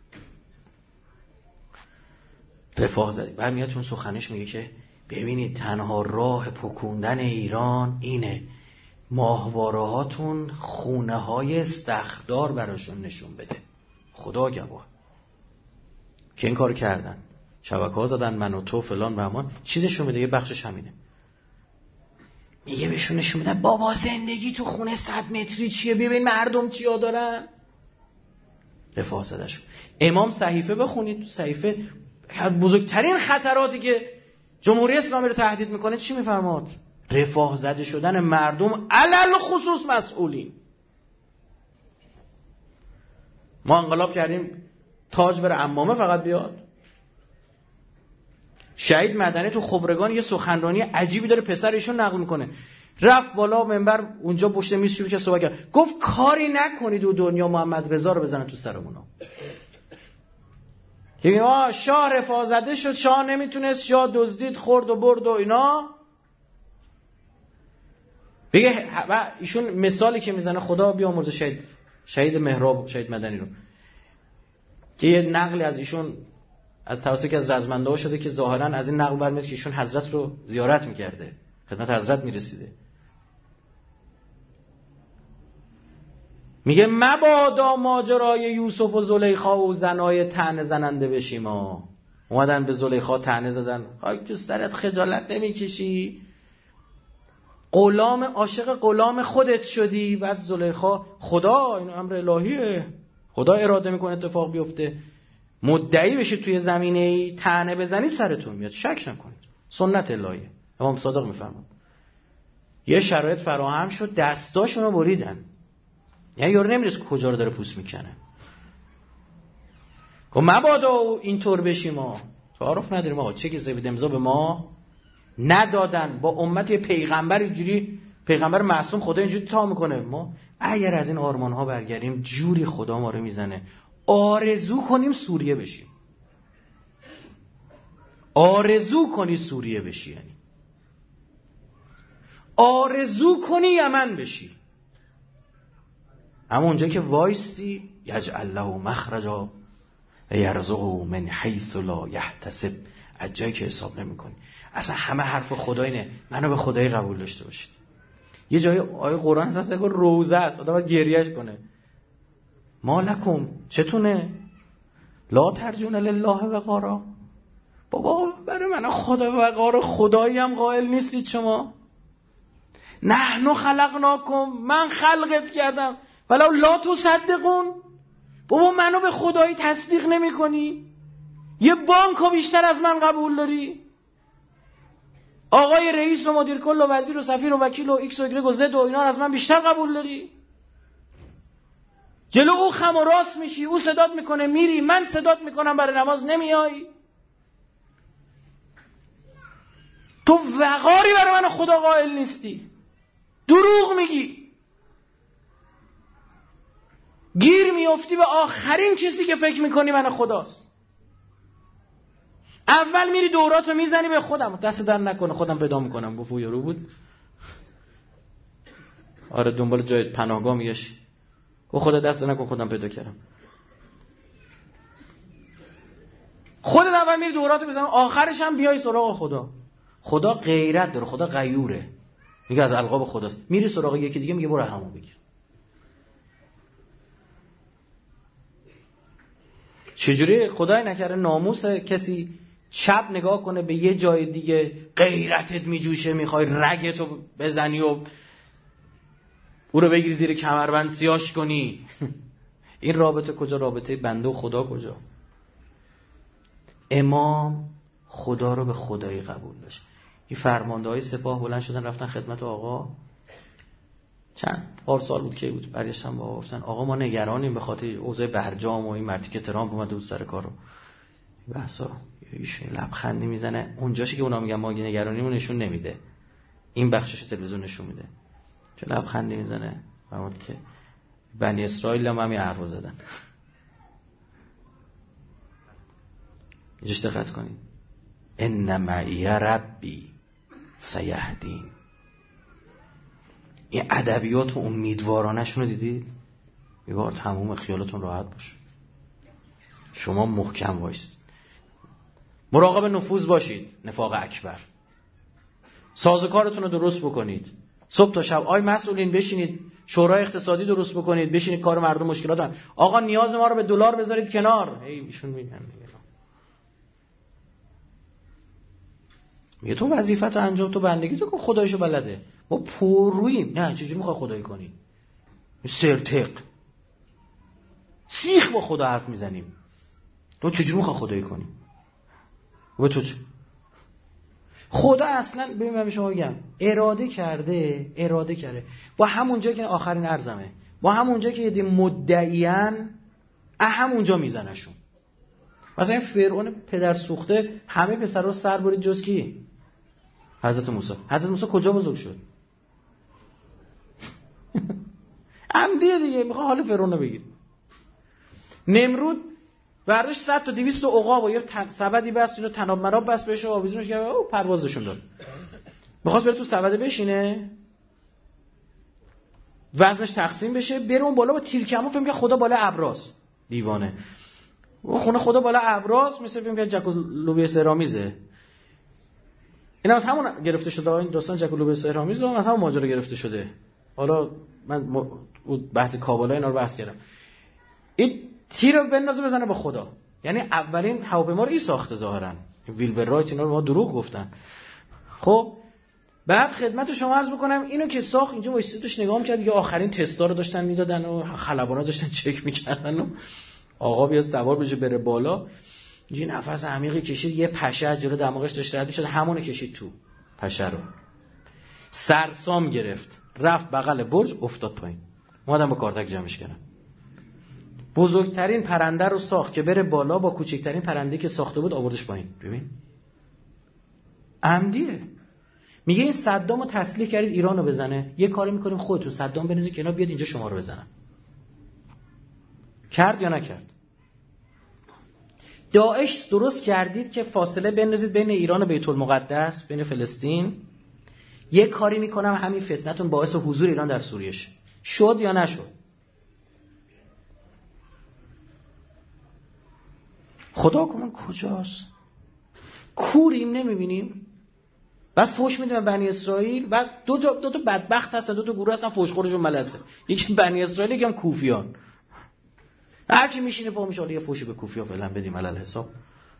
رفاه زدی. بعد میاد چون سخنش میگه که ببینید تنها راه پکوندن ایران اینه ماهواره هاتون خونه های استخدار براشون نشون بده. خدا گواه که این کار کردن، شبکه ها زدن، من و تو فلان و همان. چی نشون میده؟ یه بخشش همینه. میگه بهشون نشون میدن بابا زندگی تو خونه 100 متری چیه، ببین مردم چیا دارن. رفاه زده شد. امام صحیفه بخونید، تو صحیفه بزرگترین خطراتی که جمهوری اسلامی رو تهدید میکنه چی میفرماد؟ رفاه زده شدن مردم علل خصوص مسئولین. ما انقلاب کردیم تاج بر عمامه فقط بیاد. شهید مدنی تو خبرگان یه سخنرانی عجیبی داره، پسر ایشون نقل میکنه. رفت بالا منبر، اونجا پشت میز شروع کرد صحبت کرد، گفت کاری نکنید و دنیا محمد رضا رو بزنه تو سرمونا. که میگه شاه رفاه زده شد، شاه نمیتونست، شاه دزدید خورد و برد و اینا. بگه و ایشون مثالی که میزنه، خدا بیامرزه شهید مهراب، شهید مدنی رو، که یه نقلی از ایشون از توسط که از رزمنده ها شده که ظاهرا از این نقل برمیاد که ایشون حضرت رو زیارت میکرده، خدمت حضرت میرسیده. میگه مبادا ماجرای یوسف و زلیخا و زنای طعنه زننده بشیم. ما اومدن به زلیخا طعنه زدن، خاک تو سرت، خجالت نمیکشی؟ غلام، عاشق غلام خودت شدی. بعد زلیخا، خدا، این امر الهیه، خدا اراده میکنه اتفاق بیفته، مدعی بشید توی زمینه‌ای، طعنه بزنی سرتون میاد، شک نکنید، سنت الهیه. امام صادق میفرمان یه شرایط فراهم شد، دستاشونو بریدن، یعنی یارو نمیدونست کجا رو داره پوست میکنه. که مبادا اینطور بشیم، ما تعارف نداریم آقا، چه کسی بده امضا به ما ندادن. با امت پیغمبر اینجوری، پیغمبر معصوم خدا اینجوری تا میکنه. ما اگر از این آرمان ها برگردیم، جوری خدا ما رو میزنه. آرزو کنیم سوریه بشیم، آرزو کنی سوریه بشی، یعنی آرزو کنی یمن بشی، اما اونجا که وایستی یجعل له مخرجا و یرزقه من حیث لا یحتسب، از جایی که حساب نمی کنی. اصلا همه حرف خدا اینه، منو به خدای قبول داشته باشید. یه جای آیه قرآن هست که روزه است، آدم باید گریهش کنه. ما لکم، چتونه؟ لا ترجون لله وقارا. بابا برای من خدا وقار، خدایی هم قائل نیستید شما؟ نحن خلقناکم، من خلقت کردم، ولو لا تصدقون. بابا منو به خدایی تصدیق نمی کنی؟ یه بانکو بیشتر از من قبول داری؟ آقای رئیس و مدیر کل و وزیر و سفیر و وکیل و ایکس و ایگرگ و زد و اینا از من بیشتر قبول داری؟ جلو او خم و راست میشی، او صدات میکنه میری، من صدات میکنم برای نماز نمیایی. تو وقاری برای من خدا قائل نیستی، دروغ میگی، گیر میافتی به آخرین چیزی که فکر میکنی من خداست. اول میری دوراتو میزنی به خودم، دست در نکنه خودم پیدا میکنم. گفت یارو بود، آره دنبال جای پناهگاه میگشت، و خدا دست نکن خودم پیدا کردم. خودت اول میری دوراتو بزن، آخرش هم بیای سراغ خدا. خدا غیرت داره، خدا غیوره، میگه از القاب خداست. میری سراغ یکی دیگه میگه برو همون بگیر. چجوری خدای نکره ناموس کسی شب نگاه کنه به یه جای دیگه، غیرتت میجوشه، میخوای رگتو بزنی و او رو بگیری زیر کمربند سیاش کنی. این رابطه کجا؟ رابطه بنده و خدا کجا؟ امام خدا رو به خدایی قبول داشت. این فرمانده های سپاه بلند شدن رفتن خدمت آقا. چند پارسال بود که بود، برگشتن با آقا گفتن آقا ما نگرانیم به خاطر اوضاع برجام و این مرتی که ترامپ اومده بود سر کارو. بحثا ایشون لبخندی میزنه، اونجاشی که اونا میگن ما نگرانیمون نشون نمیده، این بخشش تلویزیون نشون میده. چه لبخندی میزنه فرمود که بنی اسرائیل هم همین حرفو زدن. اینجاش دقت کنید، ان معی ربی سیهدین. این ادبیات و امیدوارانه‌شون رو دیدید؟ میگه تموم، خیالتون راحت باشه، شما محکم وایسید، مراقب نفوذ باشید، نفاق اکبر، سازوکارتون رو درست بکنید، صبح تا شب آی مسئولین بشینید شورای اقتصادی درست بکنید، بشینید کار مردم مشکلات هم. آقا نیاز ما رو به دلار بذارید کنار. ایشون میگن میگه تو وظیفت رو انجام، تو بندگی تو کن، خدایشو بلده. ما پروییم. نه چجوری میخوای خدایی کنی؟ سرتق سیخ با خدا حرف میزنیم. تو چجوری میخوای خدایی کنی؟ و تو خدا اصلا ببین من به شما بگم اراده کرده با همونجا که آخرین ارزمه، با همونجا که یه مدعیان همونجا میزنشون. مثلا این فرعون پدر سوخته همه پسرها سر برید جز کی؟ حضرت موسی کجا بزرگ شد؟ عمدیه دیگه، میخواد حال فرعون رو بگیر. نمرود برداشت 100 تا 200 تا عقاب و یه سبدی بست، اینو تناب مناب بست بهش و آویزونش کرد، او پروازشون داد. میخواست بره تو سبده بشینه، وزنش تقسیم بشه، بره اون بالا با تیرکمون. فهم که خدا بالا ابراز، دیوانه. اون خونه خدا بالا ابراز، مثل فیلم که جک و لوبیا سهرامیزه. اینا از همون گرفته شده، این داستان جک و لوبیا سهرامیز رو از همون ماجرا گرفته شده. حالا من بحث کابالا اینا رو بحث کردم. این تیر رو بندازه بزنه با خدا. یعنی اولین هواپیما رو این ساخته ظاهرا. ویلبر رایت اینا رو ما دروغ گفتن. خب بعد خدمت شما عرض بکنم اینو که ساخت، اینجا وایسیدش نگاه می‌کرد که آخرین تستا رو داشتن میدادن و خلبانا داشتن چک می‌کردن و آقا بیا سوار بشه بره بالا. یه نفس عمیقی کشید، یه پشه از جلو دماغش داشت رد می‌شد، همونو کشید تو پشه رو. سرسام گرفت، رفت بغل برج، افتاد پایین. اومدن با کارتک جمعش کردن. بزرگترین پرنده رو ساخت که بره بالا، با کوچکترین پرنده که ساخته بود آوردش پایین. ببین عمدیه. میگه این صدامو تسلیح کردید ایرانو بزنه، یه کاری میکنیم خودتون صدام بنزید که اینا بیاد اینجا شما رو بزنن. کرد یا نکرد؟ داعش درست کردید که فاصله بندازید بین ایران و بیت المقدس، بین فلسطین. یه کاری میکنم همین فتنتون باعث حضور ایران در سوریه شد یا نشد؟ خدا کنم کجاست؟ کوریم نمیبینیم؟ بعد فوش میدونم بنی اسرائیل، بعد دو تا بدبخت هستن، دو تا گروه هستن فوش خورشون ملسه، یکی بنی اسرائیل یکی هم کوفیان. هر کی میشینه پا میشه یه فوشی به کوفیا فعلا بدیم علل حساب.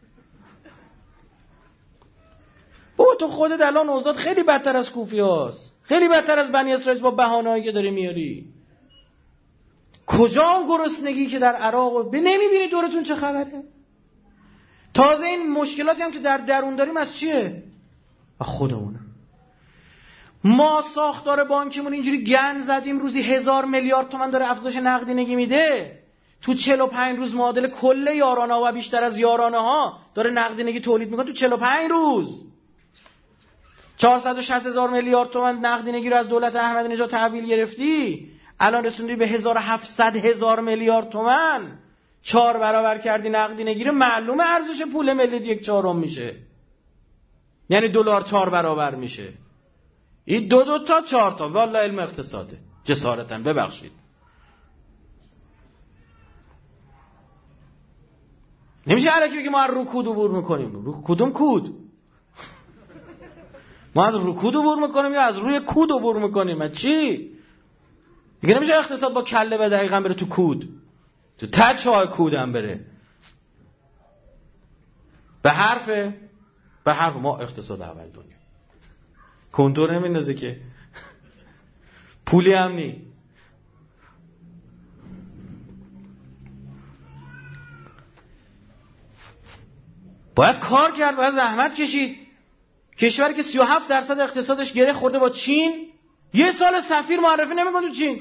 بابا تو خودت الان اوضاع خیلی بدتر از کوفیاست، خیلی بدتر از بنی اسرائیل با بهانه‌ای که داری میاری. کجا اون گرسنگی که در عراق نمیبینی دورتون چه خبره؟ تازه این مشکلاتی هم که در درون داریم از چیه؟ از خودمونه. ما ساختار بانکیمون اینجوری گند زدیم روزی 1000 میلیارد تومان داره افزایش نقدینگی میده، تو 45 روز معادل کل یارانه ها و بیشتر از یارانه ها داره نقدینگی تولید میکنه. تو 45 روز 460,000 میلیارد تومان نقدینگی رو از دولت احمدی نژاد تحویل گرفتی، الان رسوندی به 1700,000 میلیارد تومان، 4 برابر کردی نقدینگی رو. معلومه ارزش پول ملی 1/4 میشه، یعنی دلار 4 برابر میشه. این 2 تا 4 تا، والله علم اقتصاده، جسارتاً ببخشید. نمیشه الکی بگیم ما از رکود عبور میکنیم. رو کدوم کود؟ ما از رکود عبور میکنیم یا از روی کود عبور میکنیم؟ چی؟ دیگه نمیشه اقتصاد با کله به دقیقاً بره تو کود، تو تچ های کود هم بره. به حرف ما اقتصاد اول دنیا. کنتور نمیندازه که، پولی هم نی. باید کار کرد، باید زحمت کشید. کشوری که 37% اقتصادش گره خورده با چین، یه سال سفیر معرفی نمی‌کنه تو چین.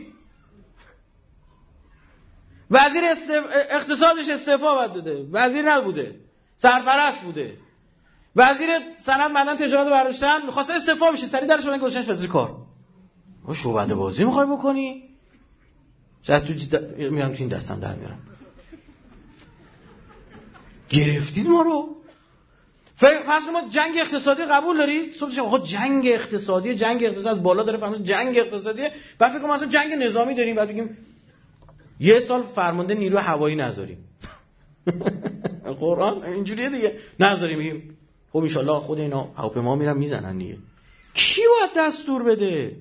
وزیر اقتصادش استعفا داده، وزیر نبوده، سرپرست بوده. وزیر صنعت معدن تجارت برداشتن می‌خواد استعفا بشه، سری درش اون گذاشتنش وزیر کار. ما شعبده بازی می‌خوای بکنی؟ چرا تو میام تو این دستم در میارم. گرفتید ما رو. فرض ما جنگ اقتصادی قبول دارید؟ صبح شما آقا جنگ اقتصادی از بالا داره، فهمید جنگ اقتصادی. بعد فکر کنم مثلا جنگ نظامی داریم، بعد بگیم یه سال فرمانده نیروی هوایی نذاریم. قرآن اینجوریه دیگه، نذاریم. میگیم خب ان شاءالله خود اینا هواپیما میرن میزنن دیگه. کی باید دستور بده؟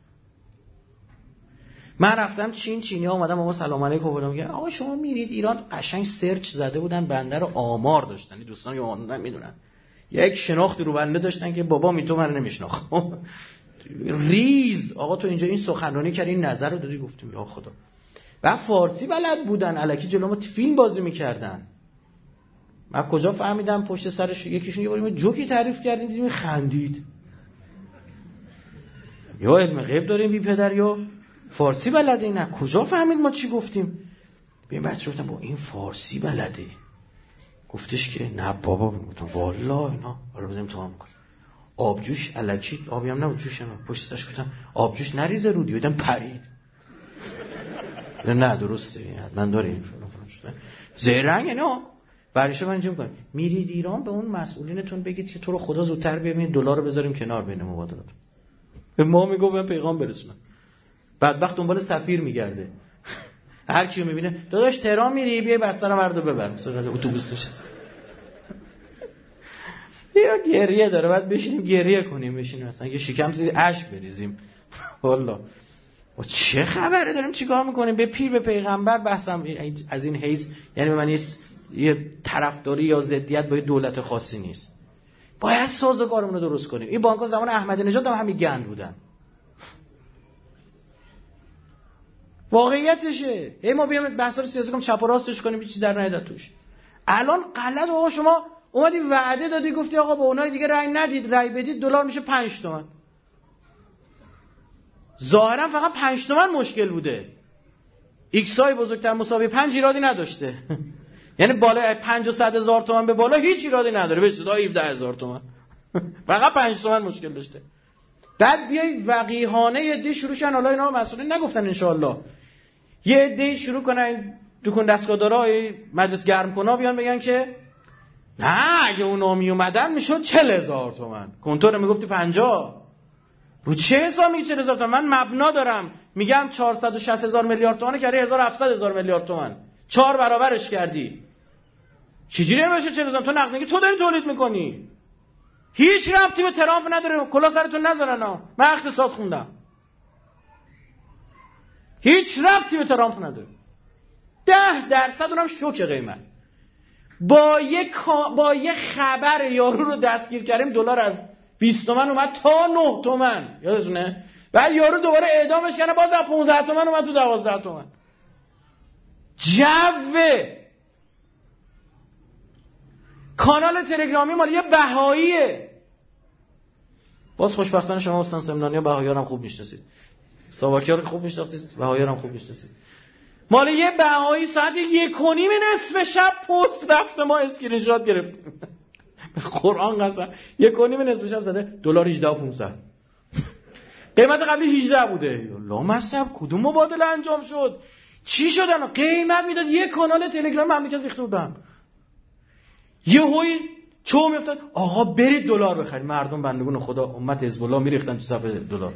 من رفتم چینی‌ها اومدن با ما سلام علیکم گفتم میگن آقا شما میرید ایران، قشنگ سرچ زده بودن بنده رو آمار داشتن. دوستان که میدونن یک شناختی رو بنده داشتن که بابا تو من نمیشناخت. ریز آقا تو اینجا این سخنرانی کردی، این نظر رو دادی. گفتیم یا خدا. بعد فارسی بلد بودن، الکی جلو ما فیلم بازی میکردن. من کجا فهمیدم پشت سرش یکیشون یه بار جوکی تعریف کردیم دیدیم خندید. یا علم غیب داریم بی پدر یا فارسی بلده. نه کجا فهمید ما چی گفتیم؟ به این بچه گفتم با این فارسی بلده. گفتش که نه بابا. گفتم والا اینا حالا بزنیم تو هم میکنم. آبجوش الکی، آبی هم نبود جوش هم. پشت سرش گفتم آبجوش نریزه رو دیدم پرید. نه درسته من داریم زیرنگ اینا. برایش من اینجا میکنم میرید ایران به اون مسئولینتون بگید که تو رو خدا زودتر بیاریم دلار رو بذاریم کنار بین مبادلات. به ما میگم پیغام برسونم. بدبخت دنبال سفیر میگرده. هر کیو میبینه داداش تهران میری بیا بسترم بردار ببر، مثلا اتوبوس نشست. یا گریه داره بعد بشینیم گریه کنیم، بشینیم مثلا یه شکم زیر اشک بریزیم. والله و چه خبره داریم چیکار میکنیم؟ به پیر به پیغمبر بحثم از این حیث یعنی به معنی یه طرفداری یا ضدیت با دولت خاصی نیست. باید سازگارمون رو درست کنیم. این بانک‌ها زمان احمدی نژاد هم همین گند بودن. واقعیتشه. ما بیام بحثا رو سیاسی کنیم چپ و راستش کنیم چیزی در نیاد توش. الان غلط آقا شما اومدی وعده دادی گفتی آقا با اونای دیگه رأی ندید، رأی بدید دلار میشه 5 تومن. ظاهرا فقط 5 تومن مشکل بوده. ایکس های بزرگتر مساوی 5 ایرادی نداشته. یعنی بالای 500,000 تومان به بالا هیچ ایرادی نداره، به جز 17,000 تومان. فقط 5 تومن مشکل داشته. بعد بیای وقیحانه یه عده شروع کنن، حالا اینا مسئولین نگفتن ان شاءالله. یه عده شروع کنن دکون دستگاهدارای مجلس گرم کنا بیان بگن که نه اگه اونا می اومدن میشد 40,000 تومان. کنتور میگفتی 50. رو چه حساب میگی 40,000 تومان؟ من مبنا دارم میگم 460,000 میلیارد تومان کردی 1700,000 میلیارد تومان. 4 برابرش کردی. چجوری نمیشه 40,000 تو نقدینگی تو داری تولید میکنی؟ هیچ ربطی به ترامپ نداره. کلا سرتون نذارن ها. من اقتصاد خوندم. هیچ ربطی به ترامپ نداره. 10% اونم شوک قیمت. با یه خبر یارو رو دستگیر کردیم دلار از 20 تومن اومد تا 9 تومن. یادتونه؟ بعد یارو دوباره اعدامش کردن باز از 15 تومن اومد تو 12 تومن. جوه کانال تلگرامی مال یه بهاییه. باز خوشبختانه شما استان سمنانی ها بهایی‌ها هم خوب میشناسید. ساواکی‌ها رو خوب میشناسید، بهایی‌ها هم خوب میشناسید. مال یه بهایی ساعت 1:30 نصف شب پست رفت ما اسکرین شات گرفتیم. قرآن قسم 1:30 نصف شب زده دلار 18,500. قیمت قبلی 18 بوده. لامصب کدوم مبادله انجام شد؟ چی شد الان؟ قیمت میداد یه کانال تلگرام مملکت ریخته بودم. یهویی چو میافتاد آقا برید دلار بخرید. مردم بندگان خدا امت حزب الله میریختن تو صف دلار.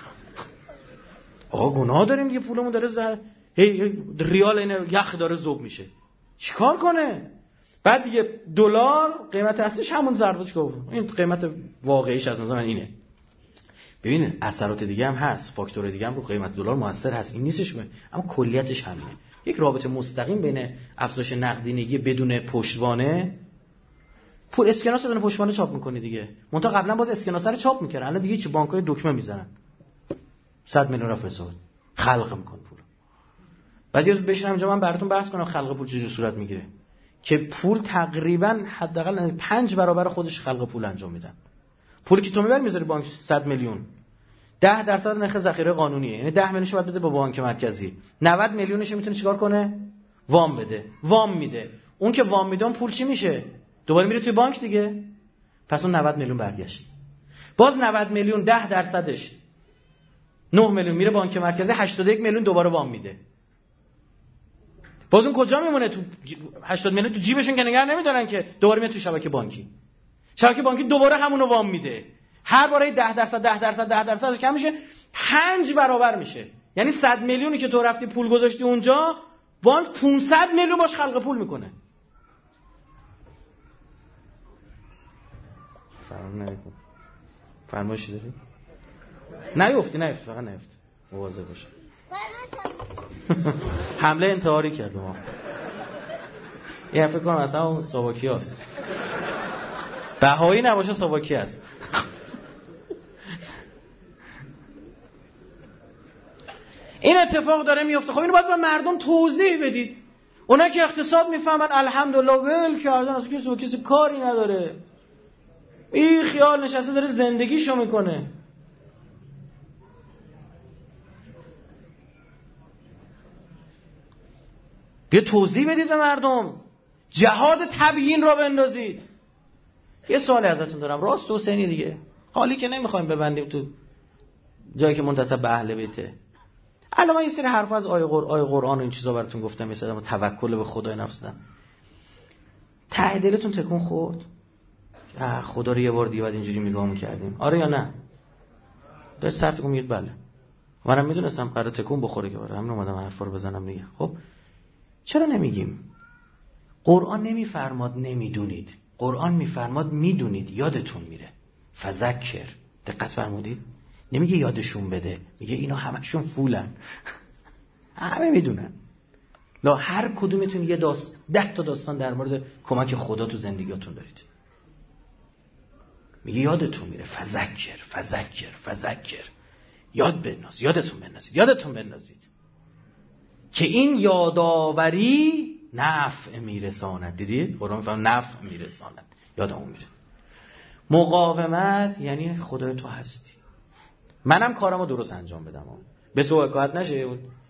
آقا گناه داریم دیگه، پولمون داره ریال این یخ داره ذوب میشه. چیکار کنه؟ بعد دیگه دلار قیمت اصلیش همون ضربه‌اش گفت. این قیمت واقعیش از نظر من اینه. ببینید اثرات دیگه هم هست، فاکتور دیگه هم رو قیمت دلار موثر هست، این نیستش اما کلیتش همینه. یک رابطه مستقیم بین افزایش نقدینگی بدون پشتوانه، پول اسکناس بدون پشتوانه چاپ می‌کنی دیگه. منتها قبلا باز اسکناس رو چاپ می‌کردن، الان دیگه چه بانک‌های دکمه میزنن. 100 میلیون رفع حساب خلق می‌کن پول. بعد یه بشینم اینجا من براتون بحث کنم خلق پول چجوری صورت میگیره که پول تقریبا حداقل 5 برابر خودش خلق پول انجام میدن. پولی که تو میبری میذاری بانک 100 میلیون 10% نرخ ذخیره قانونیه، یعنی 10 میلیونش باید بده به بانک مرکزی، 90 میلیونش میتونه چیکار کنه؟ وام بده. وام میده. اون که وام میده اون پول چی میشه؟ دوباره میره توی بانک دیگه. پس اون 90 میلیون برگشت. باز 90 میلیون 10%ش 9 میلیون میره بانک مرکزی، 81 میلیون دوباره وام میده. باز اون کجا میمونه؟ تو 80 میلیون تو جیبشون که نگه نمیدارن که، دوباره میاد تو شبکه بانکی. شبکه بانکی دوباره همونو وام میده. هر باره 10% کم میشه، 5 برابر میشه. یعنی 100 میلیونی که تو رفتی پول گذاشتی اونجا، بانک 500 میلیون باش خلق پول میکنه. فرمایشی داری؟ نیفتی فقط نیفتی. مواظب باش. حمله انتحاری کرد به ما. این فکر کنم اصلا اون ساواکی هست. بهایی نباشه ساواکی هست. این اتفاق داره میفته. خب اینو باید به مردم توضیح بدید. اونا که اقتصاد میفهمن الحمدلله ول کردن، اصلا کسی کاری نداره. این خیال نشسته داره زندگیشو میکنه. بیا توضیح بدید به مردم. جهاد تبیین را بندازید. یه سوالی ازتون دارم، راست حسینی دیگه، حالی که نمیخوایم ببندیم تو جایی که منتسب به اهل بیته. الان من یه سری حرف از آیه قرآن و این چیزا براتون گفتم، مثلا توکل به خدای نفس دادم. ته دلتون تکون خورد؟ خدا رو یه بار دیگه بعد اینجوری نگاه می‌کردیم. آره یا نه؟ داشت سر تکون میگید بله. منم میدونستم قرار تکون بخوره که برام اومدم حرفا رو بزنم دیگه. خب چرا نمیگیم؟ قرآن نمیفرماد نمیدونید، قرآن میفرماد میدونید، یادتون میره. فذکر، دقت فرمودید؟ نمیگه یادشون بده، میگه اینا همشون فولن. همه میدونن. لا هر کدومتون یه 10 تا داستان در مورد کمک خدا تو زندگیاتون دارید. میگه یادتون میره. فذکر. یادتون بندازید که این یاداوری نفع میرساند. دیدید؟ قرآن میفرماید نفع میرساند، یادمون میره. مقاومت یعنی خدای تو هستی، منم کارمو درست انجام بدم، به سوء حکایت نشه.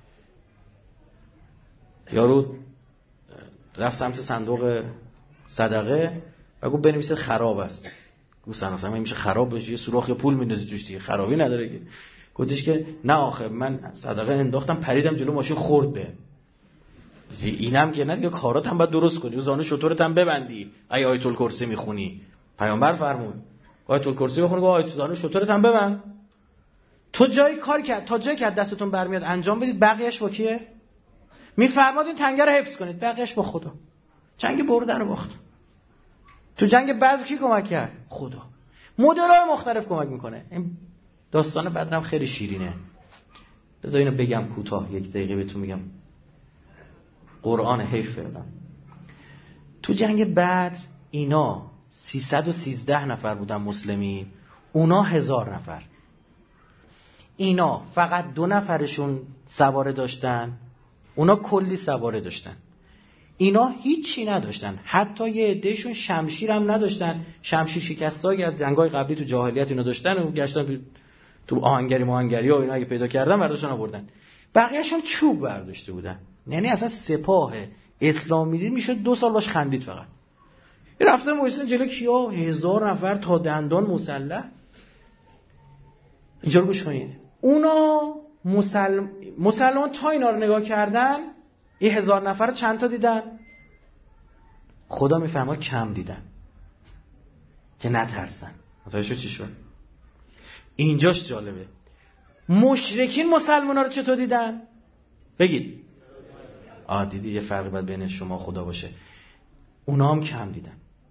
یارو رفت سمت صندوق صدقه و گفت بنویسید خراب است. گفت صندوق میشه خراب بشه؟ یه سوراخ پول میندازی توش دیگه، خرابی نداره که. گفتش که نه آخه من صدقه انداختم پریدم جلو ماشین خورد به. اینم که نه دیگه، کارات هم باید درست کنی، زانو شطورت هم ببندی. ای آیت الکرسی میخونی، پیامبر فرمود آیت الکرسی بخونی، گفت آیت زانو شطورت هم ببند. تو جایی کار کرد، تا جایی که دستتون برمیاد انجام بدید، بقیه‌اش با کیه؟ میفرماد این تنگه رو حفظ کنید، بقیه‌اش با خدا. جنگ بردن رو باخت. تو جنگ بدر کی کمک کرد؟ خدا. مدل‌های مختلف کمک میکنه. این داستان بدرم خیلی شیرینه. بذار اینو بگم کوتاه، 1 دقیقه بهتون میگم. قرآن حیف فعلا. تو جنگ بدر اینا 313 نفر بودن مسلمین، اونا 1000 نفر. اینا فقط 2 نفرشون سواره داشتن، اونا کلی سواره داشتن. اینا هیچی نداشتن، حتی یه عدهشون شمشیر هم نداشتن. شمشیر شکستایی از جنگ‌های قبلی تو جاهلیت اینا داشتن و گشتن تو آهنگری و اینا اگه پیدا کردن برداشتن آوردن. بقیه‌شون چوب برداشته بودن. یعنی اصلا سپاه اسلامی میشد 2 سال باش خندید. فقط رفتن وایسن جلو کیا؟ 1000 نفر تا دندان مسلح. اینجا رو گوش کنید. اونا مسلمان تا اینا رو نگاه کردن، این 1000 نفر چند تا دیدن؟ خدا میفرماد کم دیدن که نترسن. متوجه چی شد؟ اینجاش جالبه. مشرکین مسلمانا رو چطور دیدن؟ بگید. دیدی یه فرقی باید بین شما خدا باشه. اونا هم کم دیدن.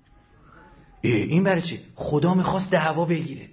این برای چی؟ خدا میخواست دعوا بگیره،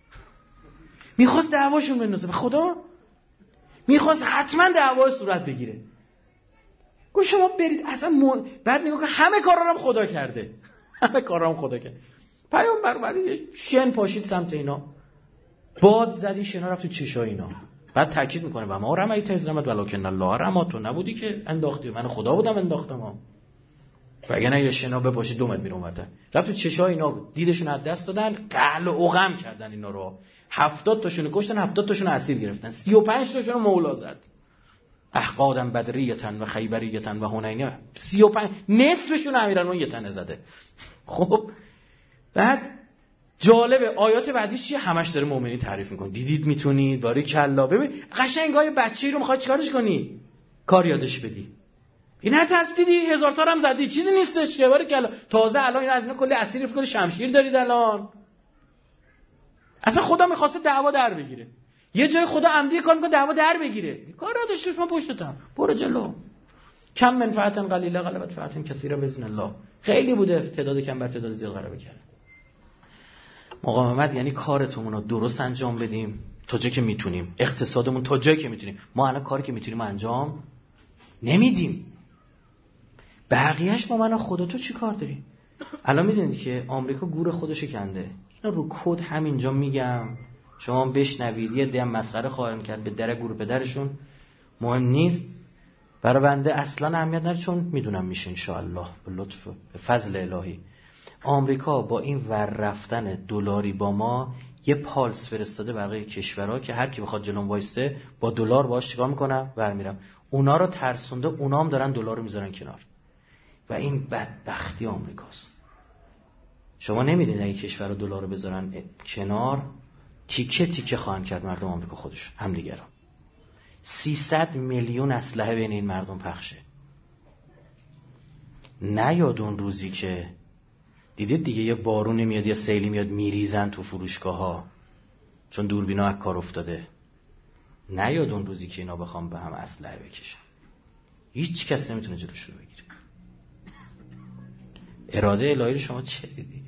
میخواست دعواشون بندازه. خدا میخواست حتما دعوا صورت بگیره. گفت شما برید اصلا بعد نگاه کن همه کارا رو هم خدا کرده، همه کارا رو هم خدا کرده. پیامبر برای شن پاشید سمت اینا، باد زدی شنا رفت تو چشای اینا. بعد تاکید میکنه و ما رمیت اذ رمت ولکن الله رمی، تو نبودی که انداختی، من خدا بودم انداختم ها. وگرنه یه شنا بپاشید 2 متر میره اونورتر. رفت تو چشای اینا، دیدشون از دست دادن، قل و عقم کردن اینا رو. 70 تاشون کشتن، 70 تاشون اسیر گرفتن، 35 تاشون مولا زد. احقادن بدریتن و خیبریتن و هنینه، 35 نصفشون امیرالمومنین یه تنه زده. خب بعد جالبه آیات بعدیش چیه؟ همش داره مؤمنین تعریف میکنه. دیدید میتونید، باریکلا. ببین قشنگای بچه‌ای رو میخواد چیکارش کنی؟ کار یادش بدی. این هر ترس دیدی 1000 تا هم زدی، چیزی نیستش که. باریکلا. تازه الان اینا از اینا کلی اسیر کلی شمشیر دارید الان. اصلا خدا میخواسته دعوا در بگیره. یه جای خدا عمدی کار میکنه دعوا در بگیره. کار را داشتش ما پشتتم. برو جلو. کم منفعت قلیله غلبت فئه کثیره باذن الله. خیلی بوده تعداد کم بر تعداد زیاد غلبه کرد. مقاومت یعنی کارتون رو درست انجام بدیم تا جایی که میتونیم، اقتصادمون تا جایی که میتونیم. ما الان کاری که میتونیم انجام نمیدیم، بقیه‌اش ما من خدا تو چی کار داریم؟ الان میدونید که آمریکا گور خودش کنده. اینا رو کد همینجا میگم شما بشنوید، یه دم مسخره خواهیم کرد به در گور پدرشون، مهم نیست برای بنده اصلا اهمیت نداره، چون میدونم میشه ان شاء الله به لطف به فضل الهی. آمریکا با این ور رفتن دلاری با ما یه پالس فرستاده بقیه کشورها که هر کی بخواد جلوم وایسته با دلار باهاش چیکار میکنم برمیرم. اونا رو ترسونده، اونا هم دارن دلار رو میذارن کنار و این بدبختی آمریکاست. شما نمیدونید اگه کشور رو دلار رو بذارن کنار تیکه تیکه خواهند کرد مردم آمریکا خودشون هم دیگه را. 300 میلیون اسلحه بین این مردم پخشه. نیاد اون روزی که دیدید دیگه یه بارونی میاد یا سیلی میاد میریزن تو فروشگاه ها چون دوربینا از کار افتاده. نیاد اون روزی که اینا بخوام به هم اسلحه بکشن. هیچ کس نمیتونه جلوش رو بگیره. اراده الهی رو شما چه دیدید؟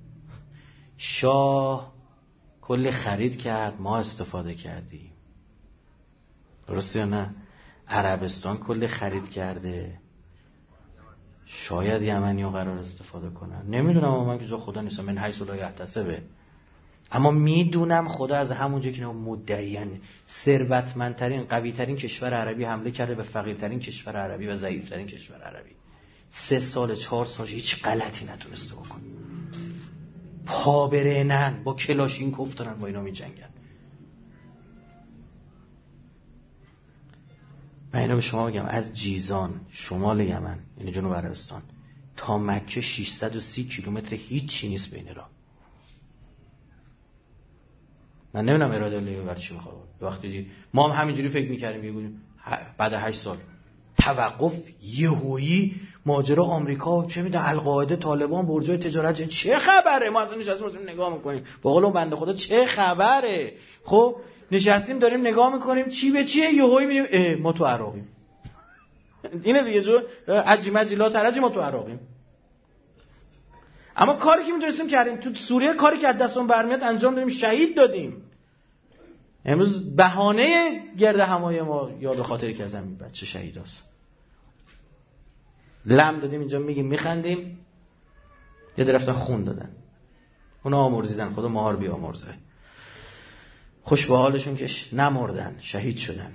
شاه کلی خرید کرد، ما استفاده کردیم. درسته یا نه؟ عربستان کلی خرید کرده، شاید یمنی‌ها قرار استفاده کنن. نمیدونم، من که جا خدا نیستم، من حیث لا یحتسبه. اما میدونم خدا از همونجا که مدعیان ثروتمندترین قوی‌ترین کشور عربی حمله کرده به فقیرترین کشور عربی و ضعیف‌ترین کشور عربی. 3 سال 4 سال هیچ غلطی نتونسته بکنه. پا برهنن با کلاشینکوف دارن با اینا می‌جنگن. من اینو به شما بگم، از جیزان شمال یمن یعنی جنوب عربستان تا مکه 630 کیلومتر هیچی نیست بین راه. من نمیدونم اراده الهی بر چی میخواد. وقتی ما هم همینجوری فکر می‌کردیم میگیم بعد 8 سال توقف یهویی ماجرا آمریکا چه میدونم القاعده طالبان برجای تجارت چه خبره؟ ما اصلا نشستیم نگاه میکنیم با قول اون بنده خدا چه خبره. خب نشستیم داریم نگاه میکنیم چی به چیه، یهویی میبینیم ما تو عراقیم. اینه دیگه جو عجیمه لا ترجی ما تو عراقیم. اما کاری که میتونستیم کردیم تو سوریه، کاری که از دستمون برمیاد انجام دادیم، شهید دادیم. امروز بهانه گرد همای ما یاد و خاطری که از همین بچه شهیداست. لم دادیم اینجا میگیم میخندیم، یه درفتن خون دادن، اونا آمرزیدن، خدا ماها رو بیامرزه. خوش به حالشون که نمردن، شهید شدن.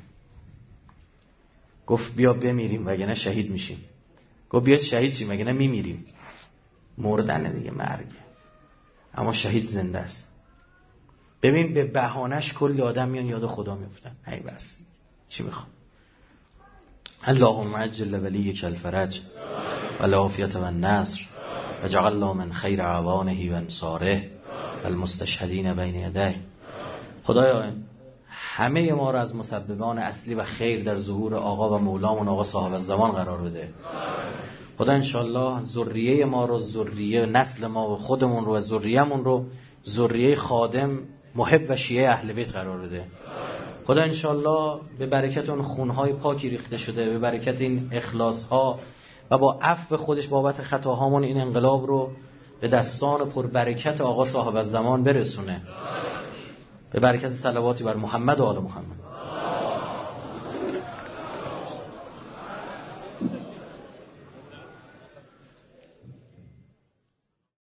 گفت بیا بمیریم وگرنه شهید میشیم. گفت بیا شهید شیم وگرنه میمیریم. مردن دیگه مرگ، اما شهید زنده است. ببین به بهانش کلی آدم میان یاد خدا میفتن. ای بس چی میخوام؟ اللهم عجل ولیک الفرج و العافیت و النصر و جعل الله من خیر عوانه و انصاره و المستشهدین بین یدیه. خدایا همه ما را از مسببان اصلی و خیر در ظهور آقا و مولامون آقا صاحب الزمان قرار بده. خدا انشالله ذریه ما رو، ذریه نسل ما و خودمون رو و ذریه‌مون رو ذریه خادم محب و شیعه اهل بیت قرار بده. خدا انشالله به برکت اون خونهای پاکی ریخته شده، به برکت این اخلاصها و با عفو خودش بابت خطاهامون این انقلاب رو به دستان پربرکت آقا صاحب الزمان برسونه. به برکت صلواتی بر محمد و آل محمد.